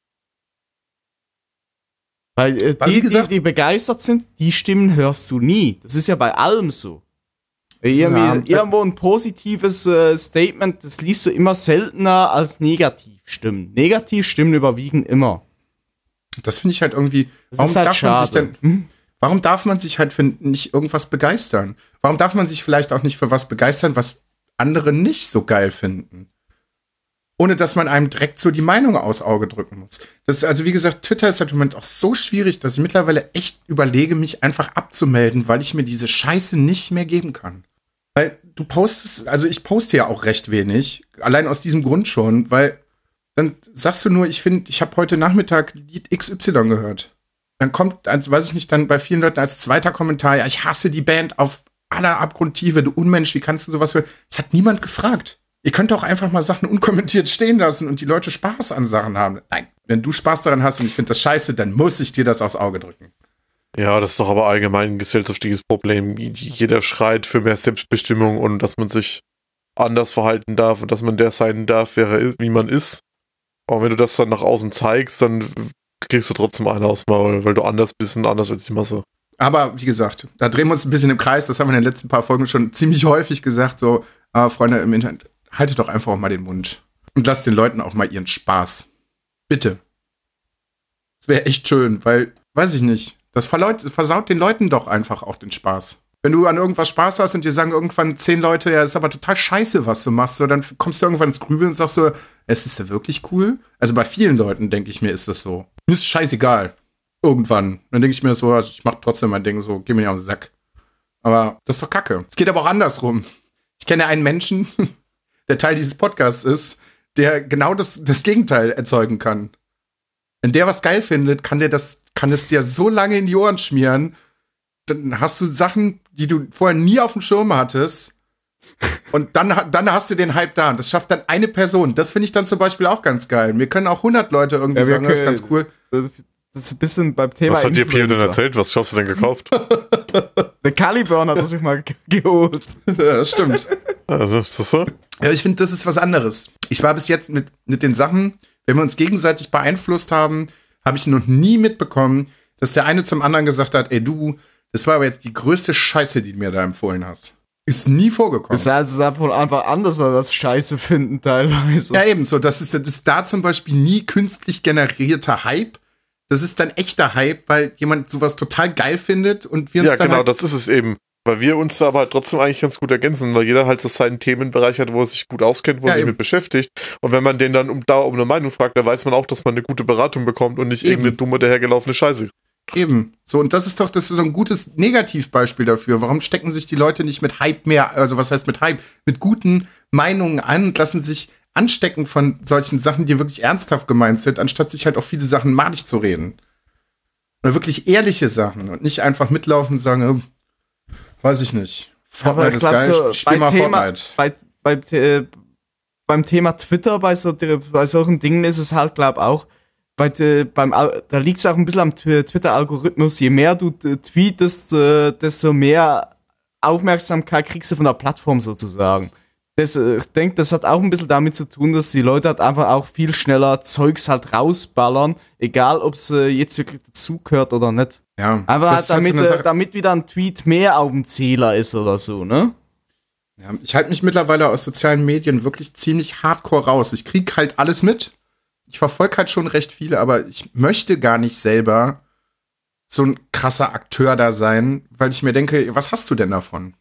Weil äh, Weil, wie die, gesagt- die, die begeistert sind, die Stimmen hörst du nie. Das ist ja bei allem so. Irgendwie, Ja, irgendwo ein positives äh, Statement, das liest du immer seltener als Negativstimmen. Negativstimmen überwiegen immer. Das finde ich halt irgendwie, Das warum ist halt darf schade. man sich denn, Hm? warum darf man sich halt für nicht irgendwas begeistern? Warum darf man sich vielleicht auch nicht für was begeistern, was andere nicht so geil finden? Ohne dass man einem direkt so die Meinung aufs Auge drücken muss. Das ist, also wie gesagt, Twitter ist halt im Moment auch so schwierig, dass ich mittlerweile echt überlege, mich einfach abzumelden, weil ich mir diese Scheiße nicht mehr geben kann. Weil du postest, also ich poste ja auch recht wenig, allein aus diesem Grund schon, weil dann sagst du nur, ich finde, ich habe heute Nachmittag Lied X Y gehört. Dann kommt, also weiß ich nicht, dann bei vielen Leuten als zweiter Kommentar, ja, ich hasse die Band auf aller Abgrundtiefe, du Unmensch, wie kannst du sowas hören? Es hat niemand gefragt. Ihr könnt doch einfach mal Sachen unkommentiert stehen lassen und die Leute Spaß an Sachen haben. Nein, wenn du Spaß daran hast und ich finde das scheiße, dann muss ich dir das aufs Auge drücken. Ja, das ist doch aber allgemein ein gesellschaftliches Problem. Jeder schreit für mehr Selbstbestimmung und dass man sich anders verhalten darf und dass man der sein darf, wer er ist, wie man ist. Aber wenn du das dann nach außen zeigst, dann kriegst du trotzdem einen aufs Maul, weil du anders bist und anders als die Masse. Aber wie gesagt, da drehen wir uns ein bisschen im Kreis. Das haben wir in den letzten paar Folgen schon ziemlich häufig gesagt. So, ah, Freunde im Internet, haltet doch einfach auch mal den Mund. Und lasst den Leuten auch mal ihren Spaß. Bitte. Das wäre echt schön, weil, weiß ich nicht, das verlaut, versaut den Leuten doch einfach auch den Spaß. Wenn du an irgendwas Spaß hast und dir sagen irgendwann zehn Leute, ja, das ist aber total scheiße, was du machst, so, dann kommst du irgendwann ins Grübeln und sagst so, es ist ja wirklich cool. Also bei vielen Leuten, denke ich mir, ist das so. Mir ist scheißegal. Irgendwann. Dann denke ich mir so, also ich mach trotzdem mein Ding so, geh mir nicht auf den Sack. Aber das ist doch Kacke. Es geht aber auch andersrum. Ich kenne einen Menschen, der Teil dieses Podcasts ist, der genau das, das Gegenteil erzeugen kann. Wenn der was geil findet, kann der das, kann es dir so lange in die Ohren schmieren, dann hast du Sachen, die du vorher nie auf dem Schirm hattest, Und dann, dann hast du den Hype da. Und das schafft dann eine Person. Das finde ich dann zum Beispiel auch ganz geil. Wir können auch hundert Leute irgendwie Ja, wir sagen, das ist können- ganz cool. Das ist ein bisschen beim Thema Was hat dir Pio denn Influencer. erzählt? Was hast du denn gekauft? Der Caliburn hat er sich mal ge- geholt. Ja, das stimmt. Also, ist das so? Ja, ich finde, das ist was anderes. Ich war bis jetzt mit, mit den Sachen, wenn wir uns gegenseitig beeinflusst haben, habe ich noch nie mitbekommen, dass der eine zum anderen gesagt hat, ey du, das war aber jetzt die größte Scheiße, die du mir da empfohlen hast. Ist nie vorgekommen. Das heißt, es ist einfach einfach anders, weil wir das scheiße finden teilweise. Ja, ebenso. Das ist, das ist da zum Beispiel nie künstlich generierter Hype. Das ist dann echter Hype, weil jemand sowas total geil findet und wir uns Ja, dann genau, halt, das ist es eben. Weil wir uns da aber halt trotzdem eigentlich ganz gut ergänzen, weil jeder halt so seinen Themenbereich hat, wo er sich gut auskennt, wo Ja, er sich eben. mit beschäftigt. Und wenn man den dann um da um eine Meinung fragt, dann weiß man auch, dass man eine gute Beratung bekommt und nicht Eben. irgendeine dumme, dahergelaufene Scheiße. eben. So, und das ist doch das ist so ein gutes Negativbeispiel dafür. Warum stecken sich die Leute nicht mit Hype mehr, also was heißt mit Hype, mit guten Meinungen an und lassen sich anstecken von solchen Sachen, die wirklich ernsthaft gemeint sind, anstatt sich halt auf viele Sachen madig zu reden. Oder wirklich ehrliche Sachen und nicht einfach mitlaufen und sagen, äh, weiß ich nicht. Aber Fortnite ich ist glaub, geil, so spiel bei mal Thema, Fortnite. bei, bei, äh, beim Thema Twitter, bei, so, bei solchen Dingen ist es halt, glaub auch, bei, de, beim, Al- da liegt es auch ein bisschen am Tw- Twitter-Algorithmus. Je mehr du äh, tweetest, äh, desto mehr Aufmerksamkeit kriegst du von der Plattform sozusagen. Das, äh, ich denke, das hat auch ein bisschen damit zu tun, dass die Leute halt einfach auch viel schneller Zeugs halt rausballern, egal ob es äh, jetzt wirklich dazugehört oder nicht. Ja, Aber das halt ist halt so damit, eine äh, Sache. damit wieder ein Tweet mehr auf dem Zähler ist oder so, ne? Ja, ich halte mich mittlerweile aus sozialen Medien wirklich ziemlich hardcore raus. Ich krieg halt alles mit. Ich verfolge halt schon recht viele, aber ich möchte gar nicht selber so ein krasser Akteur da sein, weil ich mir denke, was hast du denn davon?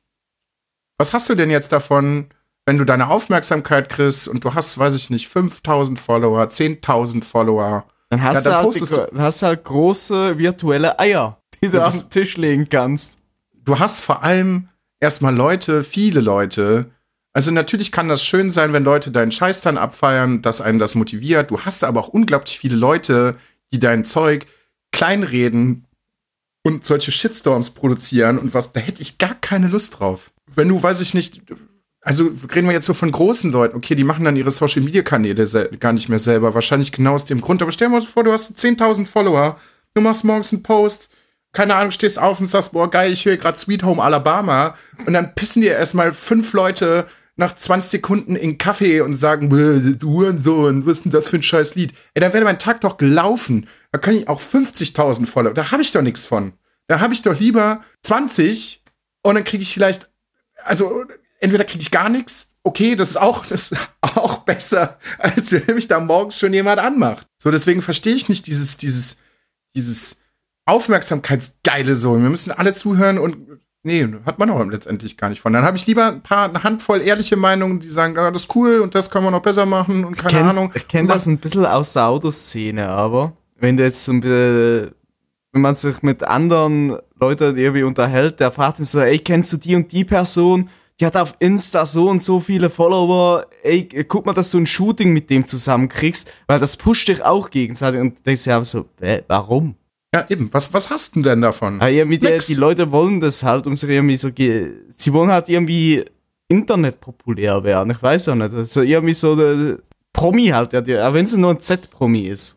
Was hast du denn jetzt davon, wenn du deine Aufmerksamkeit kriegst und du hast, weiß ich nicht, fünftausend Follower, zehntausend Follower? Dann hast, Ja, dann du, halt die, postest du- gro- dann hast du halt große virtuelle Eier, die du Ja, auf was- den Tisch legen kannst. Du hast vor allem erstmal Leute, viele Leute. Also natürlich kann das schön sein, wenn Leute deinen Scheiß dann abfeiern, dass einen das motiviert. Du hast aber auch unglaublich viele Leute, die dein Zeug kleinreden und solche Shitstorms produzieren und was, da hätte ich gar keine Lust drauf. Wenn du, weiß ich nicht, also reden wir jetzt so von großen Leuten, okay, die machen dann ihre Social-Media-Kanäle sel- gar nicht mehr selber, wahrscheinlich genau aus dem Grund. Aber stell dir mal vor, du hast zehntausend Follower, du machst morgens einen Post, keine Ahnung, stehst auf und sagst, boah, geil, ich höre gerade Sweet Home Alabama und dann pissen dir erstmal fünf Leute nach zwanzig Sekunden in den Kaffee und sagen, "Bäh, du Hurensohn, was ist denn das für ein scheiß Lied?" Ey, dann wäre mein Tag doch gelaufen. Da kann ich auch fünfzigtausend Follower, da habe ich doch nichts von. Da habe ich doch lieber zwanzig und dann kriege ich vielleicht, also entweder kriege ich gar nichts, okay, das ist auch, das ist auch besser, als wenn mich da morgens schon jemand anmacht. So, deswegen verstehe ich nicht dieses, dieses, dieses Aufmerksamkeitsgeile so. Wir müssen alle zuhören und nee, hat man doch letztendlich gar nicht von. Dann habe ich lieber ein paar, eine Handvoll ehrliche Meinungen, die sagen, ja, das ist cool und das kann man noch besser machen und keine Kenn- Ahnung. Ich kenne das ein bisschen aus der Autoszene, aber wenn du jetzt so ein bisschen, wenn man sich mit anderen Leuten irgendwie unterhält, der fragt ihn so, ey, kennst du die und die Person? Die hat auf Insta so und so viele Follower. Ey, guck mal, dass du ein Shooting mit dem zusammenkriegst, weil das pusht dich auch gegenseitig. Und du denkst ja so, äh, warum? Ja, eben. Was, was hast du denn davon? Ja, irgendwie die, Nix. die Leute wollen das halt, um sich irgendwie so, ge- sie wollen halt irgendwie Internet populär werden. Ich weiß auch nicht. Also irgendwie so der Promi halt, ja, die, auch wenn es nur ein Z-Promi ist.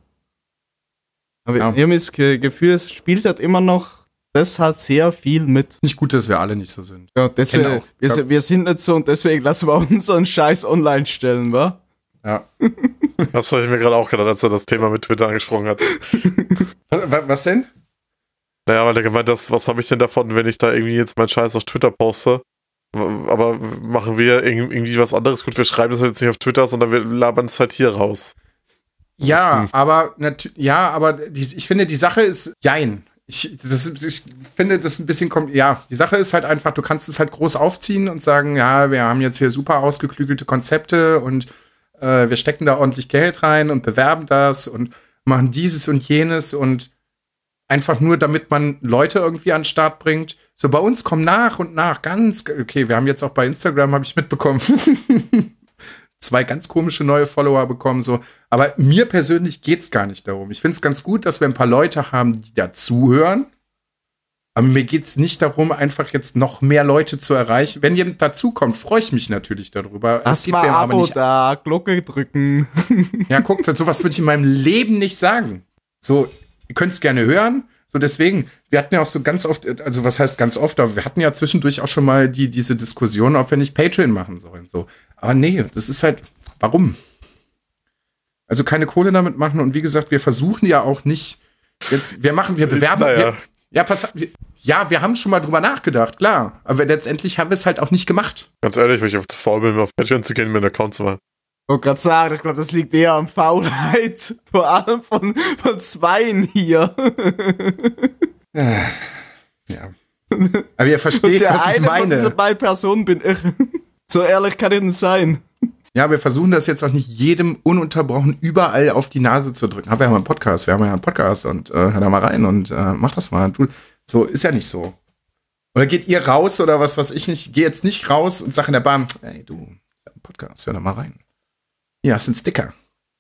Aber Ja. irgendwie das Ge- Gefühl, es spielt halt immer noch das halt sehr viel mit. Nicht gut, dass wir alle nicht so sind. Ja, deswegen, Genau. wir, Ja. sind- wir sind nicht so und deswegen lassen wir unseren Scheiß online stellen, wa? Ja. Das habe ich mir gerade auch gedacht, als er das Thema mit Twitter angesprochen hat. Was, was denn? Naja, weil er gemeint hat, was habe ich denn davon, wenn ich da irgendwie jetzt meinen Scheiß auf Twitter poste? W- Aber machen wir irg- irgendwie was anderes? Gut, wir schreiben das jetzt nicht auf Twitter, sondern wir labern es halt hier raus. Ja, aber natü- ja, aber die, ich finde, die Sache ist jein. Ich, das, ist- ich finde das ein bisschen kom- ja, die Sache ist halt einfach, du kannst es halt groß aufziehen und sagen, ja, wir haben jetzt hier super ausgeklügelte Konzepte und äh, wir stecken da ordentlich Geld rein und bewerben das und machen dieses und jenes und einfach nur, damit man Leute irgendwie an den Start bringt. So, bei uns kommen nach und nach ganz, okay, wir haben jetzt auch bei Instagram, habe ich mitbekommen, zwei ganz komische neue Follower bekommen, so. Aber mir persönlich geht's gar nicht darum. Ich find's ganz gut, dass wir ein paar Leute haben, die da zuhören. Aber mir geht's nicht darum, einfach jetzt noch mehr Leute zu erreichen. Wenn jemand dazukommt, freue ich mich natürlich darüber. Lass mal mir Abo da, Glocke drücken. Ja, guckt, sowas würde ich in meinem Leben nicht sagen. So, ihr könnt es gerne hören. So, deswegen, wir hatten ja auch so ganz oft, also was heißt ganz oft, aber wir hatten ja zwischendurch auch schon mal die, diese Diskussion, ob wir nicht Patreon machen sollen. So. Aber nee, das ist halt, warum? Also keine Kohle damit machen und wie gesagt, wir versuchen ja auch nicht, jetzt, wir machen, wir bewerben, Naja. wir, ja, pass auf, wir, ja, wir haben schon mal drüber nachgedacht, klar, aber letztendlich haben wir es halt auch nicht gemacht. Ganz ehrlich, weil ich auf zu faul bin, mir auf Patreon zu gehen, mir einen Account zu machen. Ich wollte gerade sagen, ich glaube, das liegt eher am Faulheit. Vor allem von, von Zweien hier. Ja. Aber ihr versteht, Der was ich eine von diesen meine. beiden Personen bin ich. So ehrlich kann ich nicht sein. Ja, wir versuchen das jetzt auch nicht jedem ununterbrochen überall auf die Nase zu drücken. Haben wir ja mal einen Podcast, wir haben ja einen Podcast und äh, hör da mal rein und äh, mach das mal. Du, so ist ja nicht so. Oder geht ihr raus oder was, was ich nicht, geh jetzt nicht raus und sag in der Bahn, ey du, ich hab einen Podcast, hör da mal rein. Hier hast du einen Sticker.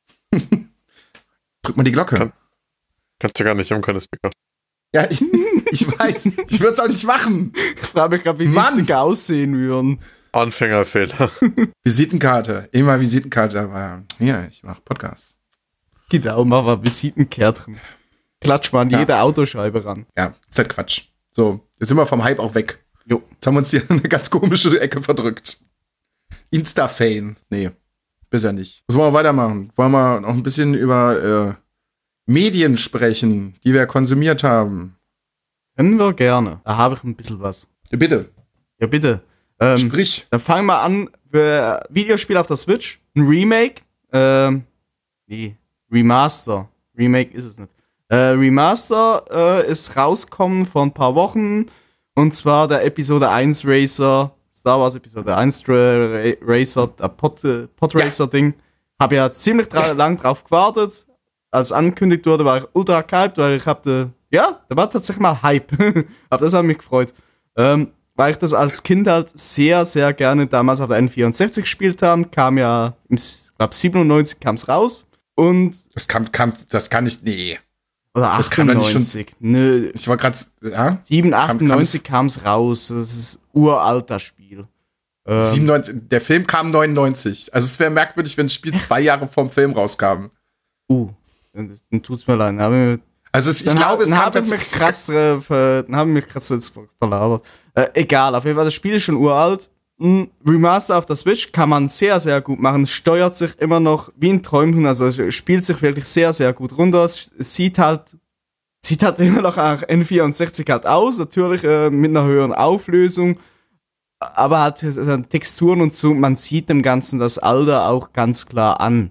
Drück mal die Glocke. Kann- Kannst du gar nicht, ich habe keine Sticker. Ja, ich, ich weiß, ich würde es auch nicht machen. Ich frage mich gerade, wie die Mann! Sticker aussehen würden. Anfängerfehler. Visitenkarte, immer Visitenkarte, aber hier, ich mach Podcast. Genau, machen wir Visitenkärtchen. Klatsch mal an Ja. jede Autoscheibe ran. Ja, ist halt Quatsch. So, jetzt sind wir vom Hype auch weg. Jo. Jetzt haben wir uns hier in eine ganz komische Ecke verdrückt. Insta-Fame. Nee, bisher nicht. Was wollen wir weitermachen? Wollen wir noch ein bisschen über äh, Medien sprechen, die wir konsumiert haben? Können wir gerne. Da habe ich ein bisschen was. Ja, bitte, Ja, bitte. Ähm, sprich. Dann fangen wir an. Für Videospiel auf der Switch. Ein Remake. Ähm, nee, Remaster. Remake ist es nicht. Äh, Remaster äh, ist rausgekommen vor ein paar Wochen. Und zwar der Episode eins Racer. Star Wars Episode eins Ra Racer. Der Pod, äh, Podracer-Ding. Habe ja ziemlich dra lang drauf gewartet. Als angekündigt wurde, war ich ultra gehypt, weil ich hab, ja, da war tatsächlich mal Hype. Hab das hat mich gefreut. Ähm, weil ich das als Kind halt sehr, sehr gerne damals auf der N vierundsechzig gespielt habe. Kam ja, im, ich glaube siebenundneunzig kam es raus. Und, Das kann, kann, das kann nicht, nee. oder Das kann doch nicht schon- achtundneunzig. Nö, Ich war gerade, ja, sieben, achtundneunzig kam es raus. Das ist uralt, das Spiel. Ähm, siebenundneunzig, der Film kam neunundneunzig. Also es wäre merkwürdig, wenn das Spiel zwei Jahre vorm Film rauskam. uh, dann, dann tut's mir leid. Dann habe ich Also es, ich Dann glaube, hab, es dann kam hab ich mich tatsächlich. krass, äh, ver, dann haben mich krass jetzt verlabert. Äh, egal, auf jeden Fall, das Spiel ist schon uralt. Ein Remaster auf der Switch kann man sehr, sehr gut machen. Es steuert sich immer noch wie ein Träumchen, also es spielt sich wirklich sehr, sehr gut runter. Es sieht halt, sieht halt immer noch nach N vierundsechzig halt aus, natürlich äh, mit einer höheren Auflösung, aber halt äh, Texturen und so, man sieht dem Ganzen das Alter auch ganz klar an.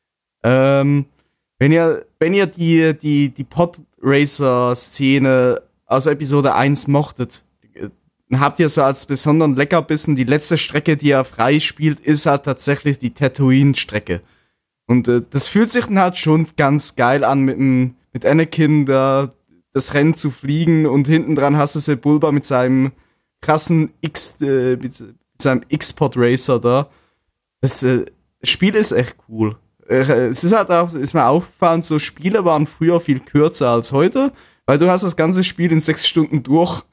Ähm, Wenn ihr, wenn ihr die, die, die Podracer-Szene aus Episode eins mochtet, dann habt ihr so als besonderen Leckerbissen, die letzte Strecke, die er frei spielt, ist halt tatsächlich die Tatooine-Strecke. Und äh, das fühlt sich dann halt schon ganz geil an, mit, dem, mit Anakin da das Rennen zu fliegen und hinten dran hast du Sebulba mit seinem krassen X, äh, mit, mit seinem X-Pod-Racer da. Das äh, Spiel ist echt cool. Es ist halt auch, ist mir aufgefallen, so Spiele waren früher viel kürzer als heute, weil du hast das ganze Spiel in sechs Stunden durch.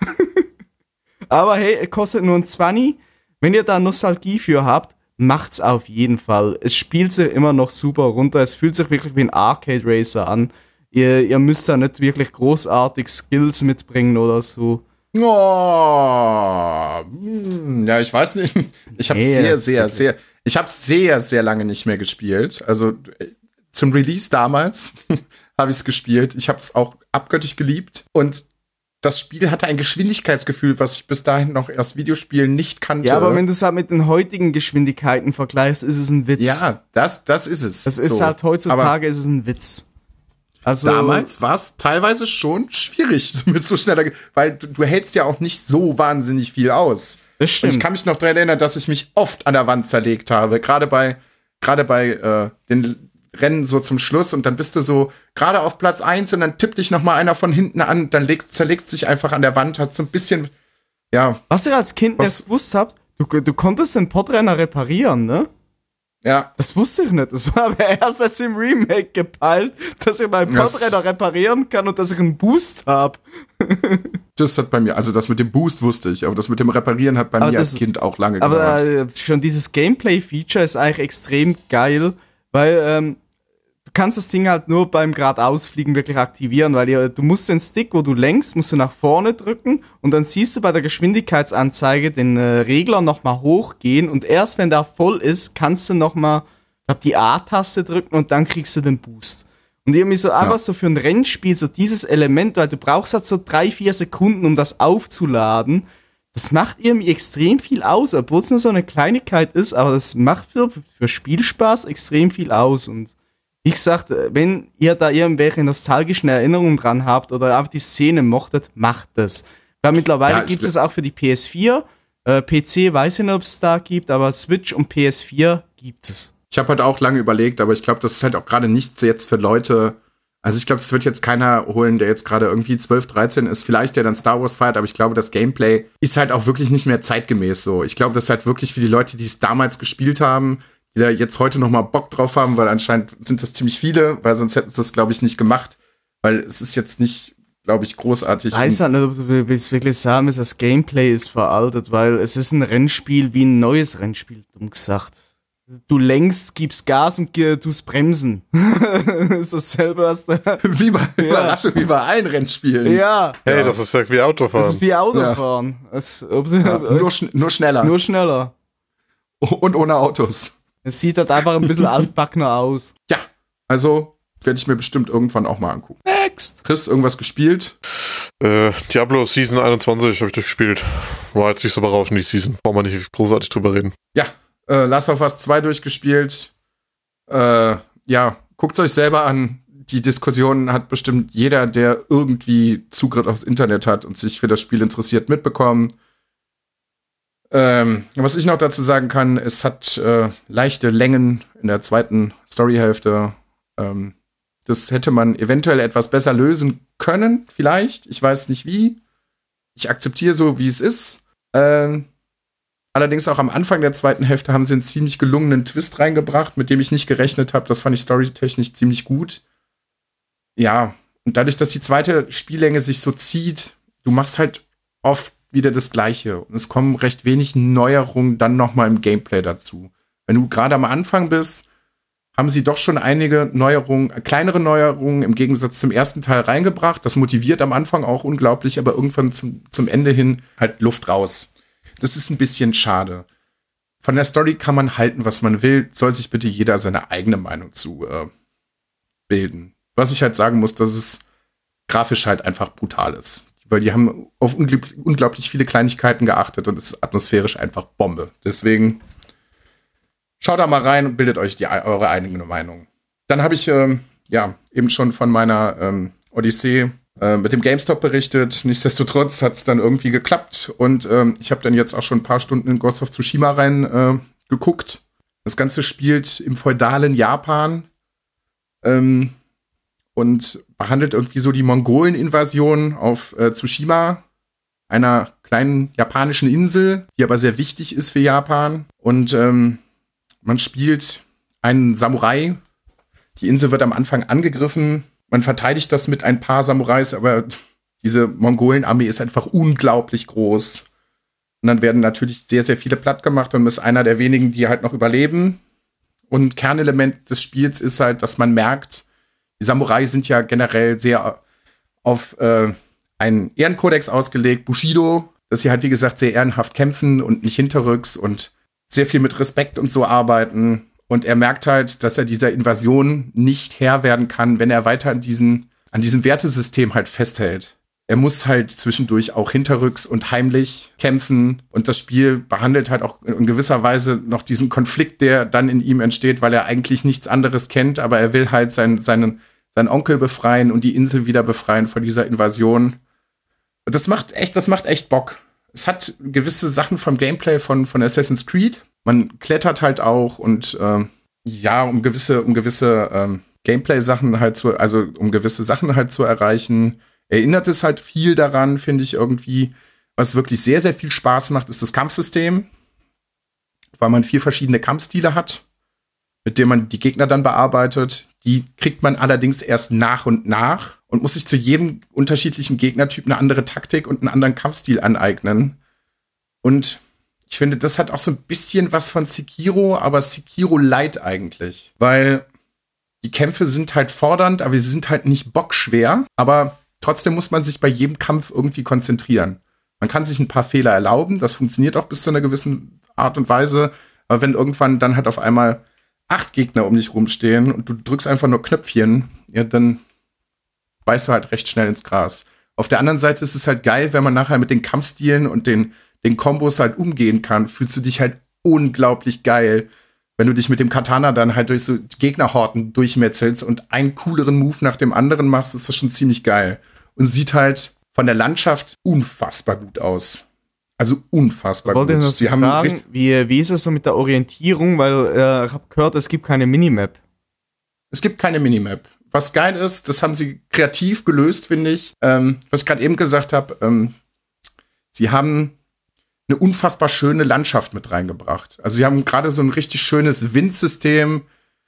Aber hey, es kostet nur ein zwanzig. Wenn ihr da Nostalgie für habt, macht's auf jeden Fall. Es spielt sich immer noch super runter. Es fühlt sich wirklich wie ein Arcade Racer an. Ihr, ihr müsst da nicht wirklich großartig Skills mitbringen oder so. Oh, hm, ja, ich weiß nicht. Ich habe Nee, sehr, das ist sehr, wirklich- sehr, ich habe sehr, sehr lange nicht mehr gespielt. Also äh, zum Release damals habe ich es gespielt. Ich habe es auch abgöttisch geliebt. Und das Spiel hatte ein Geschwindigkeitsgefühl, was ich bis dahin noch erst Videospielen nicht kannte. Ja, aber wenn du es halt mit den heutigen Geschwindigkeiten vergleichst, ist es ein Witz. ja, das, das ist es. Das ist So. halt Aber heutzutage ist es ein Witz. Also damals war es teilweise schon schwierig mit so schneller, Ge- weil du, du hältst ja auch nicht so wahnsinnig viel aus. das Und stimmt. ich kann mich noch daran erinnern, dass ich mich oft an der Wand zerlegt habe, gerade bei, gerade bei äh, den Rennen so zum Schluss und dann bist du so gerade auf Platz eins und dann tippt dich noch mal einer von hinten an, dann legt, zerlegst sich einfach an der Wand, hat so ein bisschen, ja, Was ihr als Kind Was- nicht gewusst habt, du, du konntest den Podrenner reparieren, ne? ja, Das wusste ich nicht. Das war aber erst jetzt im Remake gepeilt, dass ich meinen Das- Podrenner reparieren kann und dass ich einen Boost habe. Das hat bei mir, also das mit dem Boost wusste ich, aber das mit dem Reparieren hat bei aber mir das, als Kind auch lange aber, gedauert. Aber äh, schon dieses Gameplay-Feature ist eigentlich extrem geil, weil ähm, du kannst das Ding halt nur beim geradeausfliegen wirklich aktivieren, weil ihr, du musst den Stick, wo du lenkst, musst du nach vorne drücken und dann siehst du bei der Geschwindigkeitsanzeige den äh, Regler nochmal hochgehen und erst wenn der voll ist, kannst du nochmal, ich glaube, die A-Taste drücken und dann kriegst du den Boost. Und irgendwie so einfach ja. so für ein Rennspiel, so dieses Element, weil du brauchst halt so drei, vier Sekunden, um das aufzuladen. Das macht irgendwie extrem viel aus, obwohl es nur so eine Kleinigkeit ist, aber das macht für, für Spielspaß extrem viel aus. Und wie gesagt, wenn ihr da irgendwelche nostalgischen Erinnerungen dran habt oder einfach die Szene mochtet, macht das. Weil mittlerweile ja, gibt es auch für die P S vier, äh, P C weiß ich nicht, ob es da gibt, aber Switch und P S vier gibt es. Ich habe halt auch lange überlegt, aber ich glaube, das ist halt auch gerade nichts jetzt für Leute. Also ich glaube, das wird jetzt keiner holen, der jetzt gerade irgendwie zwölf, dreizehn ist, vielleicht der dann Star Wars feiert, aber ich glaube, das Gameplay ist halt auch wirklich nicht mehr zeitgemäß so. Ich glaube, das ist halt wirklich für die Leute, die es damals gespielt haben, die da jetzt heute noch mal Bock drauf haben, weil anscheinend sind das ziemlich viele, weil sonst hätten sie das, glaube ich, nicht gemacht, weil es ist jetzt nicht, glaube ich, großartig. Ich weiß halt nicht, ob du wirklich sagen willst, das Gameplay ist veraltet, weil es ist ein Rennspiel wie ein neues Rennspiel, dumm gesagt. Du lenkst, gibst Gas und tust bremsen. Ist dasselbe, was da... Wie bei, ja. Überraschung, wie bei allen Rennspielen. Ja. Hey, ja. das ist ja wie Autofahren. Das ist wie Autofahren. Ja. Es, ob sie, ja. nur, schn- nur schneller. Nur schneller. Und ohne Autos. Es sieht halt einfach ein bisschen altbackener aus. Ja, also werde ich mir bestimmt irgendwann auch mal angucken. Next. Chris, irgendwas gespielt? Äh, Diablo Season einundzwanzig habe ich durchgespielt. War jetzt nicht so berauschend, die Season. Brauchen wir nicht großartig drüber reden. Ja. Äh, Last of Us zwei durchgespielt. Äh, ja, guckt euch selber an. Die Diskussion hat bestimmt jeder, der irgendwie Zugriff aufs Internet hat und sich für das Spiel interessiert, mitbekommen. Ähm, was ich noch dazu sagen kann, es hat äh, leichte Längen in der zweiten Storyhälfte. Ähm, das hätte man eventuell etwas besser lösen können, vielleicht. Ich weiß nicht wie. Ich akzeptiere so, wie es ist. Ähm, Allerdings auch am Anfang der zweiten Hälfte haben sie einen ziemlich gelungenen Twist reingebracht, mit dem ich nicht gerechnet habe. Das fand ich storytechnisch ziemlich gut. Ja, und dadurch, dass die zweite Spiellänge sich so zieht, du machst halt oft wieder das Gleiche. Und es kommen recht wenig Neuerungen dann nochmal im Gameplay dazu. Wenn du gerade am Anfang bist, haben sie doch schon einige Neuerungen, kleinere Neuerungen im Gegensatz zum ersten Teil reingebracht. Das motiviert am Anfang auch unglaublich, aber irgendwann zum, zum Ende hin halt Luft raus. Das ist ein bisschen schade. Von der Story kann man halten, was man will. Soll sich bitte jeder seine eigene Meinung zu äh, bilden. Was ich halt sagen muss, dass es grafisch halt einfach brutal ist. Weil die haben auf ungl- unglaublich viele Kleinigkeiten geachtet und es ist atmosphärisch einfach Bombe. Deswegen schaut da mal rein und bildet euch die, eure eigene Meinung. Dann habe ich ähm, ja eben schon von meiner ähm, Odyssee mit dem GameStop berichtet. Nichtsdestotrotz hat es dann irgendwie geklappt und ähm, ich habe dann jetzt auch schon ein paar Stunden in Ghost of Tsushima rein äh, geguckt. Das Ganze spielt im feudalen Japan ähm, und behandelt irgendwie so die Mongolen-Invasion auf äh, Tsushima, einer kleinen japanischen Insel, die aber sehr wichtig ist für Japan. Und ähm, man spielt einen Samurai. Die Insel wird am Anfang angegriffen. Man verteidigt das mit ein paar Samurais, aber diese Mongolen-Armee ist einfach unglaublich groß. Und dann werden natürlich sehr, sehr viele platt gemacht und man ist einer der wenigen, die halt noch überleben. Und Kernelement des Spiels ist halt, dass man merkt, die Samurai sind ja generell sehr auf äh, einen Ehrenkodex ausgelegt, Bushido, dass sie halt, wie gesagt, sehr ehrenhaft kämpfen und nicht hinterrücks und sehr viel mit Respekt und so arbeiten. Und er merkt halt, dass er dieser Invasion nicht Herr werden kann, wenn er weiter an, diesen, an diesem Wertesystem halt festhält. Er muss halt zwischendurch auch hinterrücks und heimlich kämpfen. Und das Spiel behandelt halt auch in gewisser Weise noch diesen Konflikt, der dann in ihm entsteht, weil er eigentlich nichts anderes kennt, aber er will halt seinen, seinen, seinen Onkel befreien und die Insel wieder befreien von dieser Invasion. Und das macht echt, das macht echt Bock. Es hat gewisse Sachen vom Gameplay von, von Assassin's Creed. Man klettert halt auch und ähm, ja, um gewisse, um gewisse ähm, Gameplay-Sachen halt zu, also um gewisse Sachen halt zu erreichen, erinnert es halt viel daran, finde ich irgendwie. Was wirklich sehr, sehr viel Spaß macht, ist das Kampfsystem, weil man vier verschiedene Kampfstile hat, mit denen man die Gegner dann bearbeitet. Die kriegt man allerdings erst nach und nach und muss sich zu jedem unterschiedlichen Gegnertyp eine andere Taktik und einen anderen Kampfstil aneignen. Und ich finde, das hat auch so ein bisschen was von Sekiro, aber Sekiro Light eigentlich. Weil die Kämpfe sind halt fordernd, aber sie sind halt nicht bockschwer. Aber trotzdem muss man sich bei jedem Kampf irgendwie konzentrieren. Man kann sich ein paar Fehler erlauben, das funktioniert auch bis zu einer gewissen Art und Weise. Aber wenn irgendwann dann halt auf einmal acht Gegner um dich rumstehen und du drückst einfach nur Knöpfchen, ja, dann beißt du halt recht schnell ins Gras. Auf der anderen Seite ist es halt geil, wenn man nachher mit den Kampfstilen und den, den Kombos halt umgehen kann, fühlst du dich halt unglaublich geil, wenn du dich mit dem Katana dann halt durch so Gegnerhorten durchmetzelst und einen cooleren Move nach dem anderen machst, ist das schon ziemlich geil. Und sieht halt von der Landschaft unfassbar gut aus. Also unfassbar Wollte gut. Ich noch Sie fragen, haben wie, wie ist es so mit der Orientierung? Weil äh, ich habe gehört, es gibt keine Minimap. Es gibt keine Minimap. Was geil ist, das haben sie kreativ gelöst, finde ich. Ähm, was ich gerade eben gesagt habe, ähm, sie haben eine unfassbar schöne Landschaft mit reingebracht. Also sie haben gerade so ein richtig schönes Windsystem.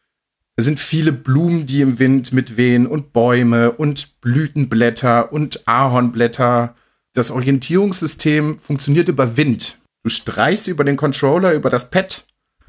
Es sind viele Blumen, die im Wind mitwehen und Bäume und Blütenblätter und Ahornblätter. Das Orientierungssystem funktioniert über Wind. Du streichst über den Controller, über das Pad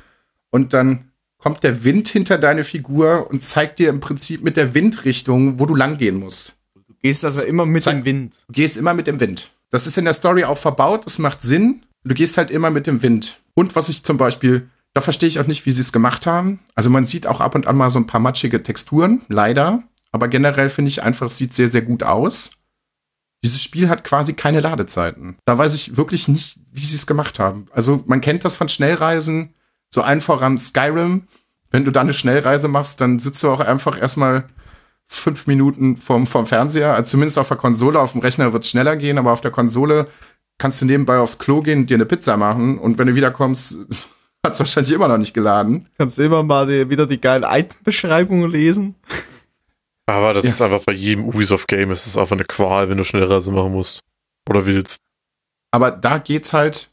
und dann kommt der Wind hinter deine Figur und zeigt dir im Prinzip mit der Windrichtung, wo du lang gehen musst. Du gehst also immer mit Zeig- dem Wind. Du gehst immer mit dem Wind. Das ist in der Story auch verbaut, das macht Sinn. Du gehst halt immer mit dem Wind. Und was ich zum Beispiel, da verstehe ich auch nicht, wie sie es gemacht haben. Also man sieht auch ab und an mal so ein paar matschige Texturen, leider. Aber generell finde ich einfach, es sieht sehr, sehr gut aus. Dieses Spiel hat quasi keine Ladezeiten. Da weiß ich wirklich nicht, wie sie es gemacht haben. Also man kennt das von Schnellreisen, so allen voran Skyrim. Wenn du da eine Schnellreise machst, dann sitzt du auch einfach erstmal fünf Minuten vom, vom Fernseher. Also zumindest auf der Konsole, auf dem Rechner wird es schneller gehen, aber auf der Konsole kannst du nebenbei aufs Klo gehen und dir eine Pizza machen. Und wenn du wiederkommst, hat es wahrscheinlich immer noch nicht geladen. Kannst du immer mal die, wieder die geilen Item-Beschreibungen lesen? Aber das Ja. ist einfach bei jedem Ubisoft-Game, es ist einfach eine Qual, wenn du Schnellreise machen musst. Oder willst. Aber da geht's halt.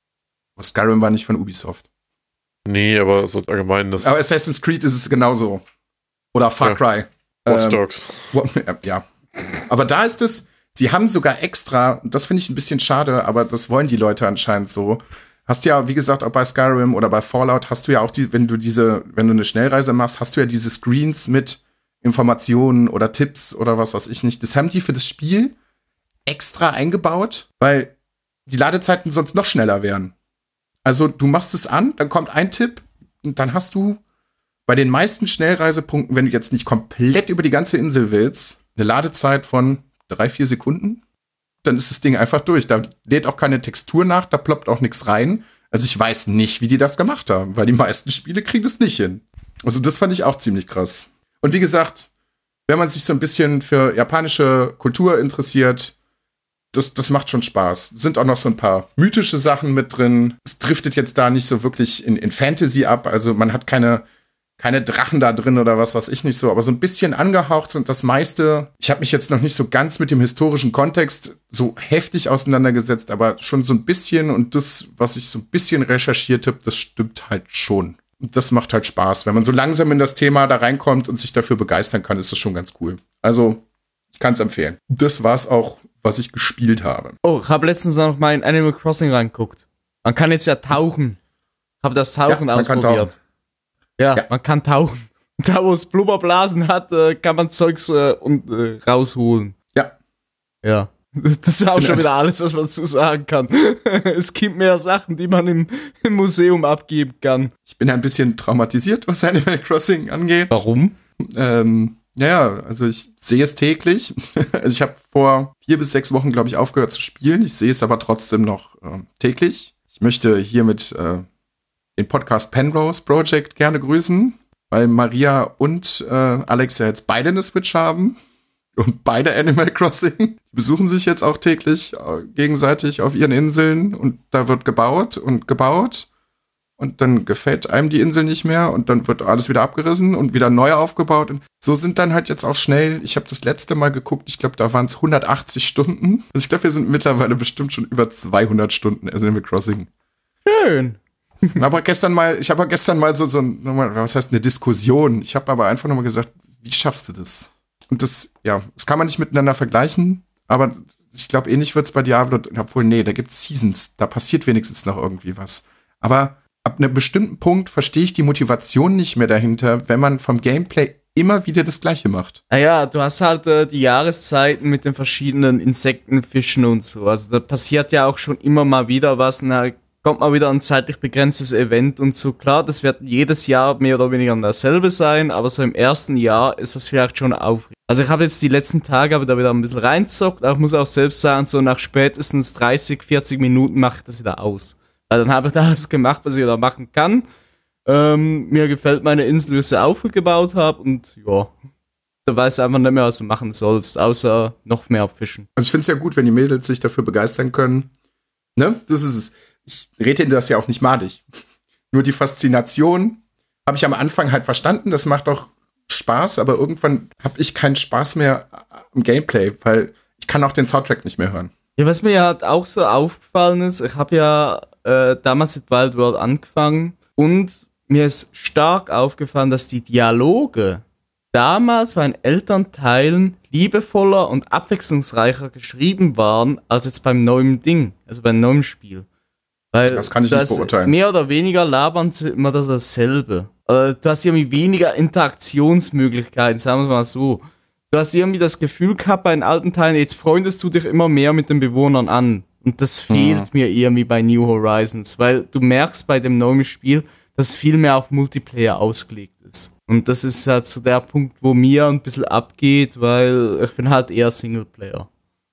Skyrim war nicht von Ubisoft. Nee, aber so allgemein das Aber Assassin's Creed ist es genauso. Oder Far Ja. Cry. Watch Ähm, Dogs. wo- ja. Aber da ist es, sie haben sogar extra, und das finde ich ein bisschen schade, aber das wollen die Leute anscheinend so. Hast du ja, wie gesagt, auch bei Skyrim oder bei Fallout hast du ja auch die, wenn du diese, wenn du eine Schnellreise machst, hast du ja diese Screens mit Informationen oder Tipps oder was weiß ich nicht. Das haben die für das Spiel extra eingebaut, weil die Ladezeiten sonst noch schneller wären. Also du machst es an, dann kommt ein Tipp und dann hast du bei den meisten Schnellreisepunkten, wenn du jetzt nicht komplett über die ganze Insel willst, eine Ladezeit von drei, vier Sekunden, dann ist das Ding einfach durch. Da lädt auch keine Textur nach, da ploppt auch nichts rein. Also ich weiß nicht, wie die das gemacht haben, weil die meisten Spiele kriegen das nicht hin. Also das fand ich auch ziemlich krass. Und wie gesagt, wenn man sich so ein bisschen für japanische Kultur interessiert, das, das macht schon Spaß. Es sind auch noch so ein paar mythische Sachen mit drin. Es driftet jetzt da nicht so wirklich in, in Fantasy ab. Also man hat keine, keine Drachen da drin oder was weiß ich nicht so. Aber so ein bisschen angehaucht und das meiste. Ich habe mich jetzt noch nicht so ganz mit dem historischen Kontext so heftig auseinandergesetzt, aber schon so ein bisschen. Und das, was ich so ein bisschen recherchiert habe, das stimmt halt schon. Und das macht halt Spaß. Wenn man so langsam in das Thema da reinkommt und sich dafür begeistern kann, ist das schon ganz cool. Also, ich kann es empfehlen. Das war's auch, was ich gespielt habe. Oh, ich habe letztens noch mal in Animal Crossing reingeguckt. Man kann jetzt ja tauchen. Ich habe das Tauchen Ja, man kann ausprobiert. Ja, Ja. man kann tauchen. Da, wo es Blubberblasen hat, äh, kann man Zeugs äh, und, äh, rausholen. Ja. Ja. Das ist auch schon wieder alles, was man dazu sagen kann. Es gibt mehr Sachen, die man im, im Museum abgeben kann. Ich bin ein bisschen traumatisiert, was Animal Crossing angeht. Warum? Ähm, ja, also ich sehe es täglich. Also ich habe vor vier bis sechs Wochen, glaube ich, aufgehört zu spielen. Ich sehe es aber trotzdem noch äh, täglich. Ich möchte hiermit äh, den Podcast Penrose Project gerne grüßen, weil Maria und äh, Alex ja jetzt beide eine Switch haben. Und beide Animal Crossing. Die besuchen sich jetzt auch täglich äh, gegenseitig auf ihren Inseln und da wird gebaut und gebaut. Und dann gefällt einem die Insel nicht mehr und dann wird alles wieder abgerissen und wieder neu aufgebaut. Und so sind dann halt jetzt auch schnell, ich habe das letzte Mal geguckt, ich glaube, da waren es hundertachtzig Stunden. Also ich glaube, wir sind mittlerweile bestimmt schon über zweihundert Stunden Animal Crossing. Schön. Aber gestern mal, ich habe gestern mal so, so ein, was heißt eine Diskussion. Ich habe aber einfach nochmal gesagt, wie schaffst du das? Und das, ja, das kann man nicht miteinander vergleichen, aber ich glaube, ähnlich wird's bei Diablo, obwohl, nee, da gibt's Seasons, da passiert wenigstens noch irgendwie was. Aber ab einem bestimmten Punkt verstehe ich die Motivation nicht mehr dahinter, wenn man vom Gameplay immer wieder das Gleiche macht. Naja, du hast halt äh, die Jahreszeiten mit den verschiedenen Insekten, Fischen und so. Also da passiert ja auch schon immer mal wieder was. Und da kommt mal wieder ein zeitlich begrenztes Event und so. Klar, das wird jedes Jahr mehr oder weniger dasselbe sein, aber so im ersten Jahr ist das vielleicht schon aufregend. Also ich habe jetzt die letzten Tage aber da wieder ein bisschen reinzockt, aber ich muss auch selbst sagen, so nach spätestens dreißig, vierzig Minuten mache ich das wieder aus. Weil dann habe ich da alles gemacht, was ich wieder machen kann. Ähm, mir gefällt meine Insel, wie ich sie aufgebaut habe und ja, da weißt du einfach nicht mehr, was du machen sollst, außer noch mehr abfischen. Also ich finde es ja gut, wenn die Mädels sich dafür begeistern können. Ne? Das ist es. Ich rede ihnen das ja auch nicht madig. Nur die Faszination habe ich am Anfang halt verstanden, das macht auch Spaß, aber irgendwann habe ich keinen Spaß mehr am Gameplay, weil ich kann auch den Soundtrack nicht mehr hören. Ja, was mir ja halt auch so aufgefallen ist, ich habe ja äh, damals mit Wild World angefangen und mir ist stark aufgefallen, dass die Dialoge damals bei den Elternteilen liebevoller und abwechslungsreicher geschrieben waren, als jetzt beim neuen Ding, also beim neuen Spiel. Weil das kann ich nicht beurteilen. Mehr oder weniger labern sie immer das dasselbe. Also, du hast irgendwie weniger Interaktionsmöglichkeiten, sagen wir mal so. Du hast irgendwie das Gefühl gehabt bei den alten Teilen, jetzt freundest du dich immer mehr mit den Bewohnern an. Und das fehlt mhm. mir irgendwie bei New Horizons, weil du merkst bei dem neuen Spiel, dass es viel mehr auf Multiplayer ausgelegt ist. Und das ist halt so der Punkt, wo mir ein bisschen abgeht, weil ich bin halt eher Singleplayer.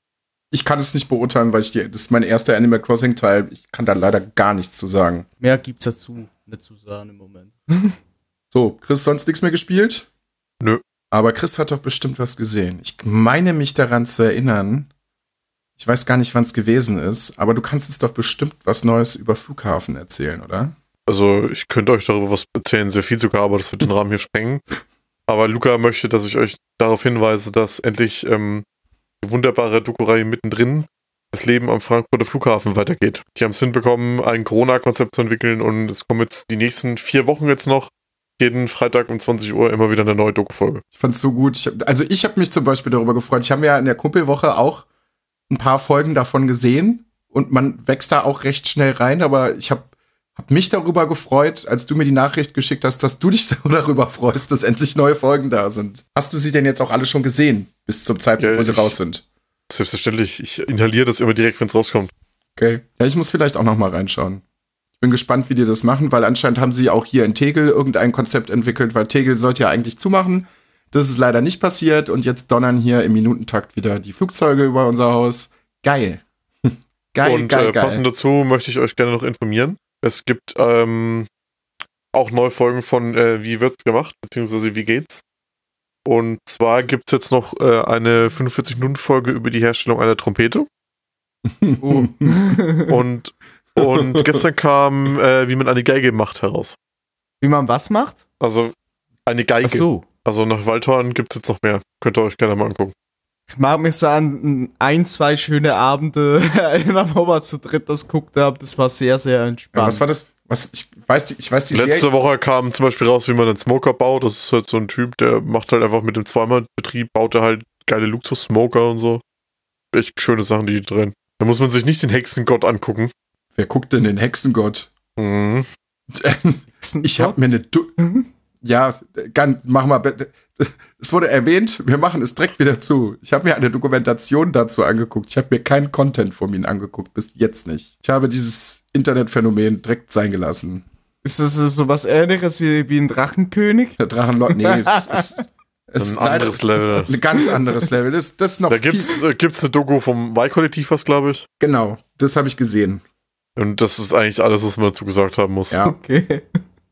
Ich kann es nicht beurteilen, weil ich die, das ist mein erster Animal Crossing Teil. Ich kann da leider gar nichts zu sagen. Mehr gibt's dazu nicht zu sagen im Moment. So, Chris, sonst nichts mehr gespielt? Nö. Aber Chris hat doch bestimmt was gesehen. Ich meine mich daran zu erinnern. Ich weiß gar nicht, wann es gewesen ist, aber du kannst uns doch bestimmt was Neues über Flughafen erzählen, oder? Also ich könnte euch darüber was erzählen, sehr viel sogar, aber das wird den Rahmen hier sprengen. Aber Luca möchte, dass ich euch darauf hinweise, dass endlich ähm, die wunderbare Doku-Reihe mittendrin das Leben am Frankfurter Flughafen weitergeht. Die haben es hinbekommen, ein Corona-Konzept zu entwickeln und es kommen jetzt die nächsten vier Wochen jetzt noch jeden Freitag um zwanzig Uhr immer wieder eine neue Doku-Folge. Ich fand's so gut. Ich hab, also ich habe mich zum Beispiel darüber gefreut. Ich habe ja in der Kumpelwoche auch ein paar Folgen davon gesehen und man wächst da auch recht schnell rein, aber ich habe hab mich darüber gefreut, als du mir die Nachricht geschickt hast, dass du dich darüber freust, dass endlich neue Folgen da sind. Hast du sie denn jetzt auch alle schon gesehen, bis zum Zeitpunkt, ja, wo sie ich, raus sind? Selbstverständlich. Ich inhaliere das immer direkt, wenn es rauskommt. Okay. Ja, ich muss vielleicht auch noch mal reinschauen. Ich bin gespannt, wie die das machen, weil anscheinend haben sie auch hier in Tegel irgendein Konzept entwickelt, weil Tegel sollte ja eigentlich zumachen. Das ist leider nicht passiert und jetzt donnern hier im Minutentakt wieder die Flugzeuge über unser Haus. Geil. geil, und geil, äh, geil. passend dazu möchte ich euch gerne noch informieren. Es gibt ähm, auch neue Folgen von äh, Wie wird's gemacht, beziehungsweise Wie geht's? Und zwar gibt es jetzt noch äh, eine fünfundvierzig-Minuten-Folge über die Herstellung einer Trompete. Oh. und, und gestern kam, äh, wie man eine Geige macht, heraus. Wie man was macht? Also eine Geige. Ach so. Also nach Waldhorn gibt es jetzt noch mehr. Könnt ihr euch gerne mal angucken. Ich mag mich so an ein, zwei schöne Abende erinnern, wo wir zu dritt das geguckt haben. Das war sehr, sehr entspannt. Ja, was war das? Was, ich weiß, die, ich weiß die Letzte Serie. Woche kam zum Beispiel raus, wie man einen Smoker baut. Das ist halt so ein Typ, der macht halt einfach mit dem Zweimalbetrieb, baut er halt geile Luxus-Smoker und so. Echt schöne Sachen, die drin. Da muss man sich nicht den Hexengott angucken. Wer guckt denn den Hexengott? Mhm. Ich hab mir eine... Du ja, ganz, mach mal... Es wurde erwähnt, wir machen es direkt wieder zu. Ich habe mir eine Dokumentation dazu angeguckt. Ich habe mir keinen Content von ihnen angeguckt, bis jetzt nicht. Ich habe dieses Internetphänomen direkt sein gelassen. Ist das so was Ähnliches wie, wie ein Drachenkönig? Der Drachenlord, nee, das ist, das ist ein anderes Level. Ein ganz anderes Level. Das, das ist noch da gibt's, viel gibt's eine Doku vom Y-Kollektiv, was glaube ich. Genau, das habe ich gesehen. Und das ist eigentlich alles, was man dazu gesagt haben muss. Ja. Okay.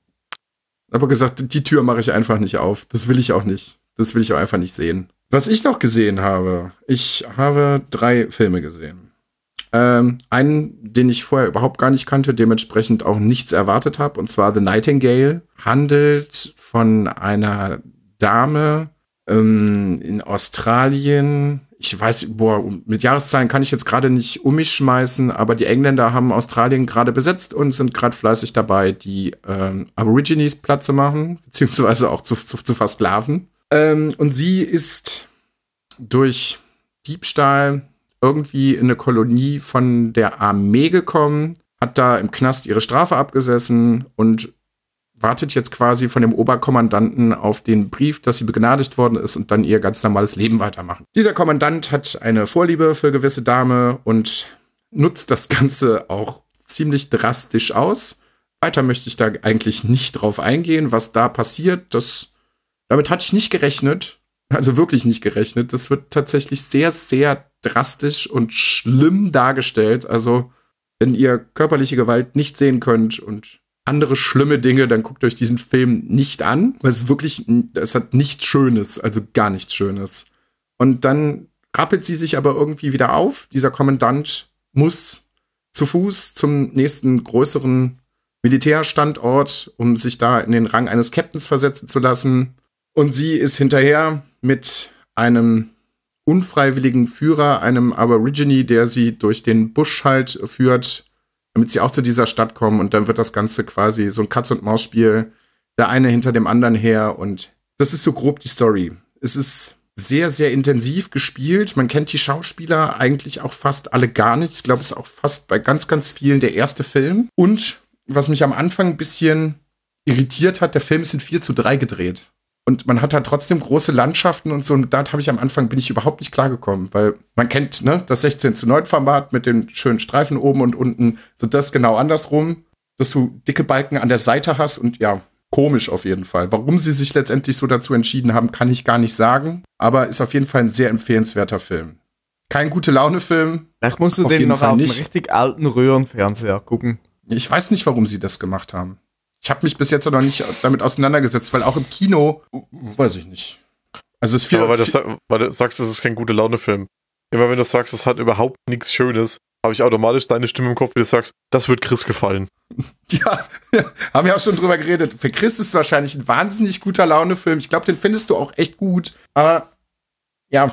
Aber gesagt, die Tür mache ich einfach nicht auf. Das will ich auch nicht. Das will ich auch einfach nicht sehen. Was ich noch gesehen habe, ich habe drei Filme gesehen. Ähm, einen, den ich vorher überhaupt gar nicht kannte, dementsprechend auch nichts erwartet habe, und zwar The Nightingale, handelt von einer Dame ähm, in Australien. Ich weiß, boah, mit Jahreszahlen kann ich jetzt gerade nicht um mich schmeißen, aber die Engländer haben Australien gerade besetzt und sind gerade fleißig dabei, die ähm, Aborigines platt zu machen, beziehungsweise auch zu, zu, zu versklaven. Ähm, und sie ist durch Diebstahl irgendwie in eine Kolonie von der Armee gekommen, hat da im Knast ihre Strafe abgesessen und wartet jetzt quasi von dem Oberkommandanten auf den Brief, dass sie begnadigt worden ist und dann ihr ganz normales Leben weitermachen. Dieser Kommandant hat eine Vorliebe für gewisse Dame und nutzt das Ganze auch ziemlich drastisch aus. Weiter möchte ich da eigentlich nicht drauf eingehen, was da passiert. Das, damit hatte ich nicht gerechnet, also wirklich nicht gerechnet. Das wird tatsächlich sehr, sehr drastisch und schlimm dargestellt. Also wenn ihr körperliche Gewalt nicht sehen könnt und andere schlimme Dinge, dann guckt euch diesen Film nicht an. Weil es wirklich, es hat nichts Schönes, also gar nichts Schönes. Und dann rappelt sie sich aber irgendwie wieder auf. Dieser Kommandant muss zu Fuß zum nächsten größeren Militärstandort, um sich da in den Rang eines Captains versetzen zu lassen. Und sie ist hinterher mit einem unfreiwilligen Führer, einem Aborigine, der sie durch den Busch halt führt, damit sie auch zu dieser Stadt kommen. Und dann wird das Ganze quasi so ein Katz-und-Maus-Spiel, der eine hinter dem anderen her. Und das ist so grob die Story. Es ist sehr, sehr intensiv gespielt. Man kennt die Schauspieler eigentlich auch fast alle gar nicht. Ich glaube, es ist auch fast bei ganz, ganz vielen der erste Film. Und was mich am Anfang ein bisschen irritiert hat, der Film ist in vier zu drei gedreht. Und man hat da trotzdem große Landschaften und so. Und da habe ich am Anfang, bin ich überhaupt nicht klargekommen. Weil man kennt, ne, das sechzehn zu neun Format mit den schönen Streifen oben und unten. So das genau andersrum, dass du dicke Balken an der Seite hast. Und ja, komisch auf jeden Fall. Warum sie sich letztendlich so dazu entschieden haben, kann ich gar nicht sagen. Aber ist auf jeden Fall ein sehr empfehlenswerter Film. Kein Gute-Laune-Film. Vielleicht musst du auf den jeden noch Fall auf einem nicht. richtig alten Röhrenfernseher gucken. Ich weiß nicht, warum sie das gemacht haben. Ich habe mich bis jetzt noch nicht damit auseinandergesetzt, weil auch im Kino, weiß ich nicht. Also es ist viel, Aber weil du, viel sa- weil du sagst, es ist kein gute Laune-Film. Immer wenn du sagst, es hat überhaupt nichts Schönes, habe ich automatisch deine Stimme im Kopf, wie du sagst, das wird Chris gefallen. ja, ja, haben wir auch schon drüber geredet. Für Chris ist es wahrscheinlich ein wahnsinnig guter Laune-Film. Ich glaube, den findest du auch echt gut. Aber ja,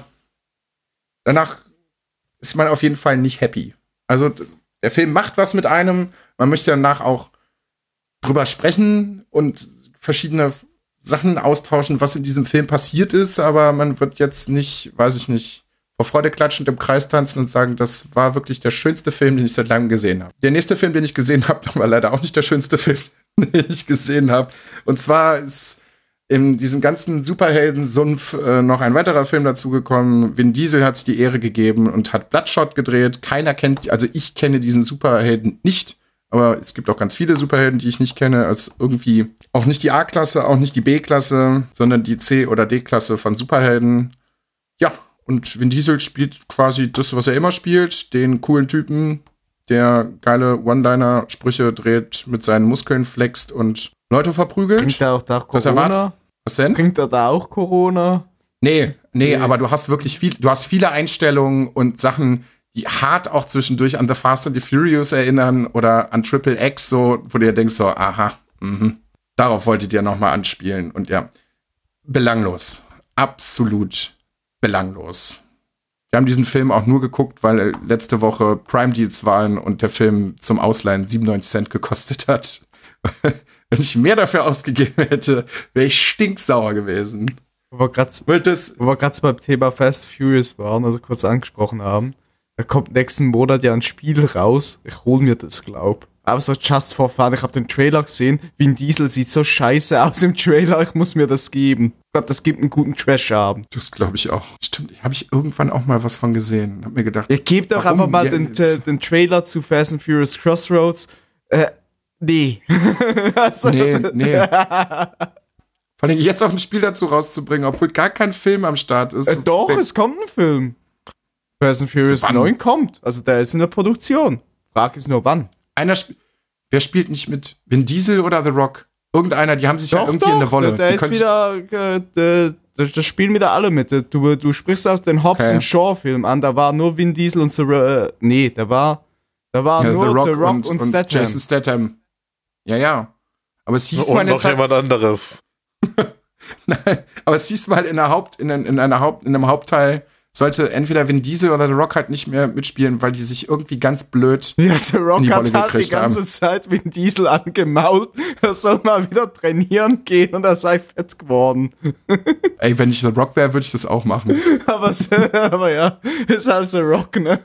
danach ist man auf jeden Fall nicht happy. Also der Film macht was mit einem. Man möchte danach auch drüber sprechen und verschiedene Sachen austauschen, was in diesem Film passiert ist, aber man wird jetzt nicht, weiß ich nicht, vor Freude klatschend im Kreis tanzen und sagen, das war wirklich der schönste Film, den ich seit langem gesehen habe. Der nächste Film, den ich gesehen habe, war leider auch nicht der schönste Film, den ich gesehen habe. Und zwar ist in diesem ganzen Superhelden-Sumpf äh, noch ein weiterer Film dazugekommen. Vin Diesel hat es die Ehre gegeben und hat Bloodshot gedreht. Keiner kennt, also ich kenne diesen Superhelden nicht. Aber es gibt auch ganz viele Superhelden, die ich nicht kenne, als irgendwie auch nicht die A-Klasse, auch nicht die B-Klasse, sondern die C- oder D-Klasse von Superhelden. Ja, und Vin Diesel spielt quasi das, was er immer spielt, den coolen Typen, der geile One-Liner-Sprüche dreht, mit seinen Muskeln flext und Leute verprügelt. Bringt er auch da Das Corona? erwartet- Was denn? Bringt er da auch Corona? Nee, nee, Nee. aber du hast wirklich viel, du hast viele Einstellungen und Sachen, die hart auch zwischendurch an The Fast and the Furious erinnern oder an Triple X, so, wo du dir denkst, so, aha, mhm, darauf wolltet ihr nochmal anspielen. Und ja, belanglos. Absolut belanglos. Wir haben diesen Film auch nur geguckt, weil letzte Woche Prime Deals waren und der Film zum Ausleihen siebenundneunzig Cent gekostet hat. Wenn ich mehr dafür ausgegeben hätte, wäre ich stinksauer gewesen. Wo wir gerade Weil das, wo wir gerade beim Thema Fast Furious waren, also kurz angesprochen haben. Da kommt nächsten Monat ja ein Spiel raus. Ich hol mir das, glaub. Aber so just for fun. Ich habe den Trailer gesehen. Vin Diesel sieht so scheiße aus im Trailer. Ich muss mir das geben. Ich glaube, das gibt einen guten Trash-Abend. das glaube ich auch. Stimmt, habe ich irgendwann auch mal was von gesehen. Hab mir gedacht, Ihr gebt doch Warum einfach mal den, jetzt? den Trailer zu Fast and Furious Crossroads. Äh, nee. also, nee, nee. Vor allem jetzt auch ein Spiel dazu rauszubringen, obwohl gar kein Film am Start ist. Äh, doch, es kommt ein Film. Fast and Furious Wann? neun kommt. Also der ist in der Produktion. Frage ist nur wann. Einer sp- Wer spielt nicht mit? Vin Diesel oder The Rock? Irgendeiner, die haben sich ja irgendwie in der Wolle. Der, der Die ist können sich- wieder, äh, der, das, das spielen wieder alle mit. Du, du sprichst aus den Hobbs Okay. und Shaw Film an. Da war nur Vin Diesel und The Rock. Äh, nee, da war, da war ja, nur The Rock, The Rock und, und, und Statham. Jason Statham. Ja, ja. Aber es hieß mal Und eine noch Zeit, jemand anderes. Nein, aber es hieß mal in, der Haupt, in, in, einer Haupt, in einem Hauptteil sollte entweder Vin Diesel oder The Rock halt nicht mehr mitspielen, weil die sich irgendwie ganz blöd Ja, The Rock in die Rolle hat halt die gekriegt ganze haben. Zeit Vin Diesel angemault. Er soll mal wieder trainieren gehen und er sei fett geworden. Ey, wenn ich The Rock wäre, würde ich das auch machen. aber, aber ja, ist halt The Rock, ne?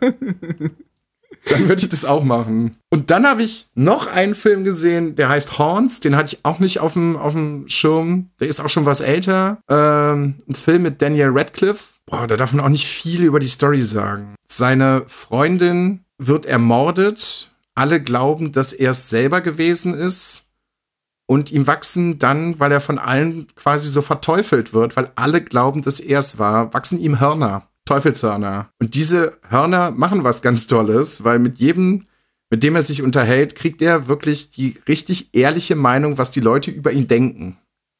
Dann würde ich das auch machen. Und dann habe ich noch einen Film gesehen, der heißt Haunts. Den hatte ich auch nicht auf dem, auf dem Schirm. Der ist auch schon was älter. Ähm, ein Film mit Daniel Radcliffe. Boah, da darf man auch nicht viel über die Story sagen. Seine Freundin wird ermordet. Alle glauben, dass er es selber gewesen ist. Und ihm wachsen dann, weil er von allen quasi so verteufelt wird, weil alle glauben, dass er es war, wachsen ihm Hörner. Teufelshörner. Und diese Hörner machen was ganz Tolles, weil mit jedem, mit dem er sich unterhält, kriegt er wirklich die richtig ehrliche Meinung, was die Leute über ihn denken.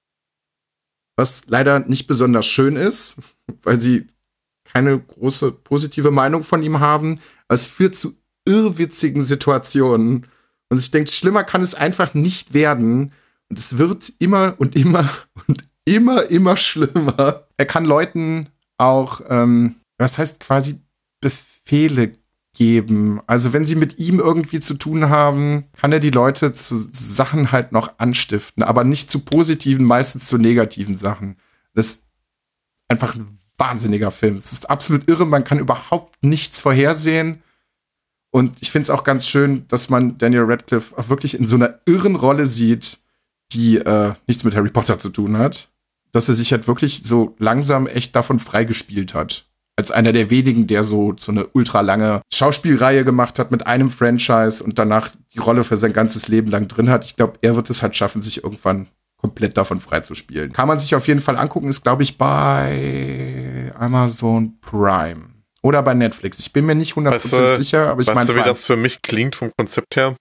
Was leider nicht besonders schön ist, weil sie keine große positive Meinung von ihm haben. Aber es führt zu irrwitzigen Situationen. Und ich denke, schlimmer kann es einfach nicht werden. Und es wird immer und immer und immer, immer schlimmer. Er kann Leuten auch, ähm, was heißt quasi Befehle geben. Also wenn sie mit ihm irgendwie zu tun haben, kann er die Leute zu Sachen halt noch anstiften, aber nicht zu positiven, meistens zu negativen Sachen. Das ist einfach ein wahnsinniger Film. Es ist absolut irre, man kann überhaupt nichts vorhersehen. Und ich finde es auch ganz schön, dass man Daniel Radcliffe auch wirklich in so einer irren Rolle sieht, die äh, nichts mit Harry Potter zu tun hat. Dass er sich halt wirklich so langsam echt davon freigespielt hat. Als einer der wenigen, der so, so eine ultra lange Schauspielreihe gemacht hat mit einem Franchise und danach die Rolle für sein ganzes Leben lang drin hat. Ich glaube, er wird es halt schaffen, sich irgendwann komplett davon freizuspielen. Kann man sich auf jeden Fall angucken, ist, glaube ich, bei Amazon Prime. Oder bei Netflix. Ich bin mir nicht hundertprozentig weißt du, sicher, aber ich meine. Weißt du, wie das für mich klingt vom Konzept her?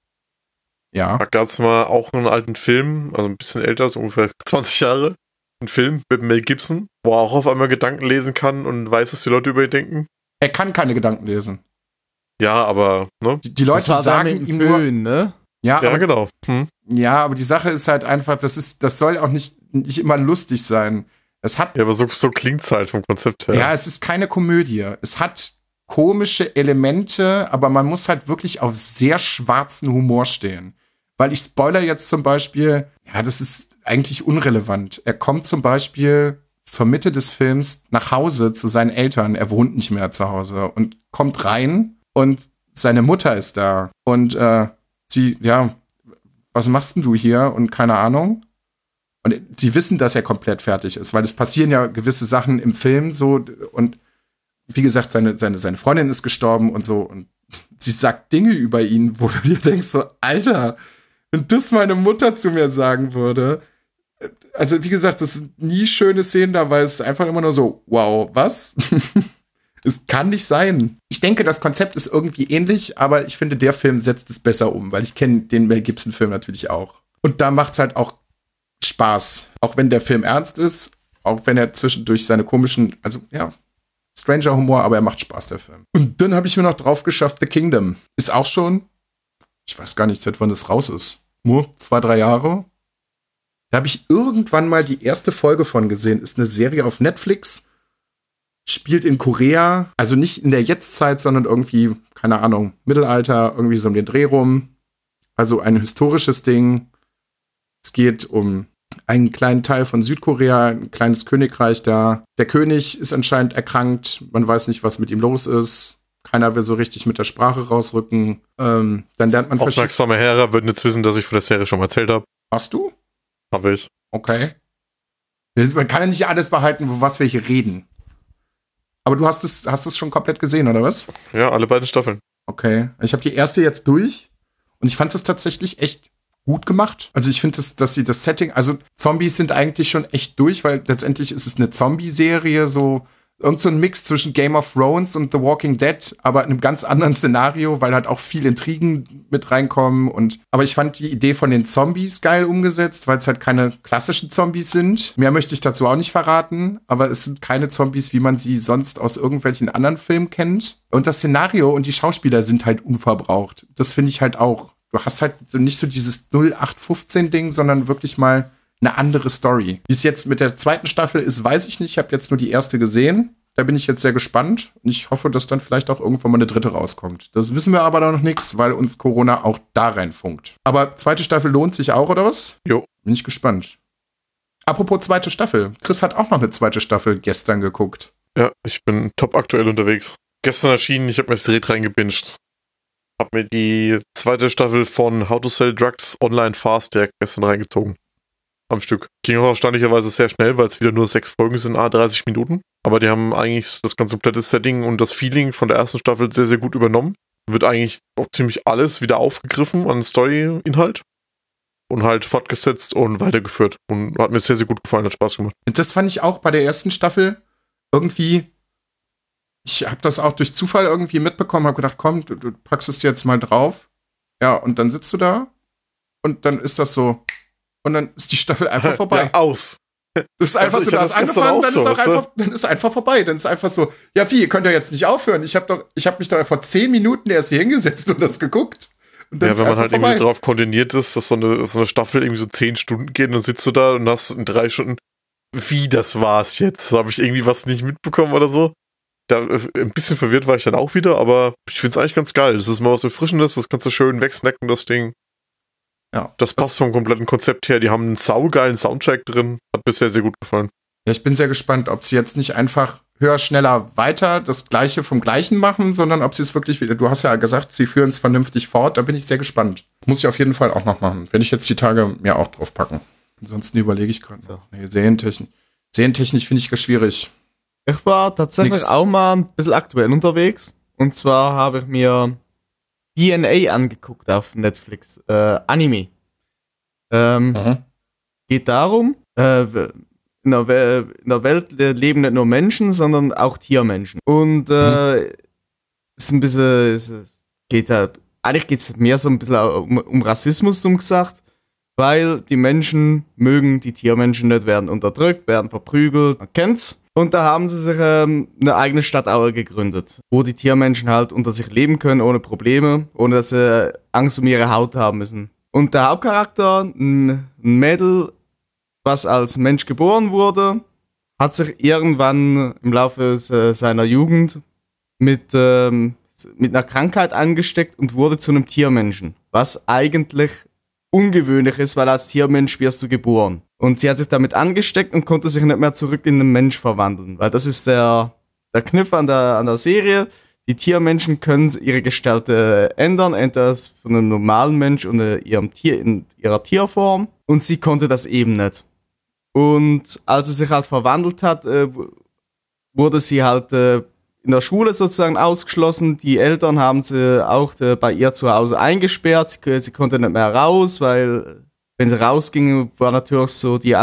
Ja. Da gab es mal auch einen alten Film, also ein bisschen älter, so ungefähr zwanzig Jahre. Ein Film mit Mel Gibson, wo er auch auf einmal Gedanken lesen kann und weiß, was die Leute über ihn denken. Er kann keine Gedanken lesen. Ja, aber, ne? Die, die Leute sagen ihm nur, Föhn, ne? Ja, Ja, aber, genau. Hm. ja, aber die Sache ist halt einfach, das ist, das soll auch nicht, nicht immer lustig sein. Es hat, Ja, aber so, so klingt's halt vom Konzept her. ja, es ist keine Komödie. Es hat komische Elemente, aber man muss halt wirklich auf sehr schwarzen Humor stehen. Weil ich spoiler jetzt zum Beispiel, ja, das ist eigentlich unrelevant. Er kommt zum Beispiel zur Mitte des Films nach Hause zu seinen Eltern. Er wohnt nicht mehr zu Hause und kommt rein und seine Mutter ist da. Und äh, sie, ja, was machst denn du hier? Und keine Ahnung. Und sie wissen, dass er komplett fertig ist, weil es passieren ja gewisse Sachen im Film so. Und wie gesagt, seine, seine, seine Freundin ist gestorben und so. Und sie sagt Dinge über ihn, wo du dir denkst so, Alter, wenn das meine Mutter zu mir sagen würde. Also, wie gesagt, das sind nie schöne Szenen da, weil es einfach immer nur so, wow, was? Es kann nicht sein. Ich denke, das Konzept ist irgendwie ähnlich, aber ich finde, der Film setzt es besser um, weil ich kenne den Mel Gibson-Film natürlich auch. Und da macht es halt auch Spaß. Auch wenn der Film ernst ist, auch wenn er zwischendurch seine komischen, also ja, stranger Humor, aber er macht Spaß, der Film. Und dann habe ich mir noch drauf geschafft, The Kingdom. Ist auch schon, ich weiß gar nicht, seit wann das raus ist. Nur zwei, drei Jahre. Da habe ich irgendwann mal die erste Folge von gesehen. Ist eine Serie auf Netflix. Spielt in Korea. Also nicht in der Jetztzeit, sondern irgendwie, keine Ahnung, Mittelalter, irgendwie so um den Dreh rum. Also ein historisches Ding. Es geht um einen kleinen Teil von Südkorea, ein kleines Königreich da. Der König ist anscheinend erkrankt. Man weiß nicht, was mit ihm los ist. Keiner will so richtig mit der Sprache rausrücken. Ähm, dann lernt man verschiedene... Aufmerksame Hörer würden jetzt wissen, dass ich von der Serie schon mal erzählt habe. Hast du? Habe ich. Okay. Man kann ja nicht alles behalten, wo was wir hier reden. Aber du hast es, hast es schon komplett gesehen, oder was? Ja, alle beiden Staffeln. Okay. Ich habe die erste jetzt durch und ich fand es tatsächlich echt gut gemacht. Also ich finde, dass, dass sie das Setting, also Zombies sind eigentlich schon echt durch, weil letztendlich ist es eine Zombie-Serie, so irgend so ein Mix zwischen Game of Thrones und The Walking Dead, aber in einem ganz anderen Szenario, weil halt auch viel Intrigen mit reinkommen. Und aber ich fand die Idee von den Zombies geil umgesetzt, weil es halt keine klassischen Zombies sind. Mehr möchte ich dazu auch nicht verraten, aber es sind keine Zombies, wie man sie sonst aus irgendwelchen anderen Filmen kennt. Und das Szenario und die Schauspieler sind halt unverbraucht. Das finde ich halt auch. Du hast halt so nicht so dieses null acht fünfzehn Ding, sondern wirklich mal eine andere Story. Wie es jetzt mit der zweiten Staffel ist, weiß ich nicht. Ich habe jetzt nur die erste gesehen. Da bin ich jetzt sehr gespannt. Und ich hoffe, dass dann vielleicht auch irgendwann mal eine dritte rauskommt. Das wissen wir aber noch nichts, weil uns Corona auch da reinfunkt. Aber zweite Staffel lohnt sich auch, oder was? Jo. Bin ich gespannt. Apropos zweite Staffel. Chris hat auch noch eine zweite Staffel gestern geguckt. Ja, ich bin top aktuell unterwegs. Gestern erschienen, ich habe mir das direkt reingebinged. Hab mir die zweite Staffel von How to Sell Drugs Online Fast direkt gestern reingezogen. Am Stück. Ging auch erstaunlicherweise sehr schnell, weil es wieder nur sechs Folgen sind, ah, dreißig Minuten. Aber die haben eigentlich das ganze komplette Setting und das Feeling von der ersten Staffel sehr, sehr gut übernommen. Wird eigentlich auch ziemlich alles wieder aufgegriffen an Story-Inhalt. Und halt fortgesetzt und weitergeführt. Und hat mir sehr, sehr gut gefallen, hat Spaß gemacht. Das fand ich auch bei der ersten Staffel irgendwie. Ich habe das auch durch Zufall irgendwie mitbekommen, habe gedacht, komm, du, du packst es dir jetzt mal drauf. Ja, und dann sitzt du da und dann ist das so. Und dann ist die Staffel einfach vorbei. Ja, aus. Das ist einfach Also, so, du hast angefangen, dann so, ist auch weißt du? einfach, dann ist einfach vorbei. Dann ist einfach so, ja wie, ihr könnt ja jetzt nicht aufhören. Ich habe doch, ich habe mich doch vor zehn Minuten erst hier hingesetzt und das geguckt. Und dann Ja, ist wenn man einfach halt vorbei. irgendwie drauf konditioniert ist, dass so eine, so eine Staffel irgendwie so zehn Stunden geht und dann sitzt du da und hast in drei Stunden, wie, das war's jetzt? Habe ich irgendwie was nicht mitbekommen oder so? Da, äh, ein bisschen verwirrt war ich dann auch wieder, aber ich find's eigentlich ganz geil. Das ist mal was Erfrischendes, das kannst du schön wegsnacken, das Ding. Ja, Das passt vom kompletten Konzept her. Die haben einen saugeilen Soundtrack drin. Hat bisher sehr gut gefallen. Ja, ich bin sehr gespannt, ob sie jetzt nicht einfach höher, schneller, weiter das Gleiche vom Gleichen machen, sondern ob sie es wirklich wieder, du hast ja gesagt, sie führen es vernünftig fort, da bin ich sehr gespannt. Muss ich auf jeden Fall auch noch machen, wenn ich jetzt die Tage mir auch drauf packen. Ansonsten überlege ich gerade so. Nee, Serientechnik, Serientechnik finde ich ganz schwierig. Ich war tatsächlich Nix. auch mal ein bisschen aktuell unterwegs. Und zwar habe ich mir D N A angeguckt auf Netflix. Äh, Anime. Ähm, Mhm. Geht darum, äh, in, der We- in der Welt leben nicht nur Menschen, sondern auch Tiermenschen. Und äh, ist ein bisschen, es es geht halt, eigentlich geht es mehr so ein bisschen um, um Rassismus, dumm gesagt, weil die Menschen mögen die Tiermenschen nicht, werden unterdrückt, werden verprügelt, man kennt's. Und da haben sie sich ähm, eine eigene Stadt auch gegründet, wo die Tiermenschen halt unter sich leben können, ohne Probleme, ohne dass sie Angst um ihre Haut haben müssen. Und der Hauptcharakter, ein, ein Mädel, was als Mensch geboren wurde, hat sich irgendwann im Laufe se- seiner Jugend mit, ähm, mit einer Krankheit angesteckt und wurde zu einem Tiermenschen, was eigentlich ungewöhnlich ist, weil als Tiermensch wirst du geboren. Und sie hat sich damit angesteckt und konnte sich nicht mehr zurück in einen Mensch verwandeln, weil das ist der, der Kniff an der, an der Serie. Die Tiermenschen können ihre Gestalt äh, ändern, entweder von einem normalen Mensch und äh, ihrem Tier in ihrer Tierform. Und sie konnte das eben nicht. Und als sie sich halt verwandelt hat, äh, w- wurde sie halt äh, in der Schule sozusagen ausgeschlossen. Die Eltern haben sie auch äh, bei ihr zu Hause eingesperrt. Sie, sie konnte nicht mehr raus, weil wenn sie rausging, war natürlich so die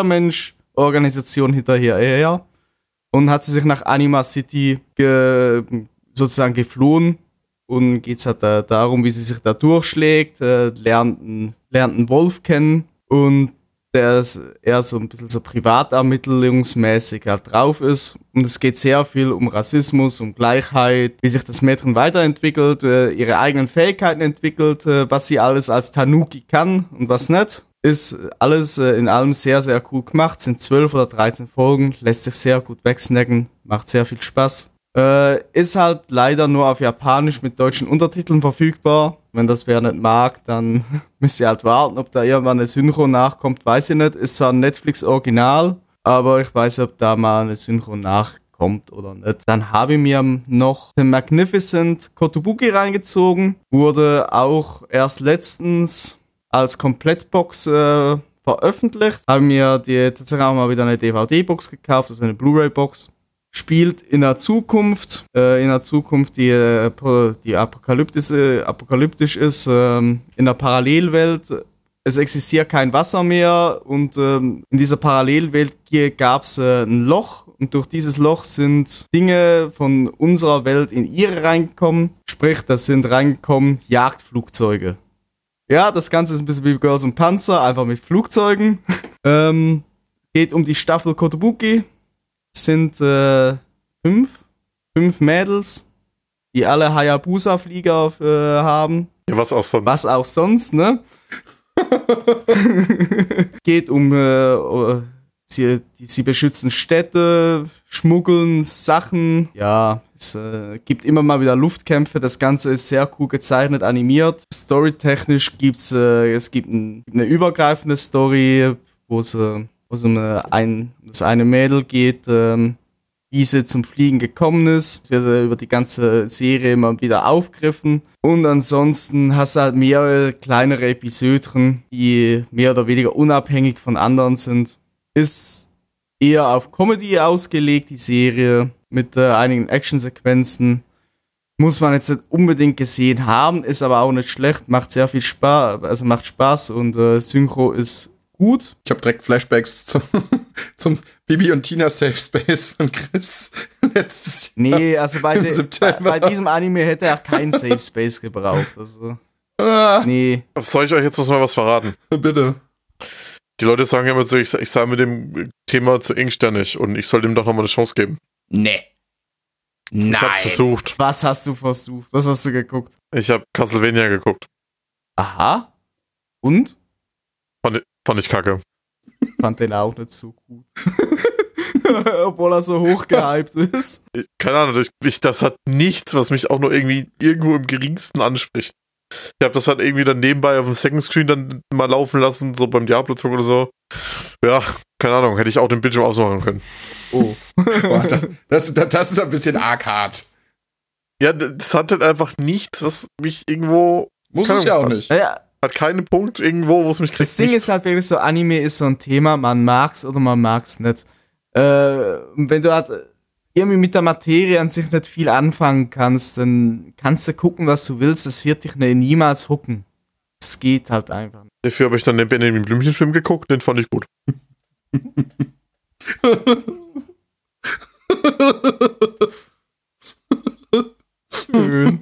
Anti-Tiermensch-Organisation hinterher. Und hat sie sich nach Anima City ge, sozusagen geflohen. Und geht es halt da, darum, wie sie sich da durchschlägt, äh, lernt, einen- lernt einen Wolf kennen. Und der ist eher so ein bisschen so privatermittlungsmäßig halt drauf ist. Und es geht sehr viel um Rassismus, um Gleichheit, wie sich das Mädchen weiterentwickelt, äh, ihre eigenen Fähigkeiten entwickelt, äh, was sie alles als Tanuki kann und was nicht. Ist alles äh, in allem sehr, sehr cool gemacht. Sind zwölf oder dreizehn Folgen, lässt sich sehr gut wegsnacken, macht sehr viel Spaß. Äh, ist halt leider nur auf Japanisch mit deutschen Untertiteln verfügbar. Wenn das wer nicht mag, dann müsst ihr halt warten, ob da irgendwann eine Synchro nachkommt, weiß ich nicht. Ist zwar ein Netflix-Original, aber ich weiß nicht, ob da mal eine Synchro nachkommt oder nicht. Dann habe ich mir noch The Magnificent Kotobuki reingezogen. Wurde auch erst letztens als Komplettbox äh, veröffentlicht. Habe mir die, tatsächlich auch mal wieder eine D V D-Box gekauft, also eine Blu-ray-Box. Spielt in der Zukunft, äh, in der Zukunft, die, äh, die apokalyptisch, apokalyptisch ist, ähm, in der Parallelwelt. Es existiert kein Wasser mehr und ähm, in dieser Parallelwelt gab es äh, ein Loch und durch dieses Loch sind Dinge von unserer Welt in ihre reingekommen. Sprich, das sind reingekommen Jagdflugzeuge. Ja, das Ganze ist ein bisschen wie Girls und Panzer, einfach mit Flugzeugen. ähm, geht um die Staffel Kotobuki. Sind äh, fünf, fünf Mädels, die alle Hayabusa-Flieger äh, haben. Ja, was auch sonst. Was auch sonst, ne? Geht um, äh, sie, die, sie beschützen Städte, schmuggeln Sachen. Ja, es äh, gibt immer mal wieder Luftkämpfe. Das Ganze ist sehr cool gezeichnet, animiert. Storytechnisch gibt's äh, es gibt ein, eine übergreifende Story, wo es äh, wo so eine, ein, das eine Mädel geht, ähm, wie sie zum Fliegen gekommen ist. Es wird äh, über die ganze Serie immer wieder aufgegriffen. Und ansonsten hast du halt mehrere kleinere Episoden, die mehr oder weniger unabhängig von anderen sind. Ist eher auf Comedy ausgelegt, die Serie, mit äh, einigen Actionsequenzen. Muss man jetzt nicht unbedingt gesehen haben, ist aber auch nicht schlecht, macht sehr viel Spaß, also macht Spaß und äh, Synchro ist gut. Ich habe direkt Flashbacks zum, zum Bibi und Tina Safe Space von Chris letztes Jahr. Nee, also bei, de, bei, bei diesem Anime hätte er keinen Safe Space gebraucht. Also, ah, nee. Soll ich euch jetzt mal was verraten? bitte. Die Leute sagen immer so, ich, ich sei mit dem Thema zu engsternig und ich soll dem doch nochmal eine Chance geben. Nee. Nein. Ich hab's versucht. Was hast du versucht? Was hast du geguckt? Ich hab Castlevania geguckt. Aha. Und? Fand, fand ich kacke. Fand den auch nicht so gut. Obwohl er so hoch gehypt ist. Ich, keine Ahnung, ich, ich, das hat nichts, was mich auch nur irgendwie irgendwo im geringsten anspricht. Ich habe das halt irgendwie dann nebenbei auf dem Second Screen dann mal laufen lassen, so beim Diablo-Zug oder so. Ja, keine Ahnung, hätte ich auch den Bildschirm ausmachen können. Oh. Boah, das, das, das ist ein bisschen arg hart. Ja, das hat halt einfach nichts, was mich irgendwo... Muss es ja auch nicht. Naja, Hat keinen Punkt irgendwo, wo es mich kriegt. das Ding ist halt wirklich so, Anime ist so ein Thema, man mag's oder man mag's nicht. Äh, und wenn du halt irgendwie mit der Materie an sich nicht viel anfangen kannst, dann kannst du gucken, was du willst, es wird dich ne, niemals hucken. Es geht halt einfach nicht. Dafür habe ich dann den Benjamin Blümchen-Film geguckt, den fand ich gut. Schön.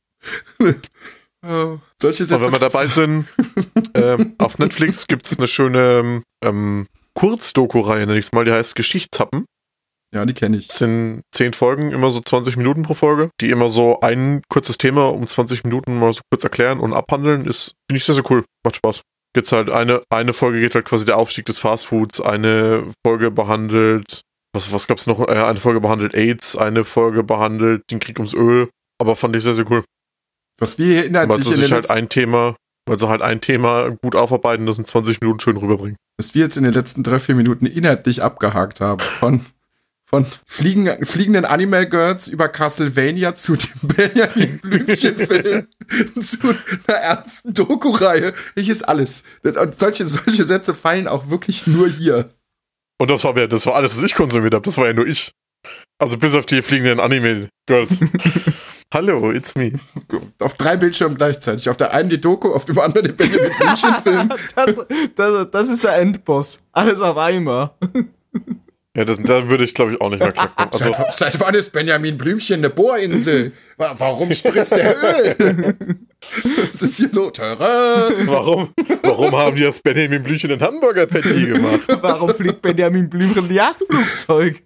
Oh. Solche Sätze. Und wenn wir dabei sind, ähm, auf Netflix gibt es eine schöne ähm, Kurzdoku-Reihe, nenne ich es mal, die heißt Geschichtshappen. Ja, die kenne ich. Das sind zehn Folgen, immer so zwanzig Minuten pro Folge, die immer so ein kurzes Thema um zwanzig Minuten mal so kurz erklären und abhandeln. Ist, finde ich sehr, sehr cool. Macht Spaß. Jetzt halt eine, eine Folge geht halt quasi der Aufstieg des Fastfoods, eine Folge behandelt, was, was gab's noch? Äh, eine Folge behandelt AIDS, eine Folge behandelt den Krieg ums Öl. Aber fand ich sehr, sehr cool. Was wir hier Weil inhaltlich sie in den sich halt letzten, ein Thema, weil sie halt ein Thema gut aufarbeiten, das in zwanzig Minuten schön rüberbringen. was wir jetzt in den letzten drei, vier Minuten inhaltlich abgehakt haben. Von, von fliegen, fliegenden Animal Girls über Castlevania zu dem Benjamin Blümchen-Film zu einer ernsten Doku-Reihe. Ich ist alles. Und solche, solche Sätze fallen auch wirklich nur hier. Und das war, ja, das war alles, was ich konsumiert habe. Das war ja nur ich. Also bis auf die fliegenden Anime-Girls. Hallo, it's me. Auf drei Bildschirmen gleichzeitig. Auf der einen die Doku, auf dem anderen den Benjamin Blümchen-Film. Das, das, das ist der Endboss. Alles auf einmal. Ja, das, da würde ich, glaube ich, auch nicht mehr knacken. Also, Seit, seit wann ist Benjamin Blümchen eine Bohrinsel? Wa- Warum spritzt der Öl? Was ist hier los? Töre? warum, warum haben die das Benjamin Blümchen in Hamburger-Patty gemacht? Warum fliegt Benjamin Blümchen ein Yachtflugzeug?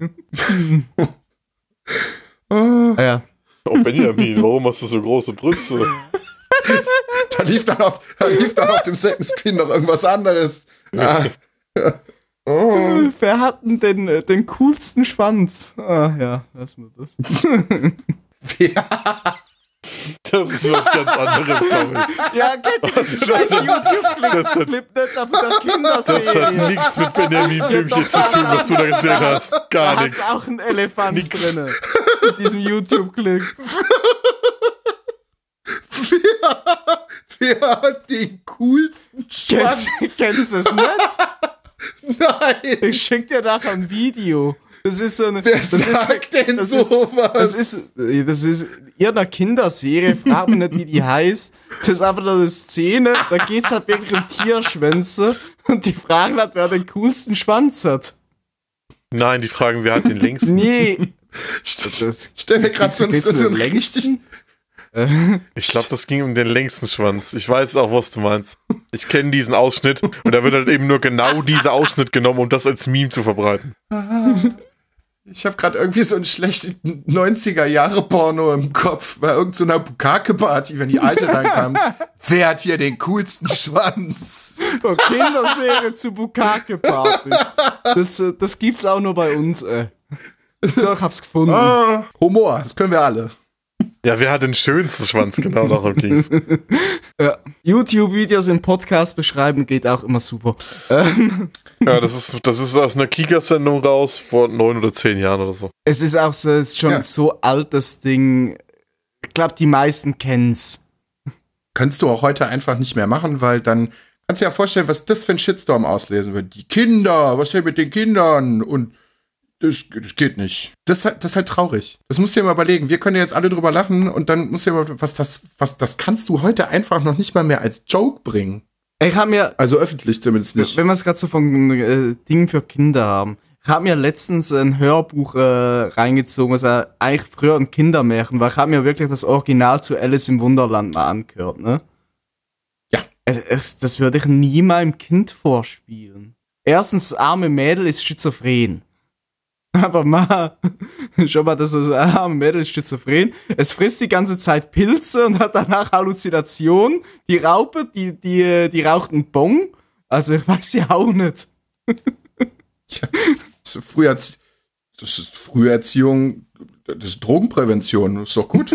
ah, ja. Oh, Benjamin, warum hast du so große Brüste? Da lief dann auf, da lief dann auf dem Second Screen noch irgendwas anderes. Ah. Oh. Wer hat denn den, äh, den coolsten Schwanz? Ah, ja, lassen wir das. Das ist was ganz anderes, glaube ich. Ja, kennt ihr Also, den scheiß das hat- YouTube-Clip? das hat- Clip nicht auf der Kinderserie. Das hat nichts mit Benjamin Blümchen doch, zu tun, was du da gesehen hast. Da Gar hat's nichts. auch einen Elefant drinne. In diesem YouTube-Clip. Wer, wer hat den coolsten Schwanz? Kennst, kennst du das nicht? Nein! Ich schick dir nachher ein Video. Das ist so eine. Wer das sagt ist, denn das ist, sowas? das ist, das ist irgendeine Kinderserie, frag mich nicht, wie die heißt. Das ist einfach nur eine Szene, da geht's halt wirklich um Tierschwänze und die fragen halt, wer den coolsten Schwanz hat. Nein, die fragen, wer hat den längsten? Nee. Ich stell mir gerade so, Geht's so, um so den einen richtigen. Ich glaube, das ging um den längsten Schwanz. Ich weiß auch, was du meinst. Ich kenne diesen Ausschnitt und da wird halt eben nur genau dieser Ausschnitt genommen, um das als Meme zu verbreiten. Ich habe gerade irgendwie so einen schlechten neunziger-Jahre-Porno im Kopf bei irgendeiner Bukake-Party, wenn die Alte reinkam. Wer hat hier den coolsten Schwanz? Von Kinderserie zu Bukake-Partys. Das, äh, das gibt's auch nur bei uns, ey. So, ich hab's gefunden. Ah, Humor, das können wir alle. Ja, wer hat den schönsten Schwanz? Genau, darum ging's. Ja. YouTube-Videos im Podcast beschreiben geht auch immer super. Ähm, Ja, das ist, das ist aus einer Kika-Sendung raus vor neun oder zehn Jahren oder so. es ist auch so, es ist schon Ja. so altes Ding. Ich glaube, die meisten kennen's. Könntest du auch heute einfach nicht mehr machen, weil dann kannst du dir ja vorstellen, was das für ein Shitstorm auslesen würde. Die Kinder, was ist denn mit den Kindern? Und das, das geht nicht. Das, ist halt- das ist halt traurig. Das musst du dir mal überlegen. Wir können ja jetzt alle drüber lachen und dann musst du dir mal, was das, was, das kannst du heute einfach noch nicht mal mehr als Joke bringen. Ich habe mir, Also öffentlich zumindest nicht. wenn wir es gerade so von äh, Dingen für Kinder haben, ich habe mir letztens ein Hörbuch äh, reingezogen, was ja eigentlich früher ein Kindermärchen war. Ich habe mir wirklich das Original zu Alice im Wunderland mal angehört, ne? Ja. Es, es, das würde ich nie meinem Kind vorspielen. Erstens, das arme Mädel ist schizophren. Aber ma, schau mal, das ist ein arme Mädel ist schizophren. Es frisst die ganze Zeit Pilze und hat danach Halluzinationen. Die Raupe, die, die, die raucht einen Bong. Also ich weiß ja auch nicht. Ja, das ist früher, das ist Früherziehung, das ist Drogenprävention. Das ist doch gut.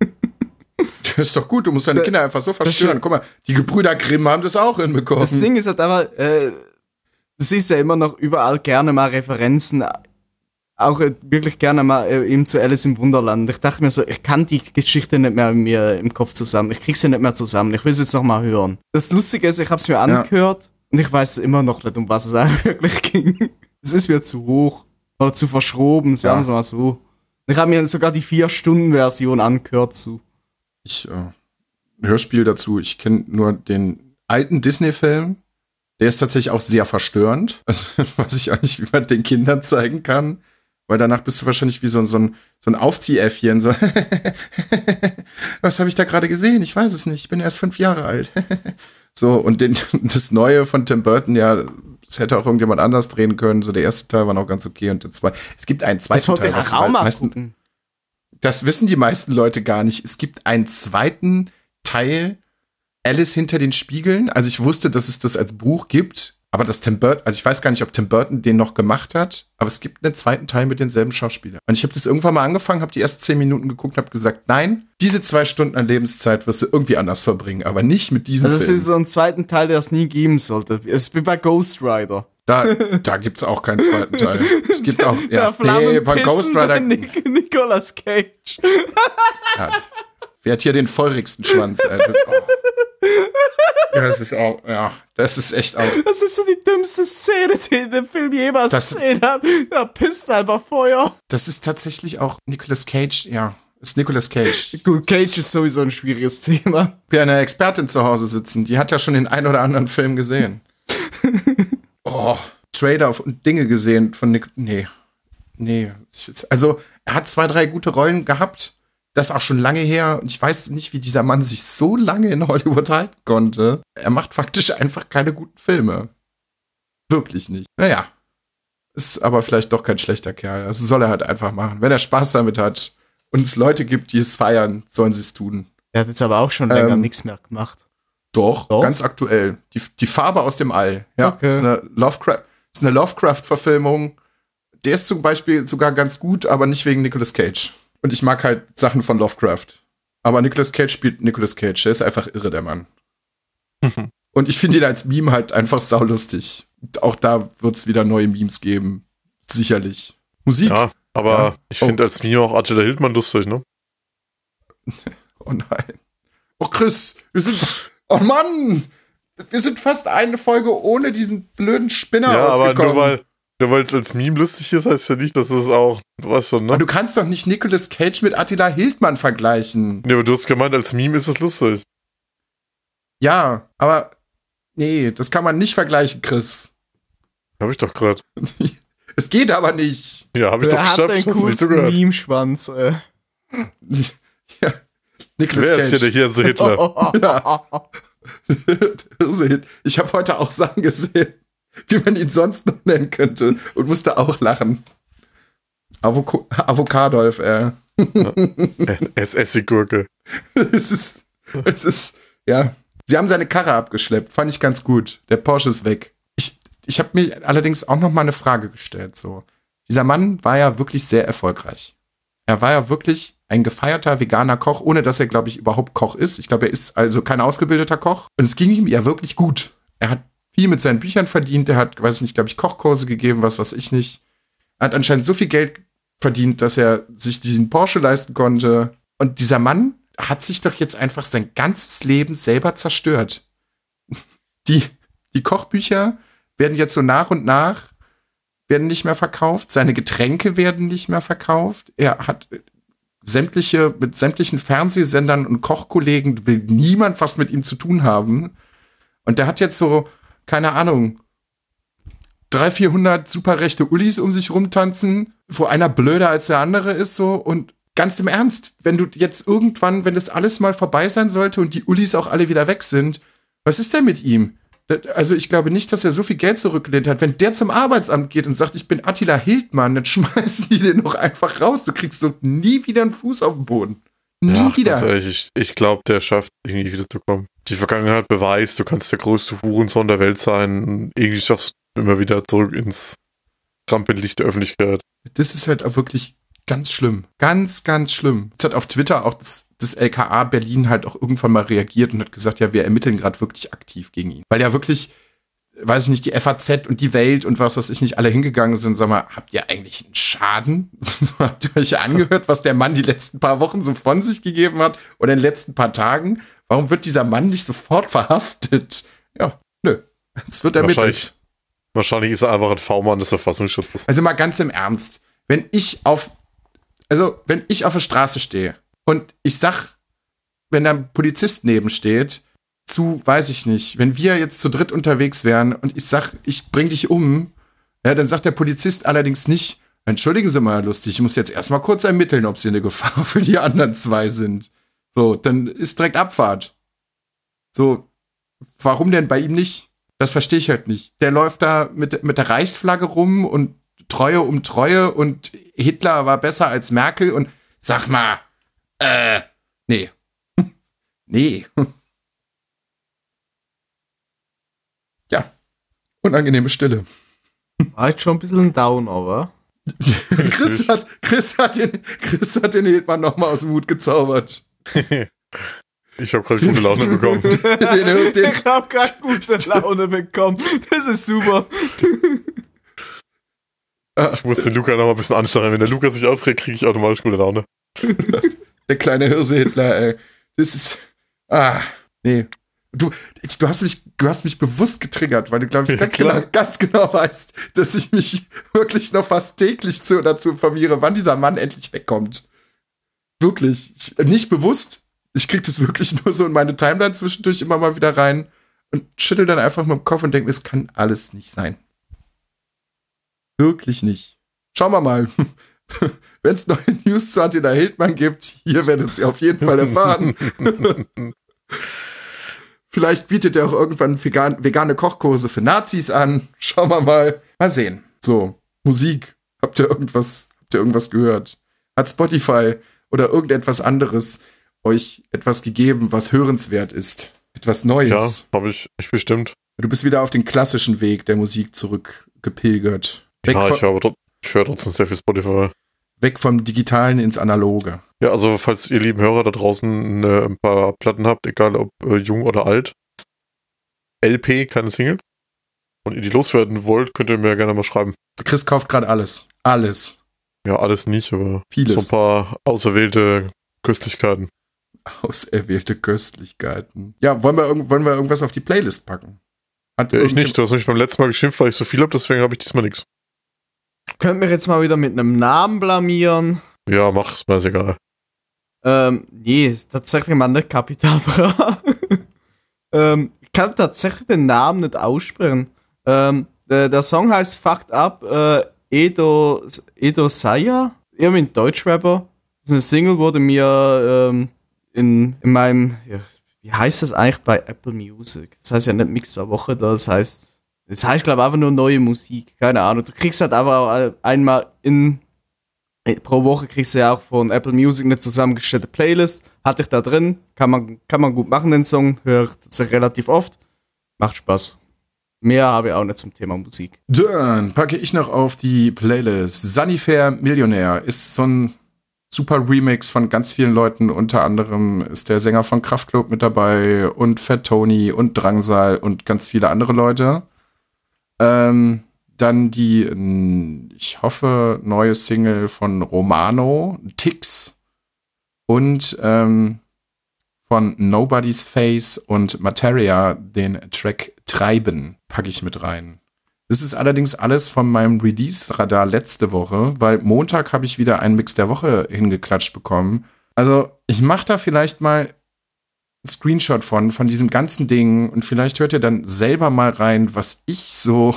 Das ist doch gut, du musst deine Kinder einfach so verstören. Guck mal, die Gebrüder Grimm haben das auch hinbekommen. Das Ding ist halt aber, äh, du siehst ja immer noch überall gerne mal Referenzen, auch äh, wirklich gerne mal äh, eben zu Alice im Wunderland. Ich dachte mir so, ich kann die Geschichte nicht mehr in mir im Kopf zusammen. Ich krieg sie nicht mehr zusammen. Ich will sie jetzt noch mal hören. Das Lustige ist, ich hab's mir angehört und ich weiß immer noch nicht, um was es eigentlich wirklich ging. Es ist mir zu hoch oder zu verschroben, sagen wir mal so. Ich habe mir sogar die vier-Stunden-Version angehört zu. Ich, äh, ein Hörspiel dazu, ich kenne nur den alten Disney-Film. Der ist tatsächlich auch sehr verstörend. Also weiß ich auch nicht, wie man den Kindern zeigen kann. Weil danach bist du wahrscheinlich wie so, ein- so ein, so ein Aufziehäffchen. So was habe ich da gerade gesehen? Ich weiß es nicht. Ich bin erst fünf Jahre alt. So, und den, das Neue von Tim Burton, ja, das hätte auch irgendjemand anders drehen können. So, der erste Teil war noch ganz okay und der zweite. Es gibt einen Das zweiten wollte Teil. ich was auch die mal meisten, gucken. das wissen die meisten Leute gar nicht. Es gibt einen zweiten Teil, Alice hinter den Spiegeln. Also ich wusste, dass es das als Buch gibt, aber das Tim Burton, also ich weiß gar nicht, ob Tim Burton den noch gemacht hat, aber es gibt einen zweiten Teil mit denselben Schauspielern. Und ich habe das irgendwann mal angefangen, habe die ersten zehn Minuten geguckt, habe gesagt, nein, diese zwei Stunden an Lebenszeit wirst du irgendwie anders verbringen, aber nicht mit diesem Also es Film. ist so ein zweiten Teil, der es nie geben sollte. Es ist wie bei Ghost Rider. Da, da gibt's auch keinen zweiten Teil. Es gibt auch, ja, Der nee, bei Ghost Rider, Nic Nicolas Cage. ja, wer hat hier den feurigsten Schwanz, ey? Das, oh. Ja, das ist auch, ja, das ist echt auch. Das ist so die dümmste Szene, die in dem Film jemals Das- gesehen hat. Da pisst einfach Feuer. Das ist tatsächlich auch Nicolas Cage, ja, ist Nicolas Cage. Gut, Cage ist sowieso ein schwieriges Thema. Wir haben eine Expertin zu Hause sitzen, die hat ja schon den einen oder anderen Film gesehen. Oh, Trailer und Dinge gesehen von Nick. Nee. Nee. Also, er hat zwei, drei gute Rollen gehabt. Das ist auch schon lange her. Und ich weiß nicht, wie dieser Mann sich so lange in Hollywood halten konnte. Er macht faktisch einfach keine guten Filme. Wirklich nicht. Naja. Ist aber vielleicht doch kein schlechter Kerl. Das soll er halt einfach machen. Wenn er Spaß damit hat und es Leute gibt, die es feiern, sollen sie es tun. Er hat jetzt aber auch schon länger Ähm, nichts mehr gemacht. Doch, Doch? ganz aktuell. Die, die Farbe aus dem All. Ja, Okay. ist eine Lovecraft, ist eine Lovecraft-Verfilmung. Der ist zum Beispiel sogar ganz gut, aber nicht wegen Nicolas Cage. Und ich mag halt Sachen von Lovecraft. Aber Nicolas Cage spielt Nicolas Cage. Der ist einfach irre, der Mann. Und ich finde ihn als Meme halt einfach saulustig. Auch da wird es wieder neue Memes geben. Sicherlich. Musik? Ja, aber Ja. ich finde als Meme auch Attila Hildmann lustig, ne? Oh nein. Oh Chris, wir sind. Oh Mann! Wir sind fast eine Folge ohne diesen blöden Spinner Ja, aber ausgekommen. nur weil nur weil es als Meme lustig ist, heißt ja nicht, dass es auch, du weißt schon, Aber ne? du kannst doch nicht Nicolas Cage mit Attila Hildmann vergleichen. Nee, aber du hast gemeint, als Meme ist es lustig. Ja, aber nee, das kann man nicht vergleichen, Chris. Hab ich doch gerade. Es geht aber nicht. Ja, hab ich doch Er hat geschafft. den Hast du nicht coolsten zugehört. Meme-Schwanz. Äh. Ja. Nicolas Wer ist hier der Cage. hier so Hitler? Ja. Irrsinn. Ich habe heute auch Sachen gesehen, wie man ihn sonst noch nennen könnte und musste auch lachen. Avoko Avocadolf, äh. Es Essiggurke. es ist, es ist, ja, Sie haben seine Karre abgeschleppt, fand ich ganz gut. Der Porsche ist weg. Ich, ich habe mir allerdings auch noch mal eine Frage gestellt. So, dieser Mann war ja wirklich sehr erfolgreich. Er war ja wirklich ein gefeierter veganer Koch, ohne dass er, glaube ich, überhaupt Koch ist. Ich glaube, er ist also kein ausgebildeter Koch. Und es ging ihm ja wirklich gut. Er hat viel mit seinen Büchern verdient. Er hat, weiß ich nicht, glaube ich, Kochkurse gegeben, was weiß ich nicht. Er hat anscheinend so viel Geld verdient, dass er sich diesen Porsche leisten konnte. Und dieser Mann hat sich doch jetzt einfach sein ganzes Leben selber zerstört. Die, die Kochbücher werden jetzt so nach und nach werden nicht mehr verkauft. Seine Getränke werden nicht mehr verkauft. Er hat sämtliche, mit sämtlichen Fernsehsendern und Kochkollegen will niemand was mit ihm zu tun haben. Und der hat jetzt so, keine Ahnung, dreihundert, vierhundert super rechte Ullis um sich rumtanzen, wo einer blöder als der andere ist so. Und ganz im Ernst, wenn du jetzt irgendwann, wenn das alles mal vorbei sein sollte und die Ullis auch alle wieder weg sind, was ist denn mit ihm? Also ich glaube nicht, dass er so viel Geld zurückgelehnt hat. Wenn der zum Arbeitsamt geht und sagt, ich bin Attila Hildmann, dann schmeißen die den doch einfach raus. Du kriegst doch nie wieder einen Fuß auf den Boden. Nie ja, wieder. Ehrlich, ich ich glaube, der schafft irgendwie wiederzukommen. Die Vergangenheit beweist, du kannst der größte Hurensohn der Welt sein. Irgendwie schaffst du immer wieder zurück ins Rampenlicht der Öffentlichkeit. Das ist halt auch wirklich ganz schlimm. Ganz, ganz schlimm. Jetzt hat auf Twitter auch das, das L K A Berlin halt auch irgendwann mal reagiert und hat gesagt, ja, wir ermitteln gerade wirklich aktiv gegen ihn. Weil ja wirklich, weiß ich nicht, die F A Z und die Welt und was weiß ich nicht, alle hingegangen sind. Sag mal, habt ihr eigentlich einen Schaden? Habt ihr euch angehört, was der Mann die letzten paar Wochen so von sich gegeben hat oder in den letzten paar Tagen? Warum wird dieser Mann nicht sofort verhaftet? Ja, nö. Es wird ermittelt. Wahrscheinlich, wahrscheinlich ist er einfach ein V-Mann des Verfassungsschutzes. Also mal ganz im Ernst. Wenn ich auf, also wenn ich auf der Straße stehe und ich sag, wenn da ein Polizist neben steht, zu, weiß ich nicht, wenn wir jetzt zu dritt unterwegs wären und ich sag, ich bring dich um, ja, dann sagt der Polizist allerdings nicht, entschuldigen Sie mal, Herr Lustig, ich muss jetzt erstmal kurz ermitteln, ob Sie eine Gefahr für die anderen zwei sind. So, dann ist direkt Abfahrt. So, warum denn bei ihm nicht? Das verstehe ich halt nicht. Der läuft da mit, mit der Reichsflagge rum und Treue um Treue und Hitler war besser als Merkel und sag mal, äh, nee. nee. Ja, unangenehme Stille. War jetzt schon ein bisschen ein Down, aber. Chris hat, Chris hat den, Chris hat den Hildmann nochmal aus dem Hut gezaubert. Ich habe gerade gute Laune bekommen. den, den, Ich hab gerade gute Laune bekommen. Das ist super. Ich muss den Luca noch mal ein bisschen anstrengen. Wenn der Luca sich aufregt, kriege ich automatisch gute Laune. Der kleine Hirse-Hitler, ey. Das ist. Ah, nee. Du, ich, du, hast mich, du hast mich bewusst getriggert, weil du, glaube ich, ganz, Ja, genau, ganz genau weißt, dass ich mich wirklich noch fast täglich zu, dazu informiere, wann dieser Mann endlich wegkommt. Wirklich. Ich, nicht bewusst. Ich krieg das wirklich nur so in meine Timeline zwischendurch immer mal wieder rein und schüttel dann einfach mit dem Kopf und denke, es kann alles nicht sein. Wirklich nicht. Schauen wir mal. Wenn es neue News zu Attila Hildmann gibt, hier werdet ihr auf jeden Fall erfahren. Vielleicht bietet er auch irgendwann vegan, vegane Kochkurse für Nazis an. Schauen wir mal. Mal sehen. So, Musik. Habt ihr irgendwas, habt ihr irgendwas gehört? Hat Spotify oder irgendetwas anderes euch etwas gegeben, was hörenswert ist? Etwas Neues? Ja, habe ich, ich bestimmt. Du bist wieder auf den klassischen Weg der Musik zurückgepilgert. Weg, Ja, von, ich, habe, ich höre trotzdem sehr viel Spotify. weg vom Digitalen ins Analoge. Ja, also falls ihr lieben Hörer da draußen äh, ein paar Platten habt, egal ob äh, jung oder alt, L P, keine Singles, und ihr die loswerden wollt, könnt ihr mir gerne mal schreiben. Chris kauft gerade alles. Alles. Ja, alles nicht, aber Vieles. so ein paar auserwählte Köstlichkeiten. Auserwählte Köstlichkeiten. Ja, wollen wir, irgend, wollen wir irgendwas auf die Playlist packen? Hat Ja, ich irgendjemand- nicht, du hast mich beim letzten Mal geschimpft, weil ich so viel habe, deswegen habe ich diesmal nichts. Könnt mir jetzt mal wieder mit einem Namen blamieren. Ja, mach es, mir ist egal. Ähm, nee, ist tatsächlich mal nicht Capital Bra. ähm, ich kann tatsächlich den Namen nicht aussprechen. Ähm, der, der Song heißt Fucked Up, äh, Edo, Edo Saya, irgendwie ein Deutschrapper. Das ist eine Single, wurde mir ähm, in, in meinem, ja, wie heißt das eigentlich bei Apple Music? Das heißt ja nicht Mix der Woche, das heißt, das heißt glaube ich einfach nur neue Musik, keine Ahnung. Du kriegst halt einfach auch einmal in Pro Woche kriegst du ja auch von Apple Music eine zusammengestellte Playlist. Hatte ich da drin. Kann man, kann man gut machen, den Song. Hört sich relativ oft. Macht Spaß. Mehr habe ich auch nicht zum Thema Musik. Dann packe ich noch auf die Playlist. Sunnyfair Millionär ist so ein super Remix von ganz vielen Leuten. Unter anderem ist der Sänger von Kraftklub mit dabei und Fat Tony und Drangsal und ganz viele andere Leute. Ähm, dann die, ich hoffe, neue Single von Romano, Tix und ähm, von Nobody's Face und Materia, den Track Treiben, packe ich mit rein. Das ist allerdings alles von meinem Release-Radar letzte Woche, weil Montag habe ich wieder einen Mix der Woche hingeklatscht bekommen. Also ich mache da vielleicht mal einen Screenshot von, von diesem ganzen Ding und vielleicht hört ihr dann selber mal rein, was ich so,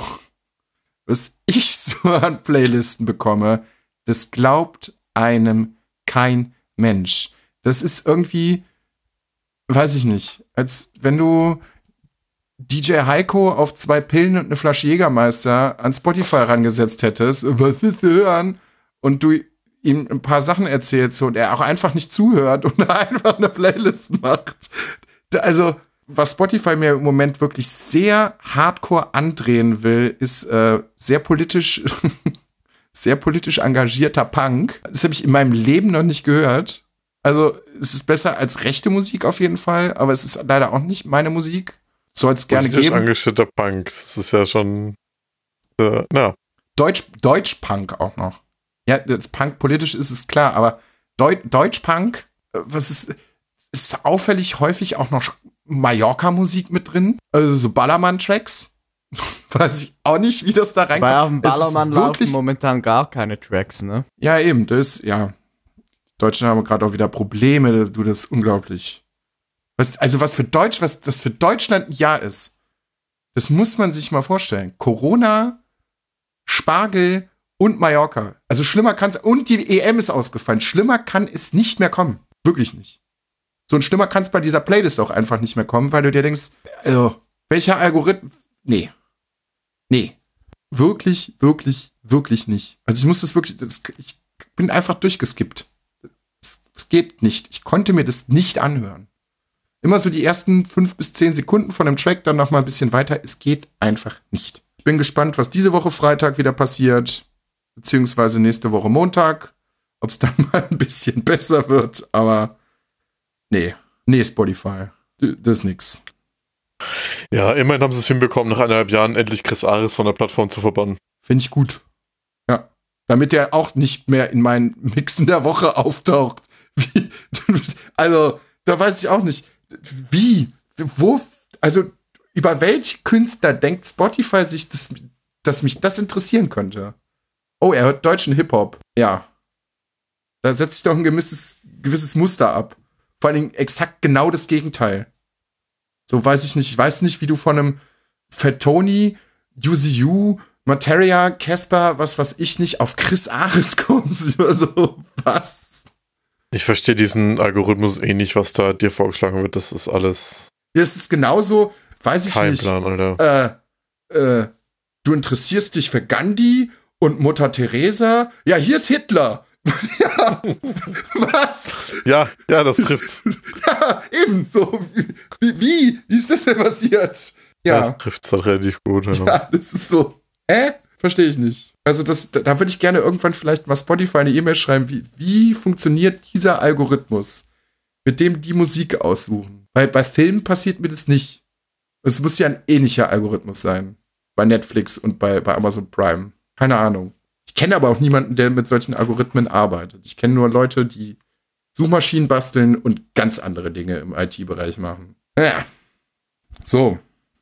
was ich so an Playlisten bekomme. Das glaubt einem kein Mensch. Das ist irgendwie, weiß ich nicht, als wenn du D J Heiko auf zwei Pillen und eine Flasche Jägermeister an Spotify rangesetzt hättest, was ist hören? Und du ihm ein paar Sachen erzählst und er auch einfach nicht zuhört und einfach eine Playlist macht. Also, was Spotify mir im Moment wirklich sehr hardcore andrehen will, ist äh, sehr politisch, sehr politisch engagierter Punk. Das habe ich in meinem Leben noch nicht gehört. Also, es ist besser als rechte Musik auf jeden Fall, aber es ist leider auch nicht meine Musik. Soll es gerne Politisch geben. Engagierter Punk, das ist ja schon, äh, na. Deutsch, Deutsch-Punk auch noch. Ja, das Punk politisch ist es klar, aber Deu- Deutsch-Punk, was ist, ist auffällig häufig auch noch Mallorca-Musik mit drin. Also so Ballermann-Tracks. Weiß ich auch nicht, wie das da reinkommt. Weil auf dem Ballermann laufen wirklich momentan gar keine Tracks, ne? Ja, eben, das, ja. Die Deutschen haben gerade auch wieder Probleme, das, du, das ist unglaublich. Was, also was für Deutsch, was das für Deutschland ein Jahr ist, das muss man sich mal vorstellen. Corona, Spargel und Mallorca. Also schlimmer kann es, und die E M ist ausgefallen. Schlimmer kann es nicht mehr kommen. Wirklich nicht. So ein schlimmer kann es bei dieser Playlist auch einfach nicht mehr kommen, weil du dir denkst, also, welcher Algorithmus, nee. Nee. Wirklich, wirklich, wirklich nicht. Also ich muss das wirklich, das, ich bin einfach durchgeskippt. Es geht nicht. Ich konnte mir das nicht anhören. Immer so die ersten fünf bis zehn Sekunden von dem Track, dann noch mal ein bisschen weiter. Es geht einfach nicht. Ich bin gespannt, was diese Woche Freitag wieder passiert, beziehungsweise nächste Woche Montag, ob es dann mal ein bisschen besser wird, aber nee, nee, Spotify, das ist nix. Ja, immerhin haben sie es hinbekommen, nach eineinhalb Jahren endlich Chris Ares von der Plattform zu verbannen. Finde ich gut. Ja, damit der auch nicht mehr in meinen Mixen der Woche auftaucht. Wie, also, da weiß ich auch nicht. Wie? Wo? Also, über welche Künstler denkt Spotify sich, dass, dass mich das interessieren könnte? Oh, er hört deutschen Hip-Hop. Ja. Da setzt sich doch ein gewisses, gewisses Muster ab. Vor allen Dingen exakt genau das Gegenteil. So weiß ich nicht. Ich weiß nicht, wie du von einem Fat Tony, U Z U, Materia, Casper, was weiß ich nicht, auf Chris Ares kommst. Also, was? Ich verstehe diesen Algorithmus eh nicht, was da dir vorgeschlagen wird. Das ist alles. Ja, es ist genauso, weiß ich kein nicht. Plan, Alter. Äh, äh, du interessierst dich für Gandhi und Mutter Teresa. Ja, hier ist Hitler. Ja, was? Ja, ja, das trifft's. Ja, eben so. Wie, wie? Wie ist das denn passiert? Ja. Das trifft's dann relativ gut. Ja, ja, das ist so. Hä? Verstehe ich nicht. Also das, da würde ich gerne irgendwann vielleicht mal Spotify eine E-Mail schreiben, wie, wie funktioniert dieser Algorithmus, mit dem die Musik aussuchen. Weil bei Filmen passiert mir das nicht. Es muss ja ein ähnlicher Algorithmus sein. Bei Netflix und bei, bei Amazon Prime. Keine Ahnung. Ich kenne aber auch niemanden, der mit solchen Algorithmen arbeitet. Ich kenne nur Leute, die Suchmaschinen basteln und ganz andere Dinge im I T-Bereich machen. Ja. So.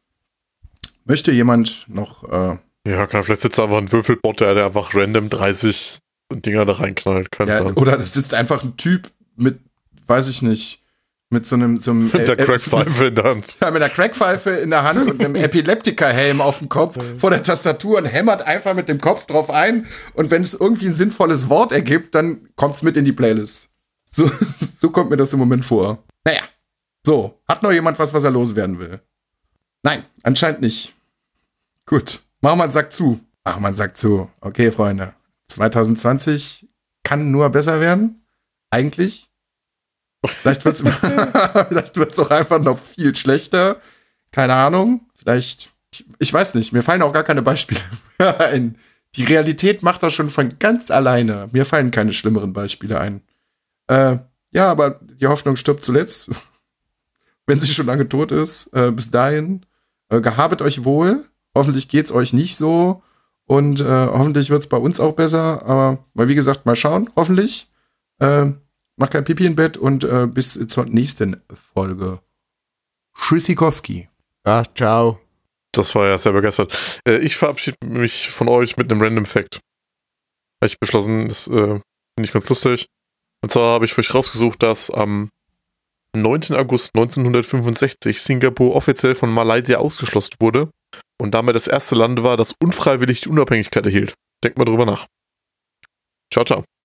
Möchte jemand noch äh, ja, kann vielleicht sitzt einfach ein Würfelbot, der, der einfach random dreißig Dinger da reinknallt. Kann ja, sein. oder es sitzt einfach ein Typ mit, weiß ich nicht, mit so einem, so einem mit der Crackpfeife in der Hand. Ja, mit der Crackpfeife in der Hand und einem Epileptiker-Helm auf dem Kopf vor der Tastatur und hämmert einfach mit dem Kopf drauf ein. Und wenn es irgendwie ein sinnvolles Wort ergibt, dann kommt es mit in die Playlist. So, so kommt mir das im Moment vor. Naja, so. Hat noch jemand was, was er loswerden will? Nein, anscheinend nicht. Gut. Machen wir einen Sack zu. Machen wir einen Sack zu. Okay, Freunde. zwanzig zwanzig kann nur besser werden. Eigentlich. Vielleicht wird's, vielleicht wird's auch einfach noch viel schlechter. Keine Ahnung. Vielleicht, ich, ich weiß nicht, mir fallen auch gar keine Beispiele ein. Die Realität macht das schon von ganz alleine. Mir fallen keine schlimmeren Beispiele ein. Äh, ja, aber die Hoffnung stirbt zuletzt. Wenn sie schon lange tot ist. Äh, bis dahin, äh, gehabet euch wohl. Hoffentlich geht's euch nicht so. Und äh, hoffentlich wird's bei uns auch besser. Aber mal wie gesagt, mal schauen. Hoffentlich. Äh, mach kein Pipi im Bett und äh, bis zur nächsten Folge. Tschüssikowski. Ah, ciao. Das war ja sehr begeistert. Äh, ich verabschiede mich von euch mit einem Random Fact. Habe ich beschlossen, das äh, finde ich ganz lustig. Und zwar habe ich für euch rausgesucht, dass am neunten August neunzehnhundertfünfundsechzig Singapur offiziell von Malaysia ausgeschlossen wurde und damit das erste Land war, das unfreiwillig die Unabhängigkeit erhielt. Denkt mal drüber nach. Ciao, ciao.